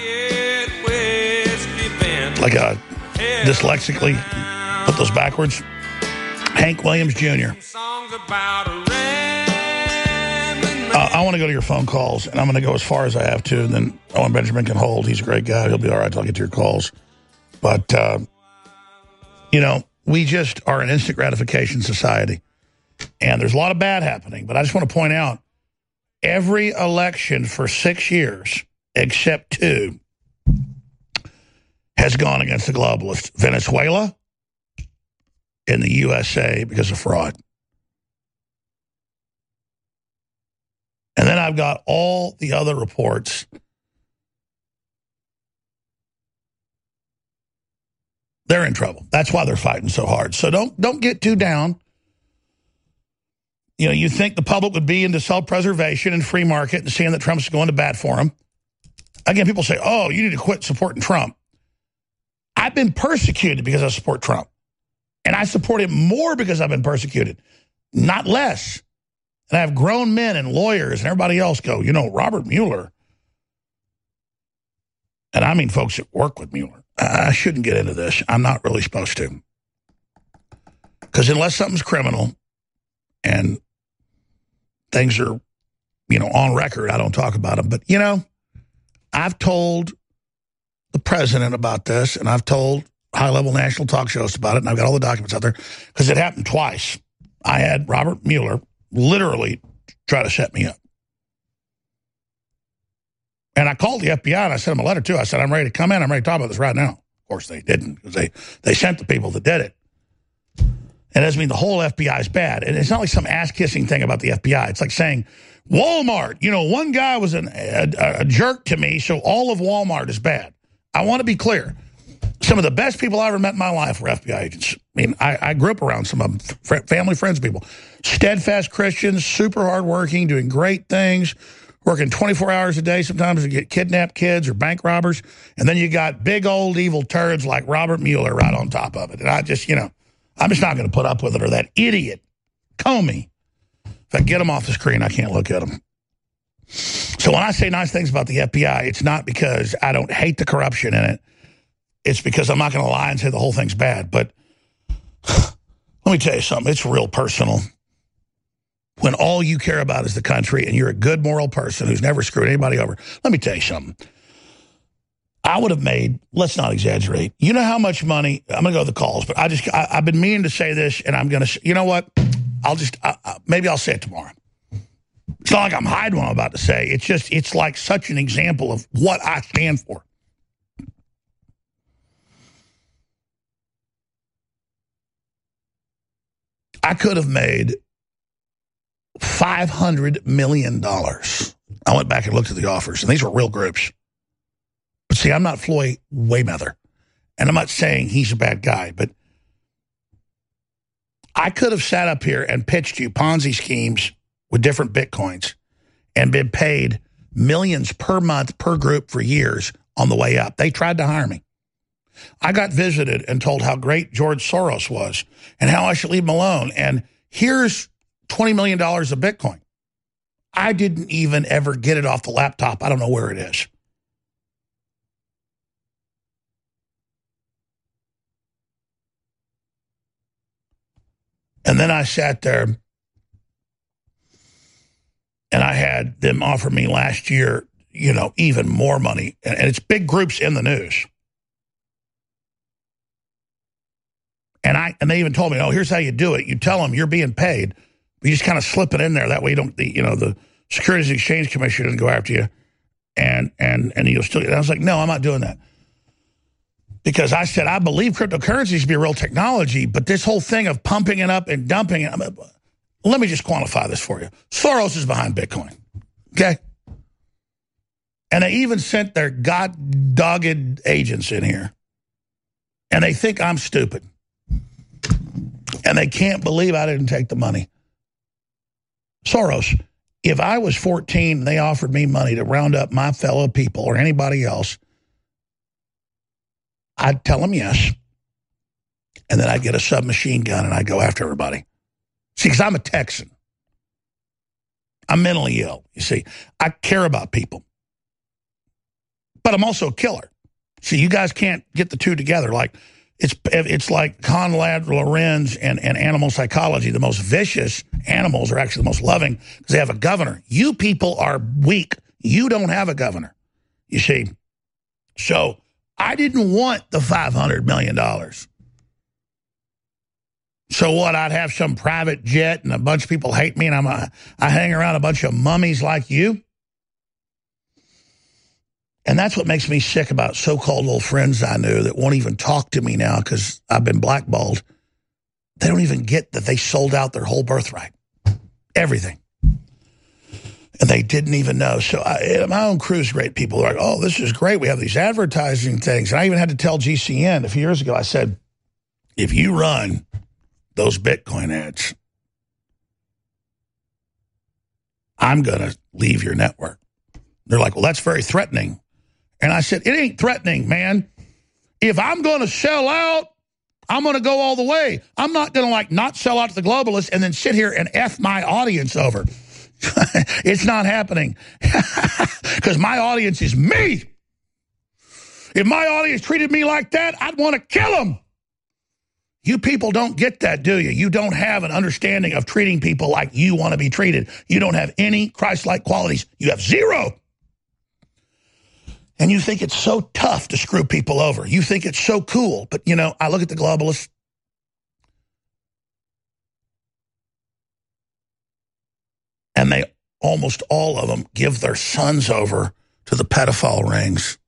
Like a dyslexically put those backwards. Hank Williams Jr. I want to go to your phone calls, and I'm going to go as far as I have to, and then Owen Benjamin can hold. He's a great guy. He'll be all right till I get to your calls. But, we just are an instant gratification society, and there's a lot of bad happening. But I just want to point out, every election for 6 years, except 2, has gone against the globalists. Venezuela and the USA because of fraud. And then I've got all the other reports. They're in trouble. That's why they're fighting so hard. So don't get too down. You think the public would be into self-preservation and free market and seeing that Trump's going to bat for them. Again, people say, oh, you need to quit supporting Trump. I've been persecuted because I support Trump. And I support him more because I've been persecuted, not less. And I have grown men and lawyers and everybody else go, Robert Mueller. And I mean folks that work with Mueller. I shouldn't get into this. I'm not really supposed to. Because unless something's criminal and things are, on record, I don't talk about them. But, I've told the president about this, and I've told high-level national talk shows about it, and I've got all the documents out there, because it happened twice. I had Robert Mueller literally try to set me up. And I called the FBI, and I sent them a letter, too. I said, I'm ready to come in. I'm ready to talk about this right now. Of course, they didn't, because they sent the people that did it. And it doesn't mean the whole FBI is bad. And it's not like some ass-kissing thing about the FBI. It's like saying, Walmart, one guy was a jerk to me, so all of Walmart is bad. I want to be clear. Some of the best people I ever met in my life were FBI agents. I mean, I grew up around some of them, family, friends, people. Steadfast Christians, super hardworking, doing great things, working 24 hours a day sometimes to get kidnapped kids or bank robbers. And then you got big old evil turds like Robert Mueller right on top of it. And I just, I'm just not going to put up with it. Or that idiot, Comey. If I get him off the screen, I can't look at him. So when I say nice things about the FBI, it's not because I don't hate the corruption in it. it's because I'm not going to lie and say the whole thing's bad. But let me tell you something. It's real personal. When all you care about is the country and you're a good moral person who's never screwed anybody over, let me tell you something. I would have made, let's not exaggerate, you know how much money, I'm going to go to the calls, but I've been meaning to say this, and I'm going to, you know what, maybe I'll say it tomorrow. It's not like I'm hiding what I'm about to say. It's like such an example of what I stand for. I could have made $500 million. I went back and looked at the offers, and these were real groups. But see, I'm not Floyd Mayweather, and I'm not saying he's a bad guy, but I could have sat up here and pitched you Ponzi schemes with different Bitcoins and been paid millions per month per group for years on the way up. They tried to hire me. I got visited and told how great George Soros was and how I should leave him alone. And here's $20 million of Bitcoin. I didn't even ever get it off the laptop. I don't know where it is. And then I sat there and I had them offer me last year, you know, even more money. And it's big groups in the news. And they even told me, oh, here's how you do it. You tell them you're being paid, but you just kind of slip it in there. That way you don't, the Securities and Exchange Commission doesn't go after you. And you'll still, and I was like, no, I'm not doing that. Because I said, I believe cryptocurrencies to be a real technology, but this whole thing of pumping it up and dumping it, let me just quantify this for you. Soros is behind Bitcoin, okay? And they even sent their god-dogged agents in here. And they think I'm stupid. And they can't believe I didn't take the money. Soros, if I was 14 and they offered me money to round up my fellow people or anybody else, I'd tell them yes. And then I'd get a submachine gun and I'd go after everybody. See, because I'm a Texan. I'm mentally ill, you see. I care about people. But I'm also a killer. See, you guys can't get the two together. Like, it's like Conrad Lorenz and animal psychology. The most vicious animals are actually the most loving because they have a governor. You people are weak. You don't have a governor, you see. So I didn't want the $500 million. So what, I'd have some private jet and a bunch of people hate me and I hang around a bunch of mummies like you? And that's what makes me sick about so-called old friends I knew that won't even talk to me now because I've been blackballed. They don't even get that they sold out their whole birthright. Everything. And they didn't even know. So my own crew's great. People are like, oh, this is great. We have these advertising things. And I even had to tell GCN a few years ago, I said, if you run those Bitcoin ads, I'm going to leave your network. They're like, well, that's very threatening. And I said, it ain't threatening, man. If I'm going to sell out, I'm going to go all the way. I'm not going to not sell out to the globalists and then sit here and F my audience over. It's not happening because my audience is me. If my audience treated me like that, I'd want to kill them. You people don't get that, do you? You don't have an understanding of treating people like you want to be treated. You don't have any Christ-like qualities. You have zero. And you think it's so tough to screw people over. You think it's so cool. But, I look at the globalists. And they, almost all of them, give their sons over to the pedophile rings.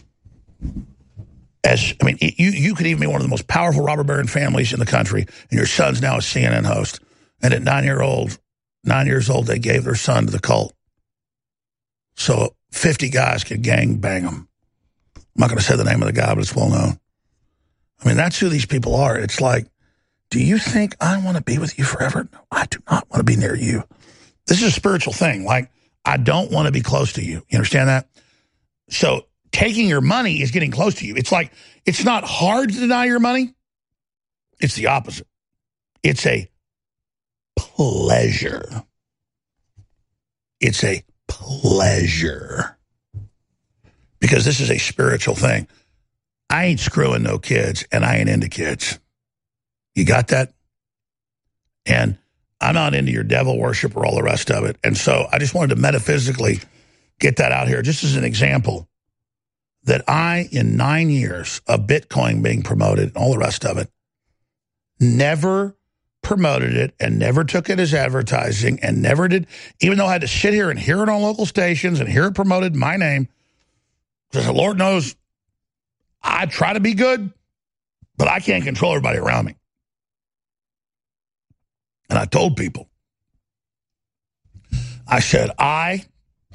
You could even be one of the most powerful robber baron families in the country, and your son's now a CNN host. And at 9 years old, they gave their son to the cult. So 50 guys could gang bang them. I'm not going to say the name of the guy, but it's well known. That's who these people are. It's like, do you think I want to be with you forever? No, I do not want to be near you. This is a spiritual thing. I don't want to be close to you. You understand that? So taking your money is getting close to you. It's like, it's not hard to deny your money. It's the opposite. It's a pleasure. It's a pleasure. Because this is a spiritual thing. I ain't screwing no kids, and I ain't into kids. You got that? And I'm not into your devil worship or all the rest of it. And so I just wanted to metaphysically get that out here, just as an example, that I, in 9 years of Bitcoin being promoted and all the rest of it, never promoted it and never took it as advertising and never did, even though I had to sit here and hear it on local stations and hear it promoted my name, because the Lord knows I try to be good, but I can't control everybody around me. And I told people, I said, I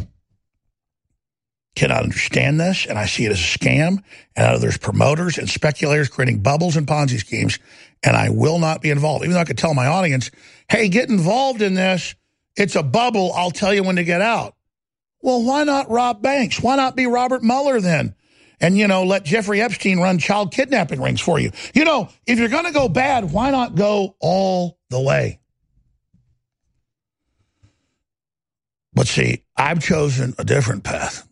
cannot understand this, and I see it as a scam, and I know there's promoters and speculators creating bubbles and Ponzi schemes, and I will not be involved. Even though I could tell my audience, hey, get involved in this. It's a bubble. I'll tell you when to get out. Well, why not rob banks? Why not be Robert Mueller then? And, let Jeffrey Epstein run child kidnapping rings for you. If you're going to go bad, why not go all the way? But see, I've chosen a different path.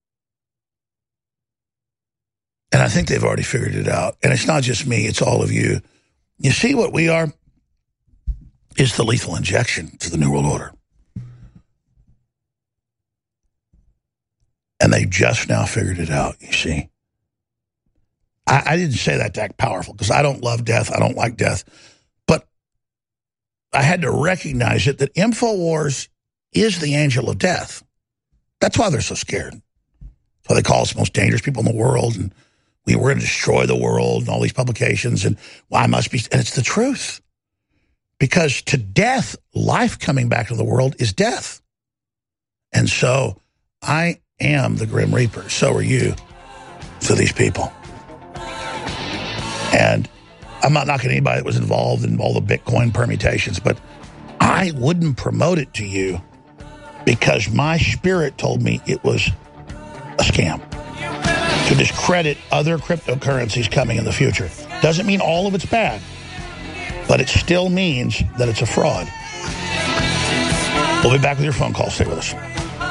And I think they've already figured it out. And it's not just me, it's all of you. You see what we are? Is the lethal injection to the New World Order. And they just now figured it out, you see. I didn't say that to act powerful, because I don't love death, I don't like death. But I had to recognize it, that InfoWars is the angel of death. That's why they're so scared. That's why they call us the most dangerous people in the world, and we're going to destroy the world, and all these publications, and I must be, and it's the truth. Because to death, life coming back to the world is death. And so I am the Grim Reaper. So are you to these people. And I'm not knocking anybody that was involved in all the Bitcoin permutations, but I wouldn't promote it to you because my spirit told me it was a scam to discredit other cryptocurrencies coming in the future. Doesn't mean all of it's bad, but it still means that it's a fraud. We'll be back with your phone call. Stay with us.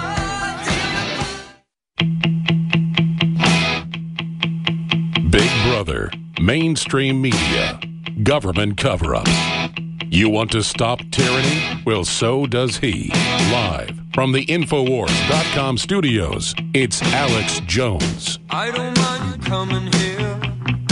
Big Brother, mainstream media, government cover-ups. You want to stop tyranny? Well, so does he. Live from the Infowars.com studios, it's Alex Jones. I don't mind you coming here.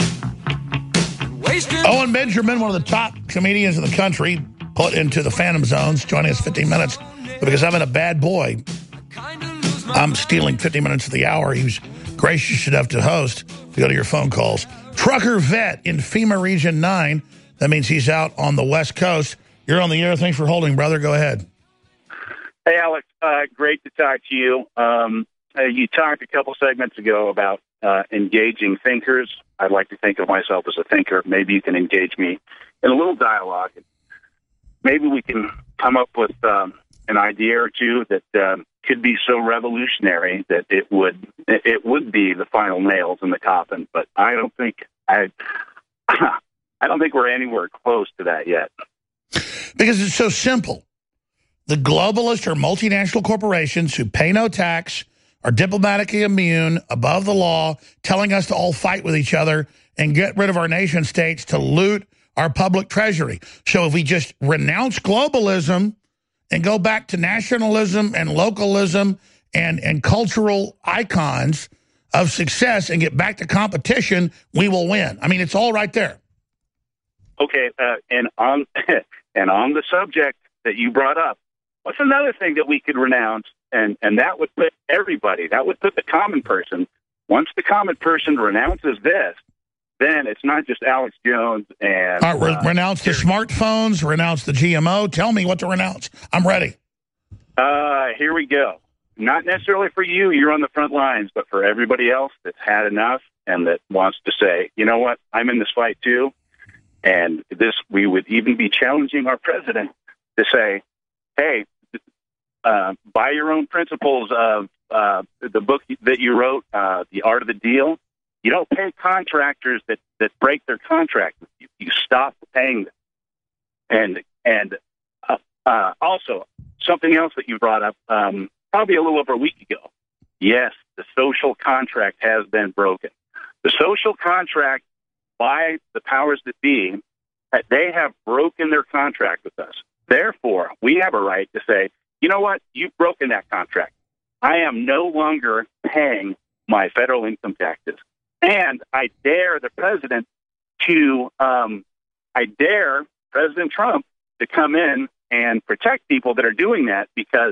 Owen Benjamin, one of the top comedians in the country, put into the Phantom Zones, joining us 15 minutes. But because I'm in a bad boy, I'm stealing 50 minutes of the hour. He was gracious enough to host to go to your phone calls. Trucker Vet in FEMA Region 9. That means he's out on the West Coast. You're on the air. Thanks for holding, brother. Go ahead. Hey, Alex. Great to talk to you. You talked a couple segments ago about engaging thinkers. I'd like to think of myself as a thinker. Maybe you can engage me in a little dialogue. Maybe we can come up with an idea or two that could be so revolutionary that it would be the final nails in the coffin. But I don't think we're anywhere close to that yet. Because it's so simple. The globalists are multinational corporations who pay no tax, are diplomatically immune, above the law, telling us to all fight with each other and get rid of our nation states to loot our public treasury. So if we just renounce globalism and go back to nationalism and localism and cultural icons of success and get back to competition, we will win. I mean, it's all right there. Okay, and on the subject that you brought up, what's another thing that we could renounce? And that would put everybody, that would put the common person. Once the common person renounces this, then it's not just Alex Jones and... All right, renounce the smartphones, renounce the GMO. Tell me what to renounce. I'm ready. Here we go. Not necessarily for you, you're on the front lines, but for everybody else that's had enough and that wants to say, you know what, I'm in this fight too. And we would even be challenging our president to say, hey, by your own principles of the book that you wrote, The Art of the Deal, you don't pay contractors that break their contract. You stop paying them. And also, something else that you brought up probably a little over a week ago. Yes, the social contract has been broken. The social contract by the powers that be, they have broken their contract with us. Therefore, we have a right to say, you know what? You've broken that contract. I am no longer paying my federal income taxes. And I dare the president President Trump to come in and protect people that are doing that because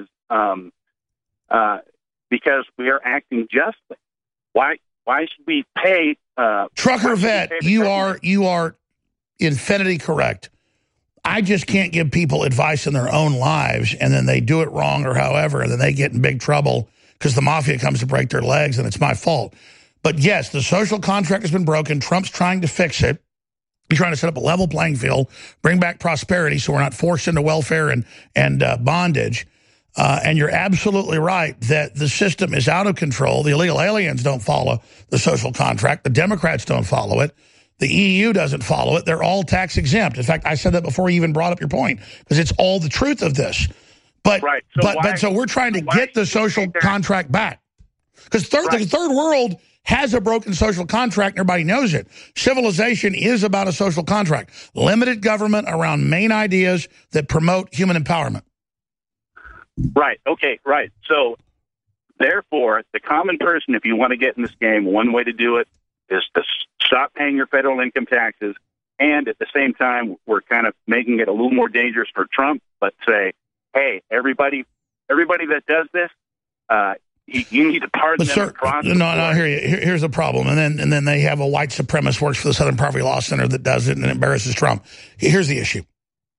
we are acting justly. Why should we pay? Trucker Vet, you are infinity correct. I just can't give people advice in their own lives, and then they do it wrong or however, and then they get in big trouble because the mafia comes to break their legs, and it's my fault. But yes, the social contract has been broken. Trump's trying to fix it. He's trying to set up a level playing field, bring back prosperity so we're not forced into welfare and bondage. And you're absolutely right that the system is out of control. The illegal aliens don't follow the social contract. The Democrats don't follow it. The EU doesn't follow it. They're all tax exempt. In fact, I said that before you even brought up your point, because it's all the truth of this. But right. So we're trying to get the social contract back. Because the third world has a broken social contract, and everybody knows it. Civilization is about a social contract. Limited government around main ideas that promote human empowerment. Right. Okay. Right. So, therefore, the common person, if you want to get in this game, one way to do it is to stop paying your federal income taxes, and at the same time, we're kind of making it a little more dangerous for Trump. But say, hey, everybody that does this, you need to pardon them across the board. No, I hear you. Here's the problem, and then they have a white supremacist works for the Southern Poverty Law Center that does it and embarrasses Trump. Here's the issue: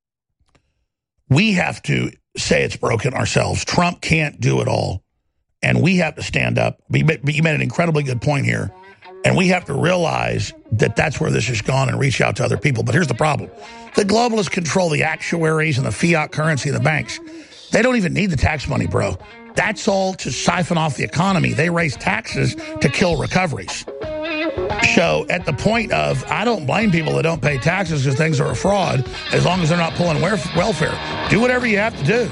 we have to say it's broken ourselves. Trump can't do it all, and we have to stand up. But you made an incredibly good point here, and we have to realize that that's where this has gone and reach out to other people. But here's the problem: the globalists control the actuaries and the fiat currency and the banks. They don't even need the tax money, bro. That's all to siphon off the economy. They raise taxes to kill recoveries. So at the point of, I don't blame people that don't pay taxes because things are a fraud, as long as they're not pulling welfare. Do whatever you have to do.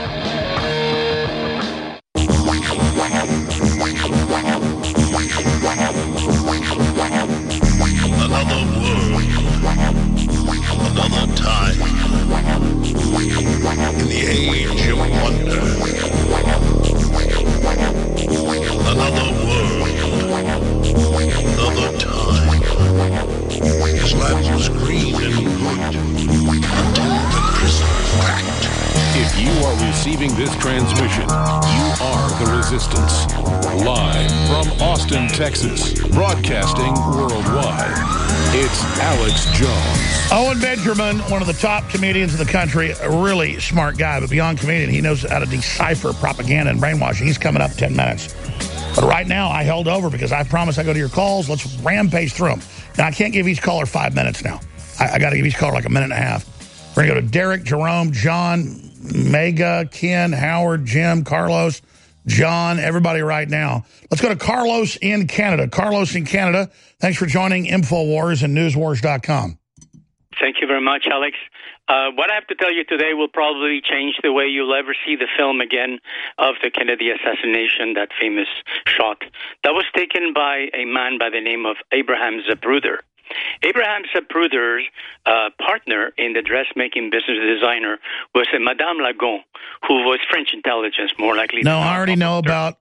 Another world, another time, in the age of wonder. Another world, another time. His land was green and good until the crystal cracked. If you are receiving this transmission, you are the Resistance. Live from Austin, Texas, broadcasting worldwide, it's Alex Jones. Owen Benjamin, one of the top comedians in the country, a really smart guy, but beyond comedian, he knows how to decipher propaganda and brainwashing. He's coming up 10 minutes. But right now, I held over because I promised I go to your calls. Let's rampage through them. Now, I can't give each caller 5 minutes now. I got to give each caller like a minute and a half. We're going to go to Derek, Jerome, John, Mega, Ken, Howard, Jim, Carlos, John, everybody right now. Let's go to Carlos in Canada. Carlos in Canada, thanks for joining InfoWars and NewsWars.com. Thank you very much, Alex. What I have to tell you today will probably change the way you'll ever see the film again of the Kennedy assassination, that famous shot. That was taken by a man by the name of Abraham Zapruder. Abraham Zapruder's partner in the dressmaking business, designer, was a Madame Lagon, who was French intelligence, more likely. No, I already know about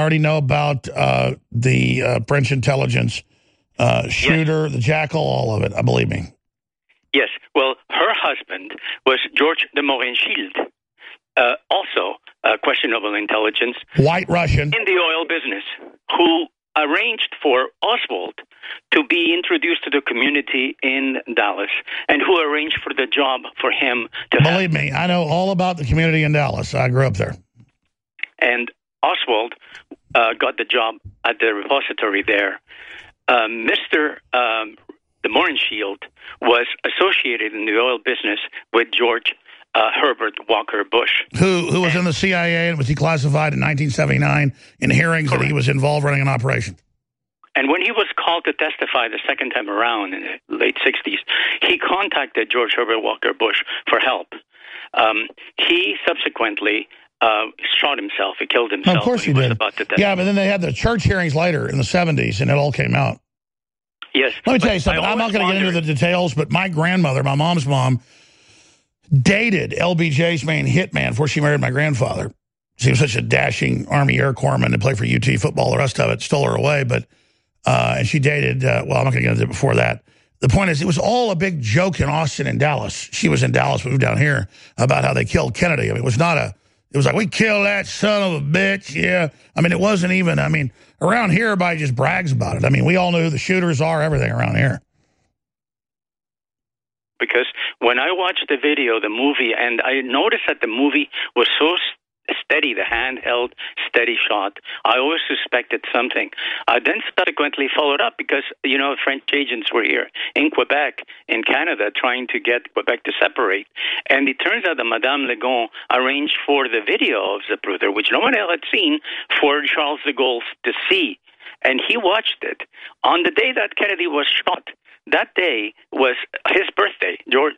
the French intelligence shooter, the Jackal, all of it. Believe me. Yes. Well, her husband was George de Mohrenschildt, also questionable intelligence. White Russian. In the oil business, who arranged for Oswald to be introduced to the community in Dallas, and who arranged for the job for him to Believe me, I know all about the community in Dallas. I grew up there. And Oswald got the job at the repository there. Mr. de Mohrenschildt was associated in the oil business with George Herbert Walker Bush. Who was in the CIA and was declassified in 1979 in hearings that he was involved running an operation. And when he was called to testify the second time around in the late 60s, he contacted George Herbert Walker Bush for help. He subsequently shot himself. He killed himself. Of course he did. Yeah, but then they had the church hearings later in the 70s, and it all came out. Yes. Let me tell you something. I'm not going to get into the details, but my grandmother, my mom's mom, dated LBJ's main hitman before she married my grandfather. She was such a dashing Army Air Corpsman and played for UT football. The rest of it stole her away. But and she dated, well, I'm not going to get into it before that. The point is, it was all a big joke in Austin and Dallas. She was in Dallas, moved down here, about how they killed Kennedy. I mean, it was not a, it was like, we killed that son of a bitch, yeah. I mean, it wasn't even, I mean, around here, everybody just brags about it. I mean, we all know who the shooters are, everything around here. Because when I watched the video, the movie, and I noticed that the movie was so steady, the handheld, steady shot, I always suspected something. I then subsequently followed up because, you know, French agents were here in Quebec, in Canada, trying to get Quebec to separate. And it turns out that Madame Legon arranged for the video of Zapruder, which no one else had seen, for Charles de Gaulle to see. And he watched it. On the day that Kennedy was shot, that day was his birthday, George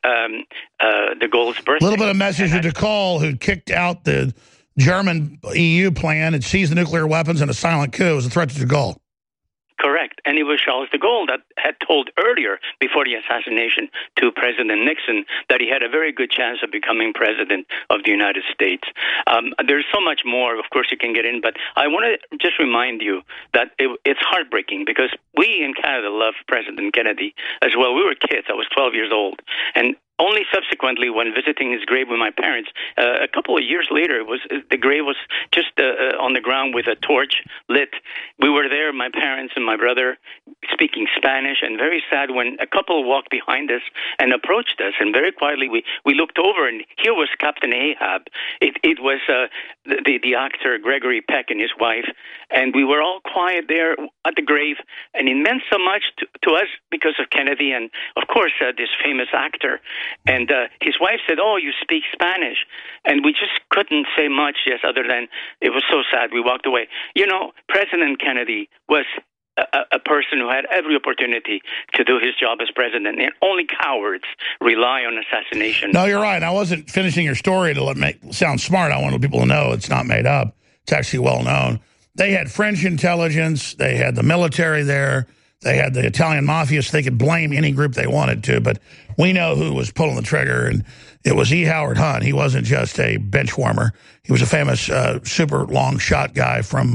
de Gaulle's birthday. A little bit of message to de Gaulle, who kicked out the German EU plan and seized the nuclear weapons in a silent coup. It was a threat to de Gaulle. Correct. And it was Charles de Gaulle that had told earlier, before the assassination, to President Nixon that he had a very good chance of becoming president of the United States. There's so much more, of course, you can get in, but I want to just remind you that it's heartbreaking because we in Canada love President Kennedy as well. We were kids. I was 12 years old. And only subsequently, when visiting his grave with my parents, a couple of years later, the grave was just on the ground with a torch lit. We were there, my parents and my brother, speaking Spanish, and very sad when a couple walked behind us and approached us, and very quietly we looked over, and here was Captain Ahab. It was the actor Gregory Peck and his wife, and we were all quiet there at the grave, and it meant so much to us because of Kennedy and, of course, this famous actor. And his wife said, "Oh, you speak Spanish." And we just couldn't say much, yes, other than it was so sad. We walked away. You know, President Kennedy was a person who had every opportunity to do his job as president, and only cowards rely on assassination. No, you're right. I wasn't finishing your story to sound smart. I wanted people to know it's not made up. It's actually well known. They had French intelligence. They had the military there. They had the Italian mafia, so they could blame any group they wanted to. But we know who was pulling the trigger, and it was E. Howard Hunt. He wasn't just a bench warmer. He was a famous super long shot guy from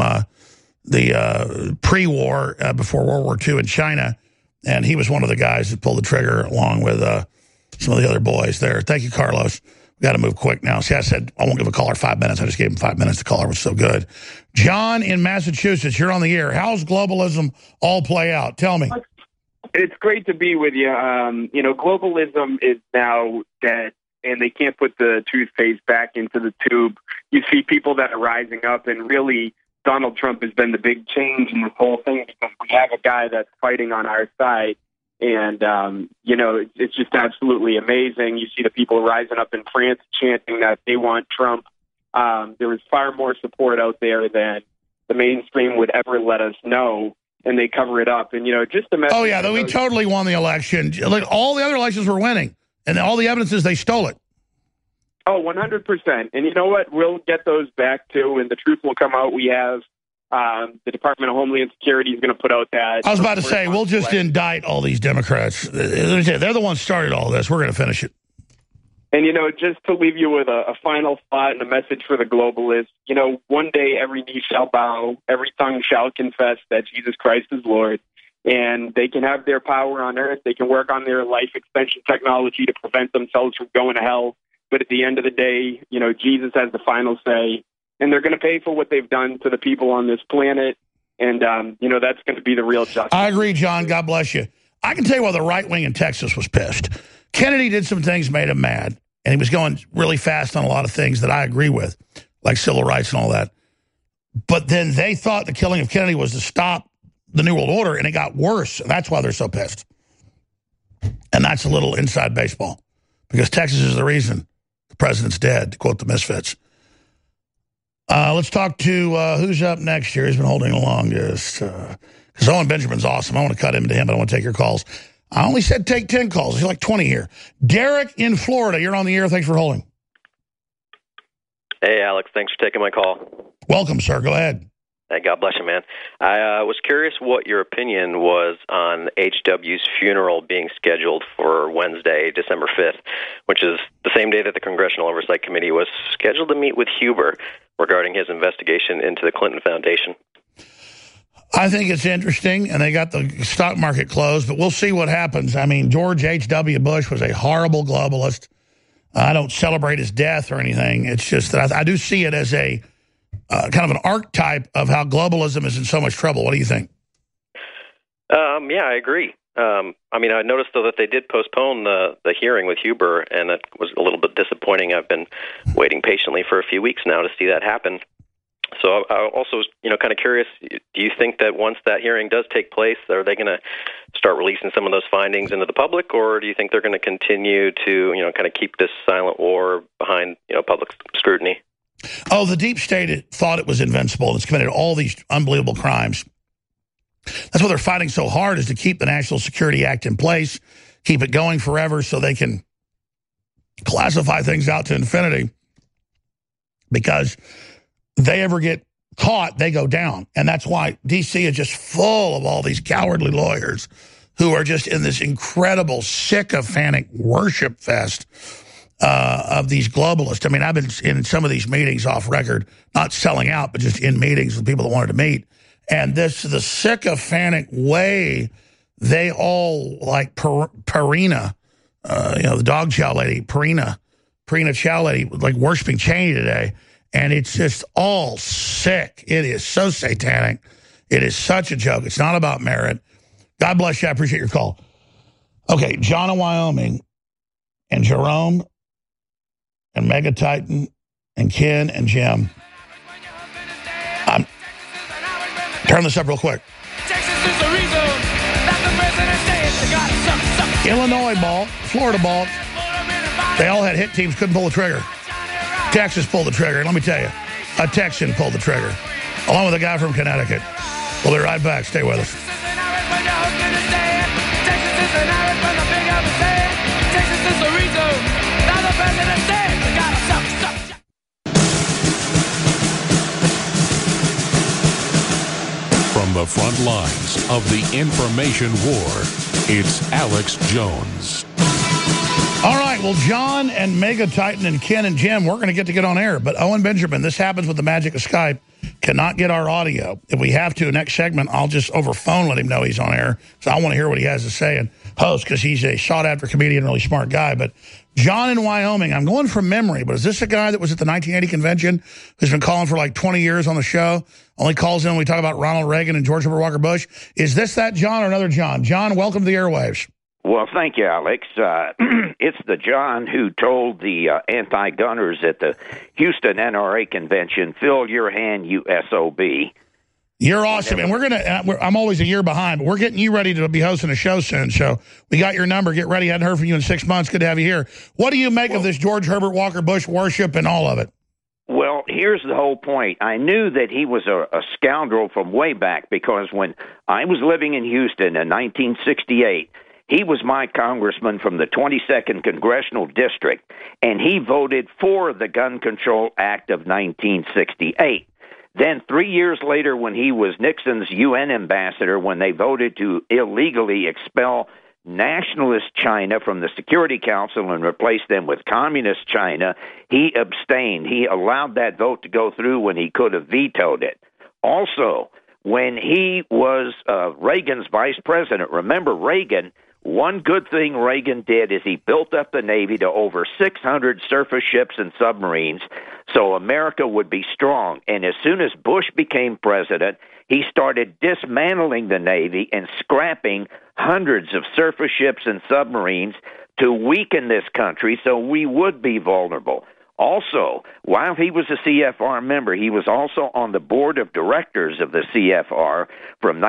the pre-war, before World War II in China. And he was one of the guys that pulled the trigger along with some of the other boys there. Thank you, Carlos. We got to move quick now. See, I said I won't give a caller 5 minutes. I just gave him 5 minutes. The caller was so good. John in Massachusetts, you're on the air. How's globalism all play out? Tell me. It's great to be with you. You know, globalism is now dead, and they can't put the toothpaste back into the tube. You see people that are rising up, and really Donald Trump has been the big change in this whole thing because we have a guy that's fighting on our side. And, you know, it's just absolutely amazing. You see the people rising up in France chanting that they want Trump. There is far more support out there than the mainstream would ever let us know, and they cover it up. And, you know, just imagine. Oh, yeah, we totally won the election. Look, all the other elections were winning, and all the evidence is they stole it. Oh, 100%. And you know what? We'll get those back, too, and the truth will come out. We have the Department of Homeland Security is going to put out that. I was about to say, we'll just indict all these Democrats. They're the ones who started all this. We're going to finish it. And, you know, just to leave you with a final thought and a message for the globalists, you know, one day every knee shall bow, every tongue shall confess that Jesus Christ is Lord. And they can have their power on earth. They can work on their life extension technology to prevent themselves from going to hell. But at the end of the day, you know, Jesus has the final say. And they're going to pay for what they've done to the people on this planet. And, you know, that's going to be the real justice. I agree, John. God bless you. I can tell you why the right wing in Texas was pissed. Kennedy did some things made him mad. And he was going really fast on a lot of things that I agree with, like civil rights and all that. But then they thought the killing of Kennedy was to stop the New World Order, and it got worse. And that's why they're so pissed. And that's a little inside baseball. Because Texas is the reason the president's dead, to quote the Misfits. Let's talk to who's up next here. He's been holding the longest. Because Owen Benjamin's awesome. I want to cut him to him, but I want to take your calls. I only said take 10 calls. There's like 20 here. Derek in Florida, you're on the air. Thanks for holding. Hey, Alex. Thanks for taking my call. Welcome, sir. Go ahead. Hey, God bless you, man. I was curious what your opinion was on H.W.'s funeral being scheduled for Wednesday, December 5th, which is the same day that the Congressional Oversight Committee was scheduled to meet with Huber regarding his investigation into the Clinton Foundation. I think it's interesting, and they got the stock market closed, but we'll see what happens. I mean, George H.W. Bush was a horrible globalist. I don't celebrate his death or anything. It's just that I do see it as a kind of an archetype of how globalism is in so much trouble. What do you think? Yeah, I agree. I mean, I noticed, though, that they did postpone the hearing with Huber, and it was a little bit disappointing. I've been waiting patiently for a few weeks now to see that happen. So I also, kind of curious, do you think that once that hearing does take place, are they going to start releasing some of those findings into the public, or do you think they're going to continue to, kind of keep this silent war behind, public scrutiny? Oh, the deep state thought it was invincible. It's committed all these unbelievable crimes. That's why they're fighting so hard, is to keep the National Security Act in place, keep it going forever so they can classify things out to infinity. Because they ever get caught, they go down. And that's why D.C. is just full of all these cowardly lawyers who are just in this incredible sycophantic worship fest of these globalists. I mean, I've been in some of these meetings off record, not selling out, but just in meetings with people that wanted to meet. And the sycophantic way they all, like Purina, the dog chow lady, Purina chow lady, like worshiping Cheney today. And it's just all sick. It is so satanic. It is such a joke. It's not about merit. God bless you. I appreciate your call. Okay, John in Wyoming and Jerome and Mega Titan and Ken and Jim. Turn this up real quick. Illinois ball, Florida ball. They all had hit teams, couldn't pull the trigger. Texas pulled the trigger. Let me tell you, a Texan pulled the trigger, along with a guy from Connecticut. We'll be right back. Stay with us. From the front lines of the information war, it's Alex Jones. All right, well, John and Mega Titan and Ken and Jim, we're going to get on air. But Owen Benjamin, this happens with the magic of Skype, cannot get our audio. If we have to, next segment, I'll just over phone let him know he's on air. So I want to hear what he has to say and host, because he's a sought-after comedian, really smart guy. But John in Wyoming, I'm going from memory, but is this a guy that was at the 1980 convention who's been calling for like 20 years on the show? Only calls in when we talk about Ronald Reagan and George Herbert Walker Bush. Is this that John or another John? John, welcome to the airwaves. Well, thank you, Alex. It's the John who told the anti-gunners at the Houston NRA convention, fill your hand, you SOB. You're awesome. And I'm always a year behind, but we're getting you ready to be hosting a show soon. So we got your number. Get ready. I hadn't heard from you in 6 months. Good to have you here. What do you make of this George Herbert Walker Bush worship and all of it? Well, here's the whole point. I knew that he was a scoundrel from way back, because when I was living in Houston in 1968, he was my congressman from the 22nd Congressional District, and he voted for the Gun Control Act of 1968. Then 3 years later, when he was Nixon's UN ambassador, when they voted to illegally expel nationalist China from the Security Council and replace them with communist China, he abstained. He allowed that vote to go through when he could have vetoed it. Also, when he was Reagan's vice president, remember Reagan, one good thing Reagan did is he built up the Navy to over 600 surface ships and submarines so America would be strong. And as soon as Bush became president, he started dismantling the Navy and scrapping hundreds of surface ships and submarines to weaken this country so we would be vulnerable. Also, while he was a CFR member, he was also on the board of directors of the CFR from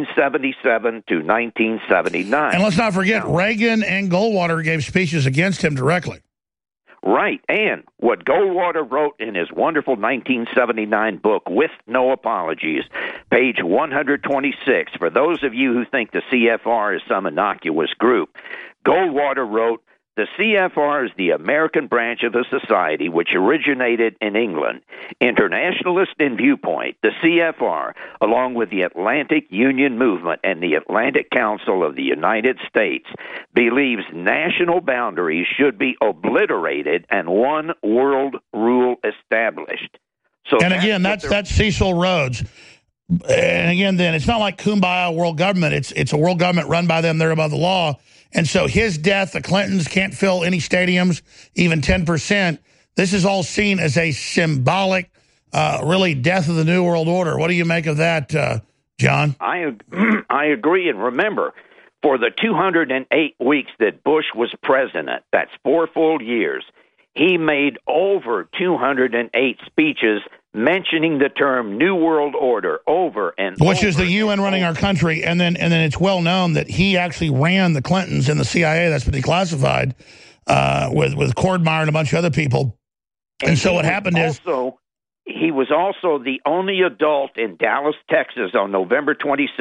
1977 to 1979. And let's not forget, Reagan and Goldwater gave speeches against him directly. Right, and what Goldwater wrote in his wonderful 1979 book, With No Apologies, page 126, for those of you who think the CFR is some innocuous group, Goldwater wrote, The CFR is the American branch of the society which originated in England. Internationalist in viewpoint, the CFR, along with the Atlantic Union Movement and the Atlantic Council of the United States, believes national boundaries should be obliterated and one world rule established. So, and again, that's Cecil Rhodes. And again, then it's not like Kumbaya world government. It's a world government run by them. They're above the law. And so his death, the Clintons can't fill any stadiums, even 10%. This is all seen as a symbolic, really, death of the New World Order. What do you make of that, John? I agree. And remember, for the 208 weeks that Bush was president, that's 4 full years, he made over 208 speeches mentioning the term New World Order over and over. Which is the UN running our country, and then it's well known that he actually ran the Clintons in the CIA. That's been declassified with Cordmeyer and a bunch of other people. And so what happened is... He was also the only adult in Dallas, Texas on November 22nd,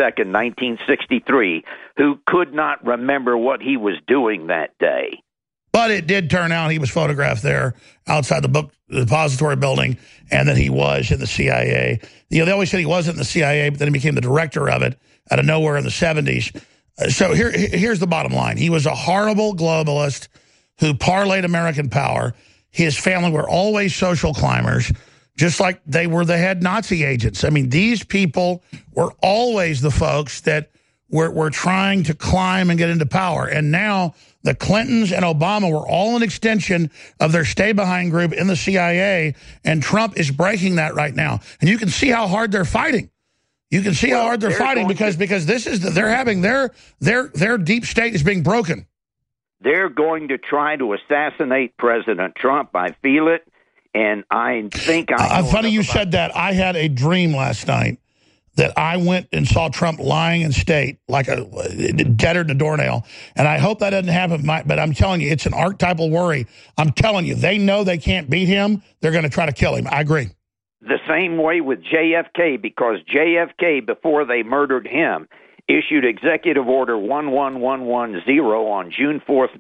1963, who could not remember what he was doing that day. But it did turn out he was photographed there outside the book depository building, and that he was in the CIA. You know, they always said he wasn't in the CIA, but then he became the director of it out of nowhere in the 70s. So here's the bottom line. He was a horrible globalist who parlayed American power. His family were always social climbers, just like they were the head Nazi agents. I mean, these people were always the folks that were trying to climb and get into power. And now the Clintons and Obama were all an extension of their stay-behind group in the CIA, and Trump is breaking that right now. And you can see how hard they're fighting. You can see how hard they're fighting because this is they're having their deep state is being broken. They're going to try to assassinate President Trump. I feel it, and I think funny you said that. I had a dream last night that I went and saw Trump lying in state like a deader than a doornail. And I hope that doesn't happen, but I'm telling you, it's an archetypal worry. I'm telling you, they know they can't beat him. They're going to try to kill him. I agree. The same way with JFK, because JFK, before they murdered him, issued Executive Order 11110 on June 4th,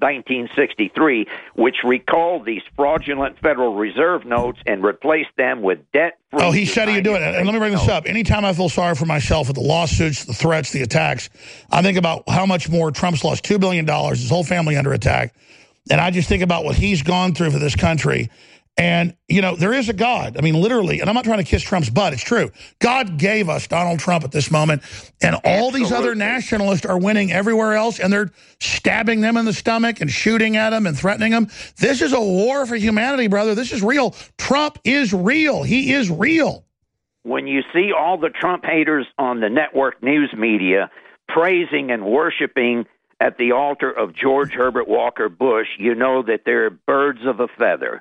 1963, which recalled these fraudulent Federal Reserve notes and replaced them with debt-free... Oh, he said he'd do it. And let me bring this up. Anytime I feel sorry for myself with the lawsuits, the threats, the attacks, I think about how much more Trump's lost $2 billion, his whole family under attack. And I just think about what he's gone through for this country. And, you know, there is a God. I mean, literally, and I'm not trying to kiss Trump's butt. It's true. God gave us Donald Trump at this moment, and all these other nationalists are winning everywhere else, and they're stabbing them in the stomach and shooting at them and threatening them. This is a war for humanity, brother. This is real. Trump is real. He is real. When you see all the Trump haters on the network news media praising and worshiping at the altar of George Herbert Walker Bush, you know that they're birds of a feather.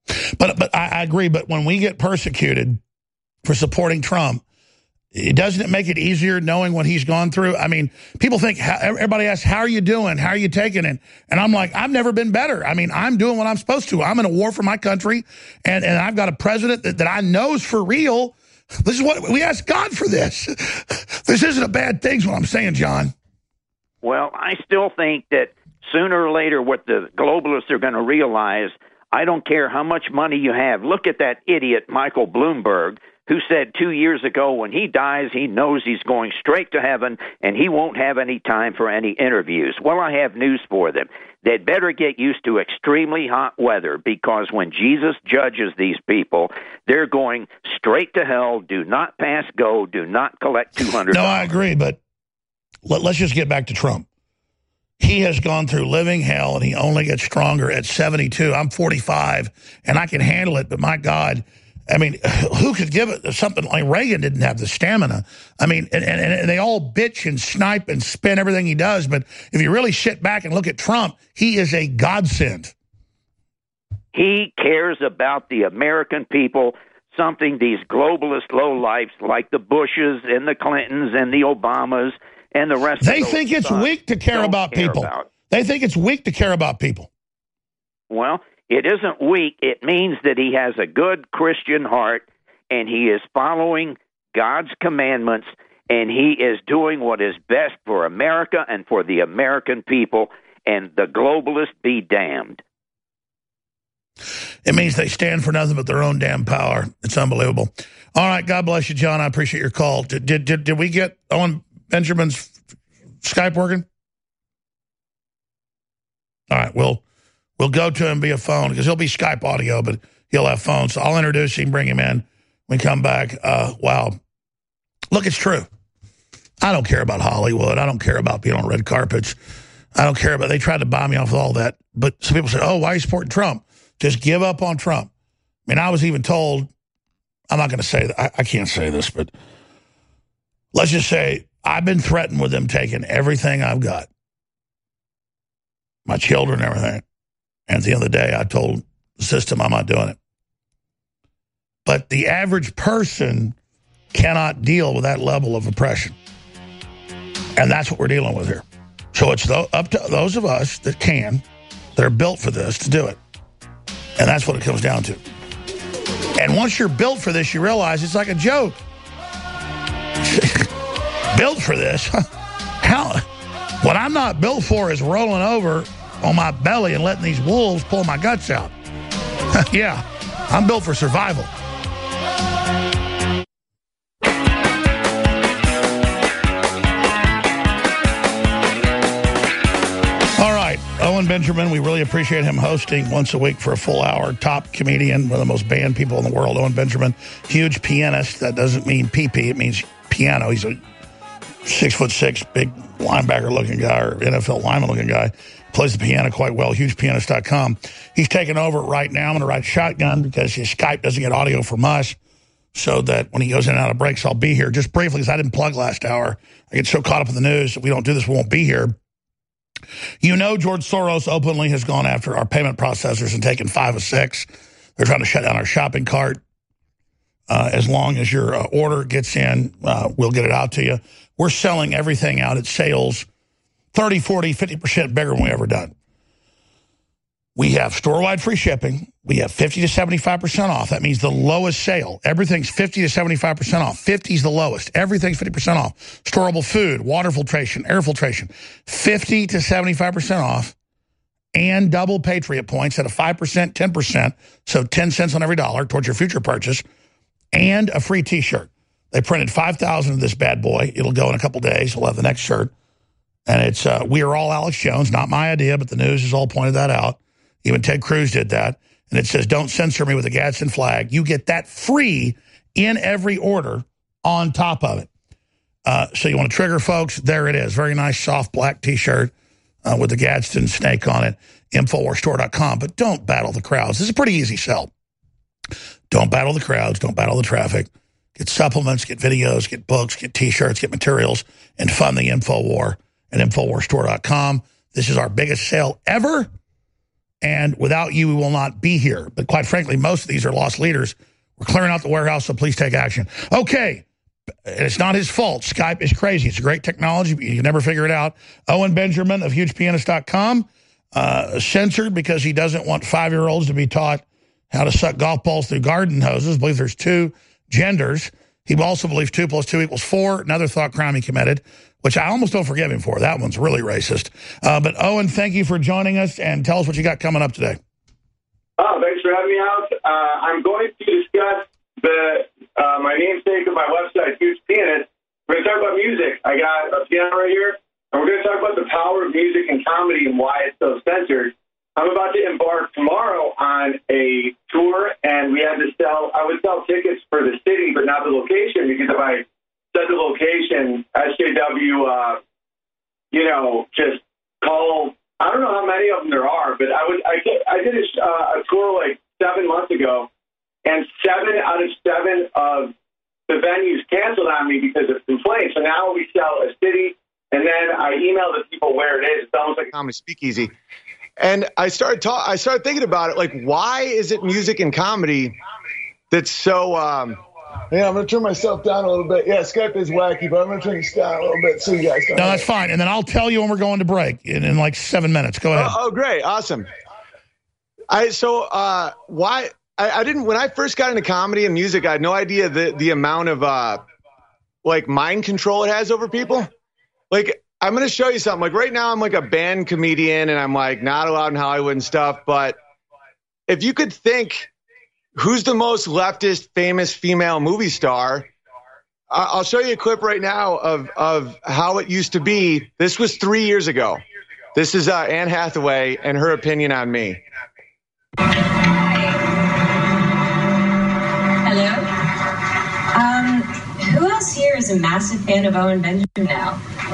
But I agree. But when we get persecuted for supporting Trump, doesn't it make it easier knowing what he's gone through? I mean, people think, everybody asks, how are you doing? How are you taking it? And I'm like, I've never been better. I mean, I'm doing what I'm supposed to. I'm in a war for my country, and I've got a president that I know is for real. This is what we ask God for this. This isn't a bad thing, is what I'm saying, John. Well, I still think that sooner or later what the globalists are going to realize, I don't care how much money you have. Look at that idiot, Michael Bloomberg, who said 2 years ago when he dies, he knows he's going straight to heaven and he won't have any time for any interviews. Well, I have news for them. They'd better get used to extremely hot weather, because when Jesus judges these people, they're going straight to hell. Do not pass go. Do not collect $200. No, I agree, but let's just get back to Trump. He has gone through living hell, and he only gets stronger at 72. I'm 45, and I can handle it, but my God, I mean, who could give it something like Reagan didn't have the stamina? I mean, and they all bitch and snipe and spin everything he does, but if you really sit back and look at Trump, he is a godsend. He cares about the American people, something these globalist lowlifes like the Bushes and the Clintons and the Obamas and the rest they think it's weak to care about people. They think it's weak to care about people. Well, it isn't weak. It means that he has a good Christian heart, and he is following God's commandments, and he is doing what is best for America and for the American people. and the globalists be damned. It means they stand for nothing but their own damn power. It's unbelievable. All right, God bless you, John. I appreciate your call. Did we get Owen Benjamin's Skype working? All right, we'll go to him via phone because he'll be Skype audio, but he'll have phone. So I'll introduce him, bring him in. When we come back, wow. Look, it's true. I don't care about Hollywood. I don't care about being on red carpets. I don't care about, they tried to buy me off with all that. But some people say, oh, why are you supporting Trump? Just give up on Trump. I mean, I was even told, I'm not going to say that. I can't say this, but let's just say I've been threatened with them taking everything I've got. My children and everything. And at the end of the day, I told the system I'm not doing it. But the average person cannot deal with that level of oppression. And that's what we're dealing with here. So it's up to those of us that can, that are built for this, to do it. And that's what it comes down to. And once you're built for this, you realize it's like a joke. Built for this? How? What I'm not built for is rolling over on my belly and letting these wolves pull my guts out. Yeah, I'm built for survival. Owen Benjamin, we really appreciate him hosting once a week for a full hour. Top comedian, one of the most banned people in the world, Owen Benjamin. Huge pianist. That doesn't mean pee-pee. It means piano. He's a 6'6", big linebacker-looking guy or NFL lineman-looking guy. Plays the piano quite well. HugePianist.com. He's taking over right now. I'm going to ride shotgun because his Skype doesn't get audio from us, so that when he goes in and out of breaks, I'll be here. Just briefly, because I didn't plug last hour. I get so caught up in the news that we don't do this, we won't be here. You know, George Soros openly has gone after our payment processors and taken 5 of 6. They're trying to shut down our shopping cart. As long as your order gets in, we'll get it out to you. We're selling everything out at sales 30, 40, 50% bigger than we ever done. We have store-wide free shipping. We have 50 to 75% off. That means the lowest sale. Everything's 50 to 75% off. 50 is the lowest. Everything's 50% off. Storable food, water filtration, air filtration. 50 to 75% off. And double Patriot points at a 5%, 10%. So 10 cents on every dollar towards your future purchase. And a free T-shirt. They printed 5,000 of this bad boy. It'll go in a couple days. We'll have the next shirt. And it's We Are All Alex Jones. Not my idea, but the news has all pointed that out. Even Ted Cruz did that. And it says, don't censor me with a Gadsden flag. You get that free in every order on top of it. So you want to trigger, folks? There it is. Very nice, soft black T-shirt with the Gadsden snake on it. Infowarsstore.com. But don't battle the crowds. This is a pretty easy sell. Don't battle the crowds. Don't battle the traffic. Get supplements, get videos, get books, get T-shirts, get materials, and fund the InfoWar at Infowarsstore.com. This is our biggest sale ever. And without you, we will not be here. But quite frankly, most of these are lost leaders. We're clearing out the warehouse, so please take action. Okay. And it's not his fault. Skype is crazy. It's a great technology, but you can never figure it out. Owen Benjamin of HugePianist.com, censored because he doesn't want 5-year-olds to be taught how to suck golf balls through garden hoses. I believe there's 2 genders. He also believes 2 + 2 = 4. Another thought crime he committed, which I almost don't forgive him for. That one's really racist. But Owen, thank you for joining us, and tell us what you got coming up today. Oh, thanks for having me out. I'm going to discuss my namesake of my website, Huge Pianist. We're going to talk about music. I got a piano right here, and we're going to talk about the power of music and comedy and why it's so censored. I'm about to embark tomorrow on a tour, and I would sell tickets for the city, but not the location, because if I said the location, SJW, just call, I don't know how many of them there are, but I did a tour like 7 months ago, and 7 out of 7 of the venues canceled on me because of complaints. So now we sell a city, and then I email the people where it is. It's almost like Comedy Speakeasy. And I started thinking about it, like, why is it music and comedy that's so yeah, I'm going to turn myself down a little bit. Yeah, Skype is wacky, but I'm going to turn this down a little bit so you guys don't. No, that's fine. And then I'll tell you when we're going to break in like 7 minutes. Go ahead. Oh, great. Awesome. When I first got into comedy and music, I had no idea the amount of mind control it has over people. Like, I'm going to show you something. Like right now, I'm like a band comedian, and I'm like not allowed in Hollywood and stuff. But if you could think, who's the most leftist famous female movie star? I'll show you a clip right now of how it used to be. This was 3 years ago. This is Anne Hathaway and her opinion on me. Hello. Who else here is a massive fan of Owen Benjamin now?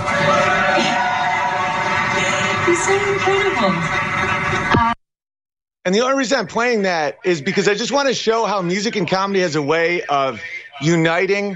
He's so incredible. And the only reason I'm playing that is because I just want to show how music and comedy has a way of uniting.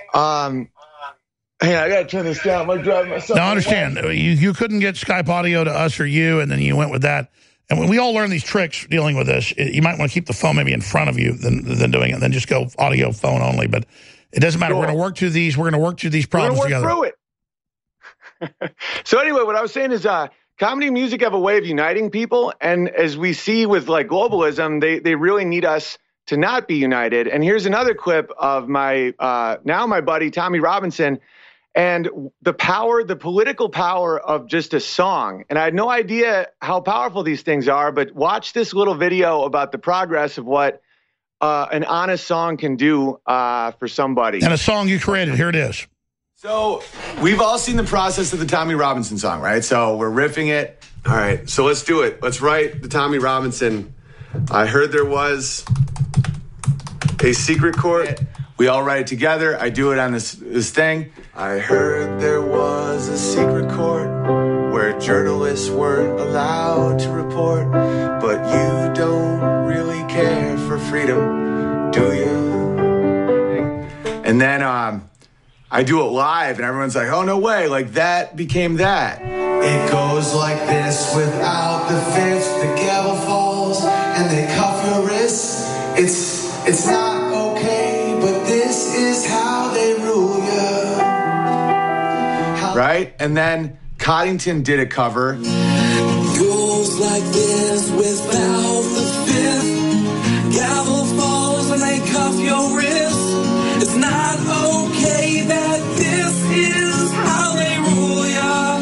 Hey, I got to turn this down. I'm driving myself. No, I understand. You couldn't get Skype audio to us or you, and then you went with that. And when we all learn these tricks dealing with this, you might want to keep the phone maybe in front of you than doing it. Then just go audio phone only. But it doesn't matter. Cool. We're going to work through these. We're going to work through these problems together. We're going to work through it. So anyway, what I was saying is comedy and music have a way of uniting people. And as we see with like globalism, they really need us to not be united. And here's another clip of my buddy, Tommy Robinson, and the political power of just a song. And I had no idea how powerful these things are, but watch this little video about the progress of what an honest song can do for somebody. And a song you created, here it is. So we've all seen the process of the Tommy Robinson song, right? So we're riffing it. All right, so let's do it. Let's write the Tommy Robinson. I heard there was a secret chord. We all write it together. I do it on this thing. I heard there was a secret court where journalists weren't allowed to report, but you don't really care for freedom, do you? And then I do it live, and everyone's like, oh, no way. Like, that became that. It goes like this without the fifth. The gavel falls, and they cuff your wrists. It's not okay, but this is how they rule you. Right? And then Coddington did a cover. Goes like this without the fifth. Gavel falls and they cuff your wrist. It's not okay that this is how they rule ya.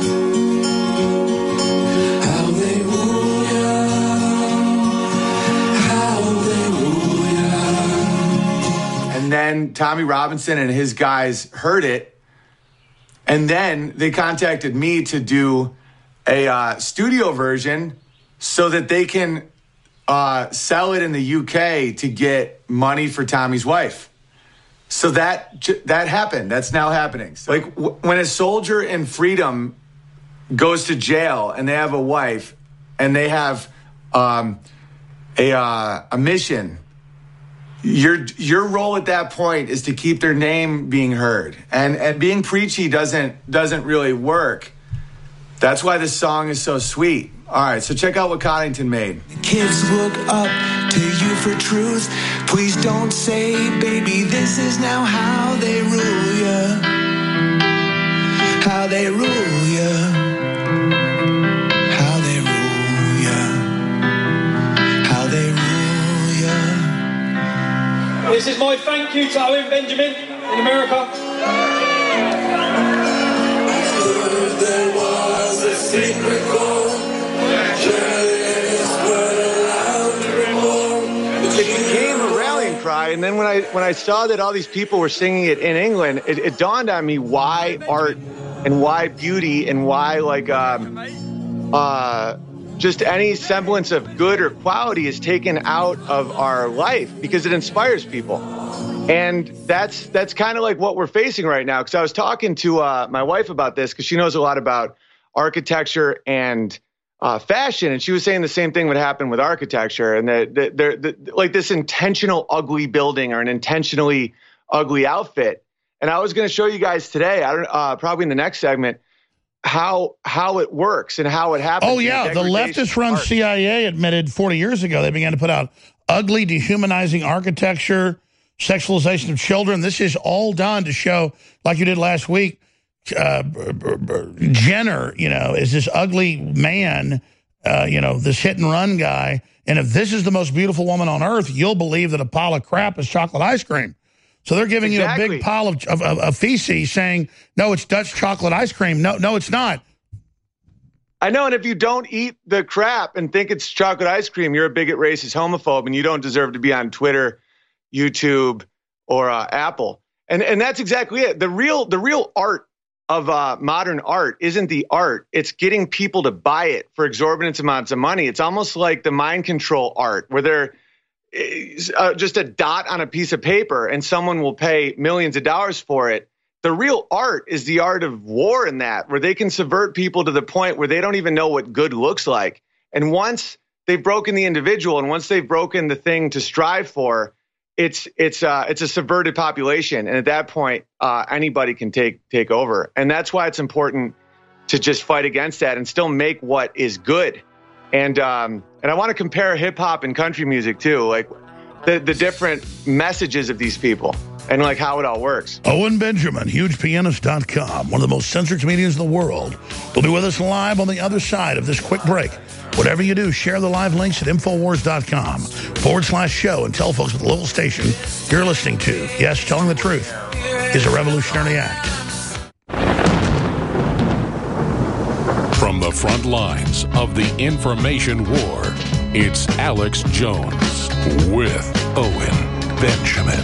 How they rule ya. How they rule ya. And then Tommy Robinson and his guys heard it. And then they contacted me to do a studio version so that they can sell it in the UK to get money for Tommy's wife. So that happened. That's now happening. So, like when a soldier in freedom goes to jail and they have a wife and they have a mission, your role at that point is to keep their name being heard. And being preachy doesn't really work. That's why this song is so sweet. All right, so check out what Coddington made. Kids look up to you for truth. Please don't say, baby, this is now how they rule ya. How they rule ya. How they rule ya. How they rule ya. This is my thank you to Owen Benjamin in America. There was a secret code. It became a rallying cry, and then when I saw that all these people were singing it in England, it dawned on me why art and why beauty and why just any semblance of good or quality is taken out of our life because it inspires people. And that's kind of like what we're facing right now. Because I was talking to my wife about this because she knows a lot about architecture and fashion, and she was saying the same thing would happen with architecture, and that like this intentional ugly building or an intentionally ugly outfit. And I was going to show you guys today, probably in the next segment, how it works and how it happens. Oh yeah, the leftist-run CIA admitted 40 years ago they began to put out ugly, dehumanizing architecture, sexualization of children. This is all done to show, like you did last week. Jenner, is this ugly man, this hit and run guy. And if this is the most beautiful woman on earth, you'll believe that a pile of crap is chocolate ice cream. So they're giving Exactly. you a big pile of feces saying, no, it's Dutch chocolate ice cream. No, it's not. I know, and if you don't eat the crap and think it's chocolate ice cream, you're a bigot, racist, homophobe, and you don't deserve to be on Twitter, YouTube, or Apple. And that's exactly it. The real art of modern art isn't the art. It's getting people to buy it for exorbitant amounts of money. It's almost like the mind control art where they're just a dot on a piece of paper and someone will pay millions of dollars for it. The real art is the art of war in that, where they can subvert people to the point where they don't even know what good looks like. And once they've broken the individual and once they've broken the thing to strive for, it's a subverted population. And at that point, anybody can take over. And that's why it's important to just fight against that and still make what is good. And I want to compare hip hop and country music too, like the different messages of these people and like how it all works. Owen Benjamin, hugepianist.com, one of the most censored comedians in the world, will be with us live on the other side of this quick break. Whatever you do, share the live links at Infowars.com/show and tell folks at the local station you're listening to. Yes, telling the truth is a revolutionary act. From the front lines of the information war, it's Alex Jones with Owen Benjamin.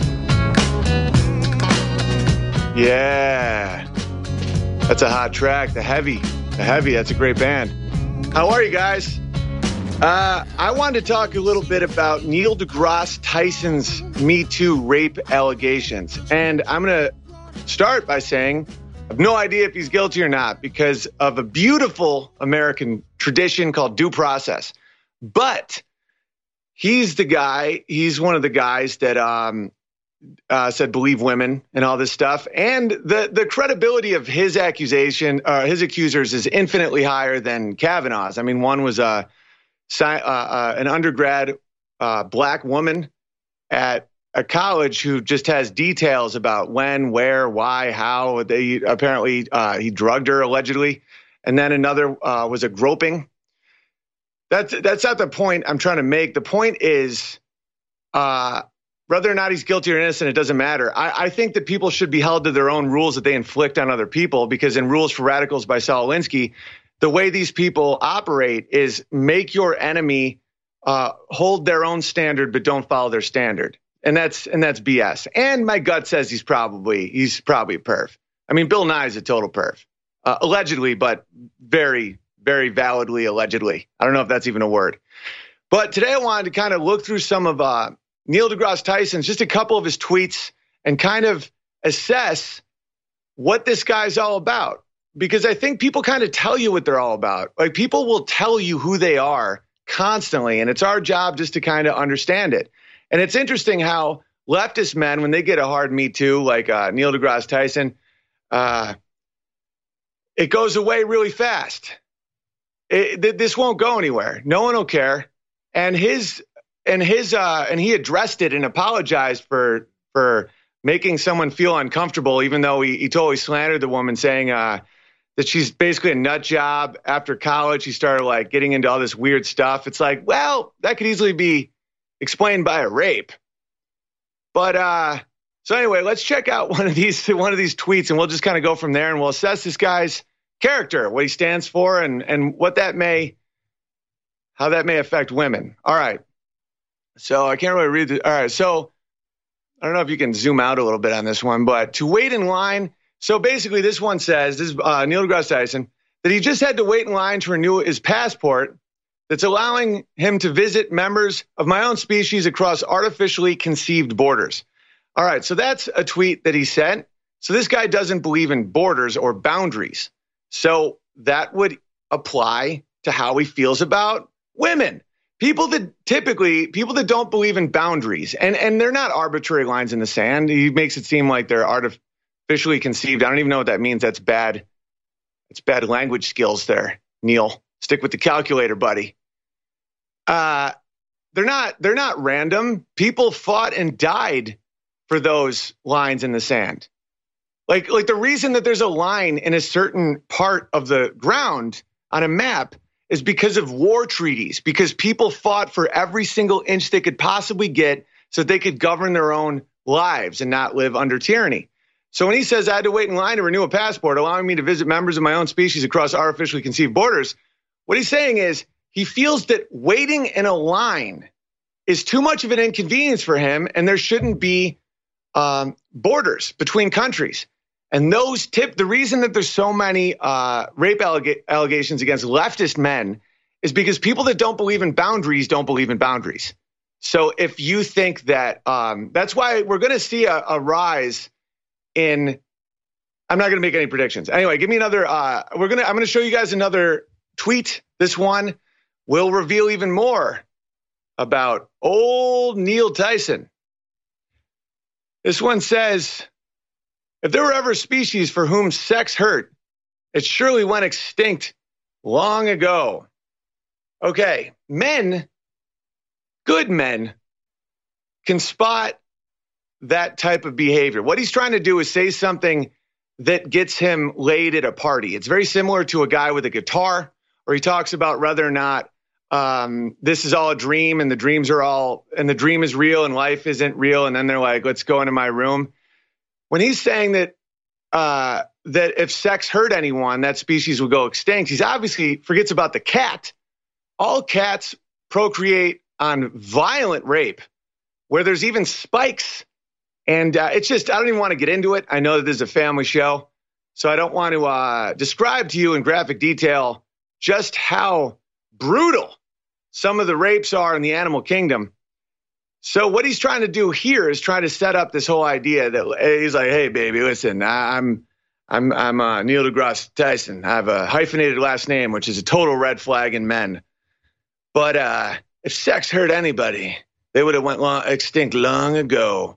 Yeah, that's a hot track. The Heavy, that's a great band. How are you guys? I wanted to talk a little bit about Neil deGrasse Tyson's Me Too rape allegations. And I'm going to start by saying I have no idea if he's guilty or not because of a beautiful American tradition called due process. But he's one of the guys that said believe women and all this stuff. And the credibility of his his accusers is infinitely higher than Kavanaugh's. I mean, one was an undergrad black woman at a college who just has details about when, where, why, how. He drugged her allegedly. And then another was a groping. That's not the point I'm trying to make. The point is whether or not he's guilty or innocent, it doesn't matter. I think that people should be held to their own rules that they inflict on other people, because in Rules for Radicals by Saul Alinsky, the way these people operate is make your enemy hold their own standard but don't follow their standard. And that's BS. And my gut says he's probably a perv. I mean, Bill Nye is a total perv. Allegedly, but very, very validly allegedly. I don't know if that's even a word. But today I wanted to kind of look through some of Neil deGrasse Tyson's, just a couple of his tweets, and kind of assess what this guy's all about. Because I think people kind of tell you what they're all about. Like, people will tell you who they are constantly, and it's our job just to kind of understand it. And it's interesting how leftist men, when they get a hard Me Too, like Neil deGrasse Tyson, it goes away really fast. This won't go anywhere. No one will care. And he addressed it and apologized for making someone feel uncomfortable, even though he totally slandered the woman, saying that she's basically a nut job. After college, he started like getting into all this weird stuff. It's like, well, that could easily be explained by a rape. But so anyway, let's check out one of these tweets, and we'll just kind of go from there, and we'll assess this guy's character, what he stands for, and how that may affect women. All right. So I can't really read it. All right. So I don't know if you can zoom out a little bit on this one, but to wait in line. So basically this one says, this is Neil deGrasse Tyson, that he just had to wait in line to renew his passport that's allowing him to visit members of my own species across artificially conceived borders. All right. So that's a tweet that he sent. So this guy doesn't believe in borders or boundaries. So that would apply to how he feels about women. People that don't believe in boundaries, and they're not arbitrary lines in the sand. He makes it seem like they're artificially conceived. I don't even know what that means. That's bad. It's bad language skills there, Neil. Stick with the calculator, buddy. They're not random. People fought and died for those lines in the sand. Like the reason that there's a line in a certain part of the ground on a map is because of war treaties, because people fought for every single inch they could possibly get so they could govern their own lives and not live under tyranny. So when he says I had to wait in line to renew a passport, allowing me to visit members of my own species across artificially conceived borders, what he's saying is he feels that waiting in a line is too much of an inconvenience for him, and there shouldn't be borders between countries. And the reason that there's so many rape allegations against leftist men is because people that don't believe in boundaries don't believe in boundaries. So if you think that, that's why we're going to see a rise in, I'm not going to make any predictions. Anyway, give me another, I'm going to show you guys another tweet. This one will reveal even more about old Neil Tyson. This one says, if there were ever a species for whom sex hurt, it surely went extinct long ago. Okay, men, good men, can spot that type of behavior. What he's trying to do is say something that gets him laid at a party. It's very similar to a guy with a guitar, where he talks about whether or not this is all a dream and the dream is real and life isn't real. And then they're like, let's go into my room. When he's saying that that if sex hurt anyone, that species will go extinct, he obviously forgets about the cat. All cats procreate on violent rape, where there's even spikes. And it's just, I don't even want to get into it. I know that this is a family show, so I don't want to describe to you in graphic detail just how brutal some of the rapes are in the animal kingdom. So what he's trying to do here is try to set up this whole idea that he's like, hey, baby, listen, I'm Neil deGrasse Tyson. I have a hyphenated last name, which is a total red flag in men. But if sex hurt anybody, they would have went extinct long ago.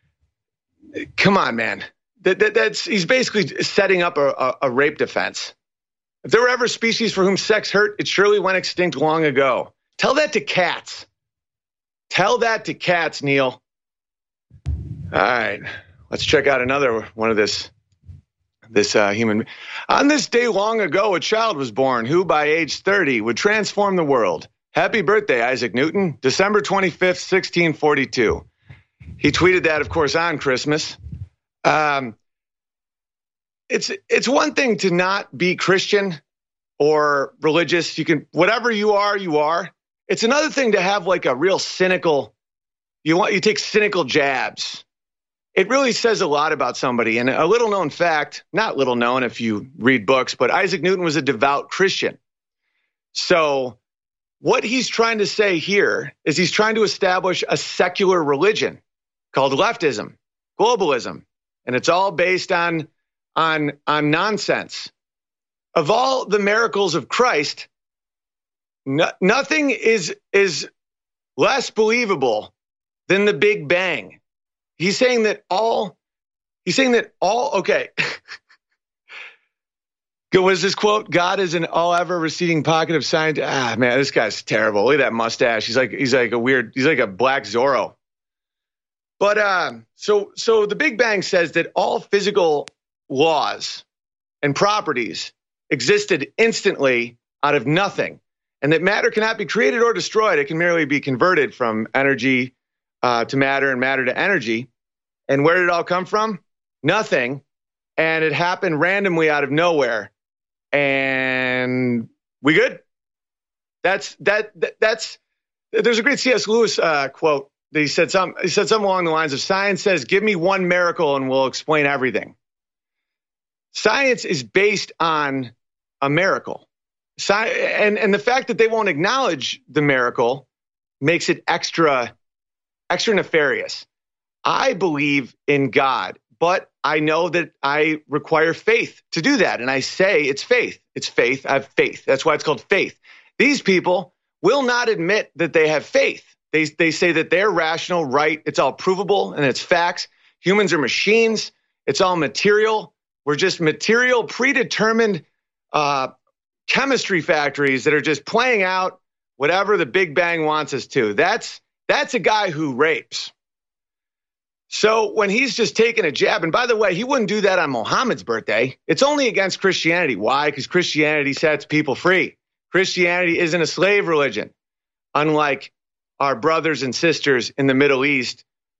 Come on, man. He's basically setting up a rape defense. If there were ever a species for whom sex hurt, it surely went extinct long ago. Tell that to cats. Tell that to cats, Neil. All right. Let's check out another one of this human. On this day long ago, a child was born who, by age 30, would transform the world. Happy birthday, Isaac Newton, December 25th, 1642. He tweeted that, of course, on Christmas. It's one thing to not be Christian or religious. You can, whatever you are. It's another thing to have like a real cynical, you take cynical jabs. It really says a lot about somebody. And a little known fact, not little known if you read books, but Isaac Newton was a devout Christian. So what he's trying to say here is he's trying to establish a secular religion called leftism, globalism, and it's all based on nonsense. Of all the miracles of Christ, nothing is less believable than the Big Bang. He's saying that all, okay. What is this quote? God is an all ever receding pocket of science. Man, this guy's terrible. Look at that mustache. He's like a black Zorro. But so the Big Bang says that all physical laws and properties existed instantly out of nothing, and that matter cannot be created or destroyed. It can merely be converted from energy to matter and matter to energy. And where did it all come from? Nothing. And it happened randomly out of nowhere. And we good? That's there's a great C.S. Lewis quote that he said something along the lines of, science says, give me one miracle and we'll explain everything. Science is based on a miracle. And the fact that they won't acknowledge the miracle makes it extra nefarious. I believe in God, but I know that I require faith to do that. And I say it's faith. It's faith. I have faith. That's why it's called faith. These people will not admit that they have faith. They say that they're rational, right? It's all provable and it's facts. Humans are machines. It's all material. We're just material, predetermined chemistry factories that are just playing out whatever the Big Bang wants us to. That's a guy who rapes. So when he's just taking a jab, and by the way, he wouldn't do that on Muhammad's birthday. It's only against Christianity. Why? Because Christianity sets people free. Christianity isn't a slave religion, unlike our brothers and sisters in the Middle East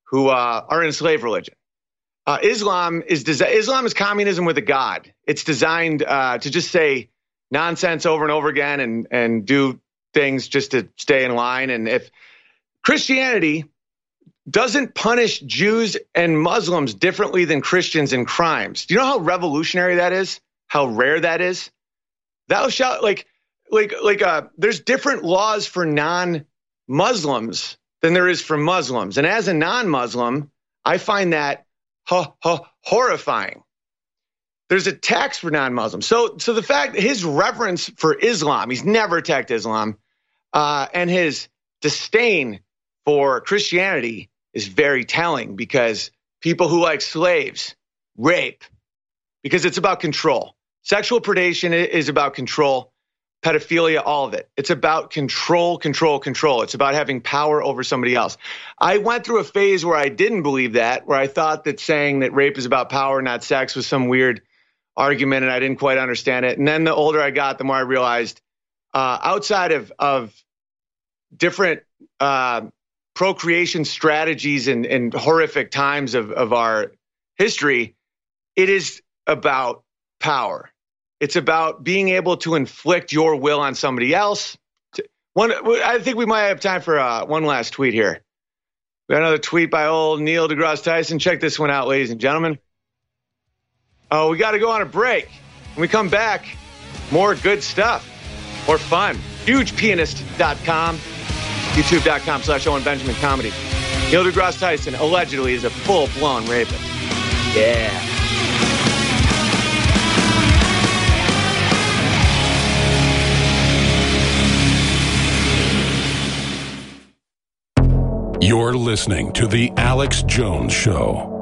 who are in a slave religion. Islam is communism with a god. It's designed to just say nonsense over and over again and do things just to stay in line. And if Christianity doesn't punish Jews and Muslims differently than Christians in crimes, do you know how revolutionary that is? How rare that is? Thou shalt there's different laws for non-Muslims than there is for Muslims. And as a non-Muslim, I find that horrifying. There's a tax for non-Muslims. So the fact his reverence for Islam, he's never attacked Islam, and his disdain for Christianity is very telling, because people who like slaves rape because it's about control. Sexual predation is about control. Pedophilia, all of it. It's about control. It's about having power over somebody else. I went through a phase where I didn't believe that, where I thought that saying that rape is about power, not sex, was some weird argument, and I didn't quite understand it. And then the older I got, the more I realized outside of different procreation strategies and horrific times of our history, it is about power. It's about being able to inflict your will on somebody else. I think we might have time for one last tweet here. We got another tweet by old Neil deGrasse Tyson. Check this one out, ladies and gentlemen. Oh, we got to go on a break. When we come back, more good stuff, more fun. HugePianist.com, YouTube.com/Owen Benjamin Comedy. Neil deGrasse Tyson allegedly is a full-blown rapist. Yeah. You're listening to The Alex Jones Show.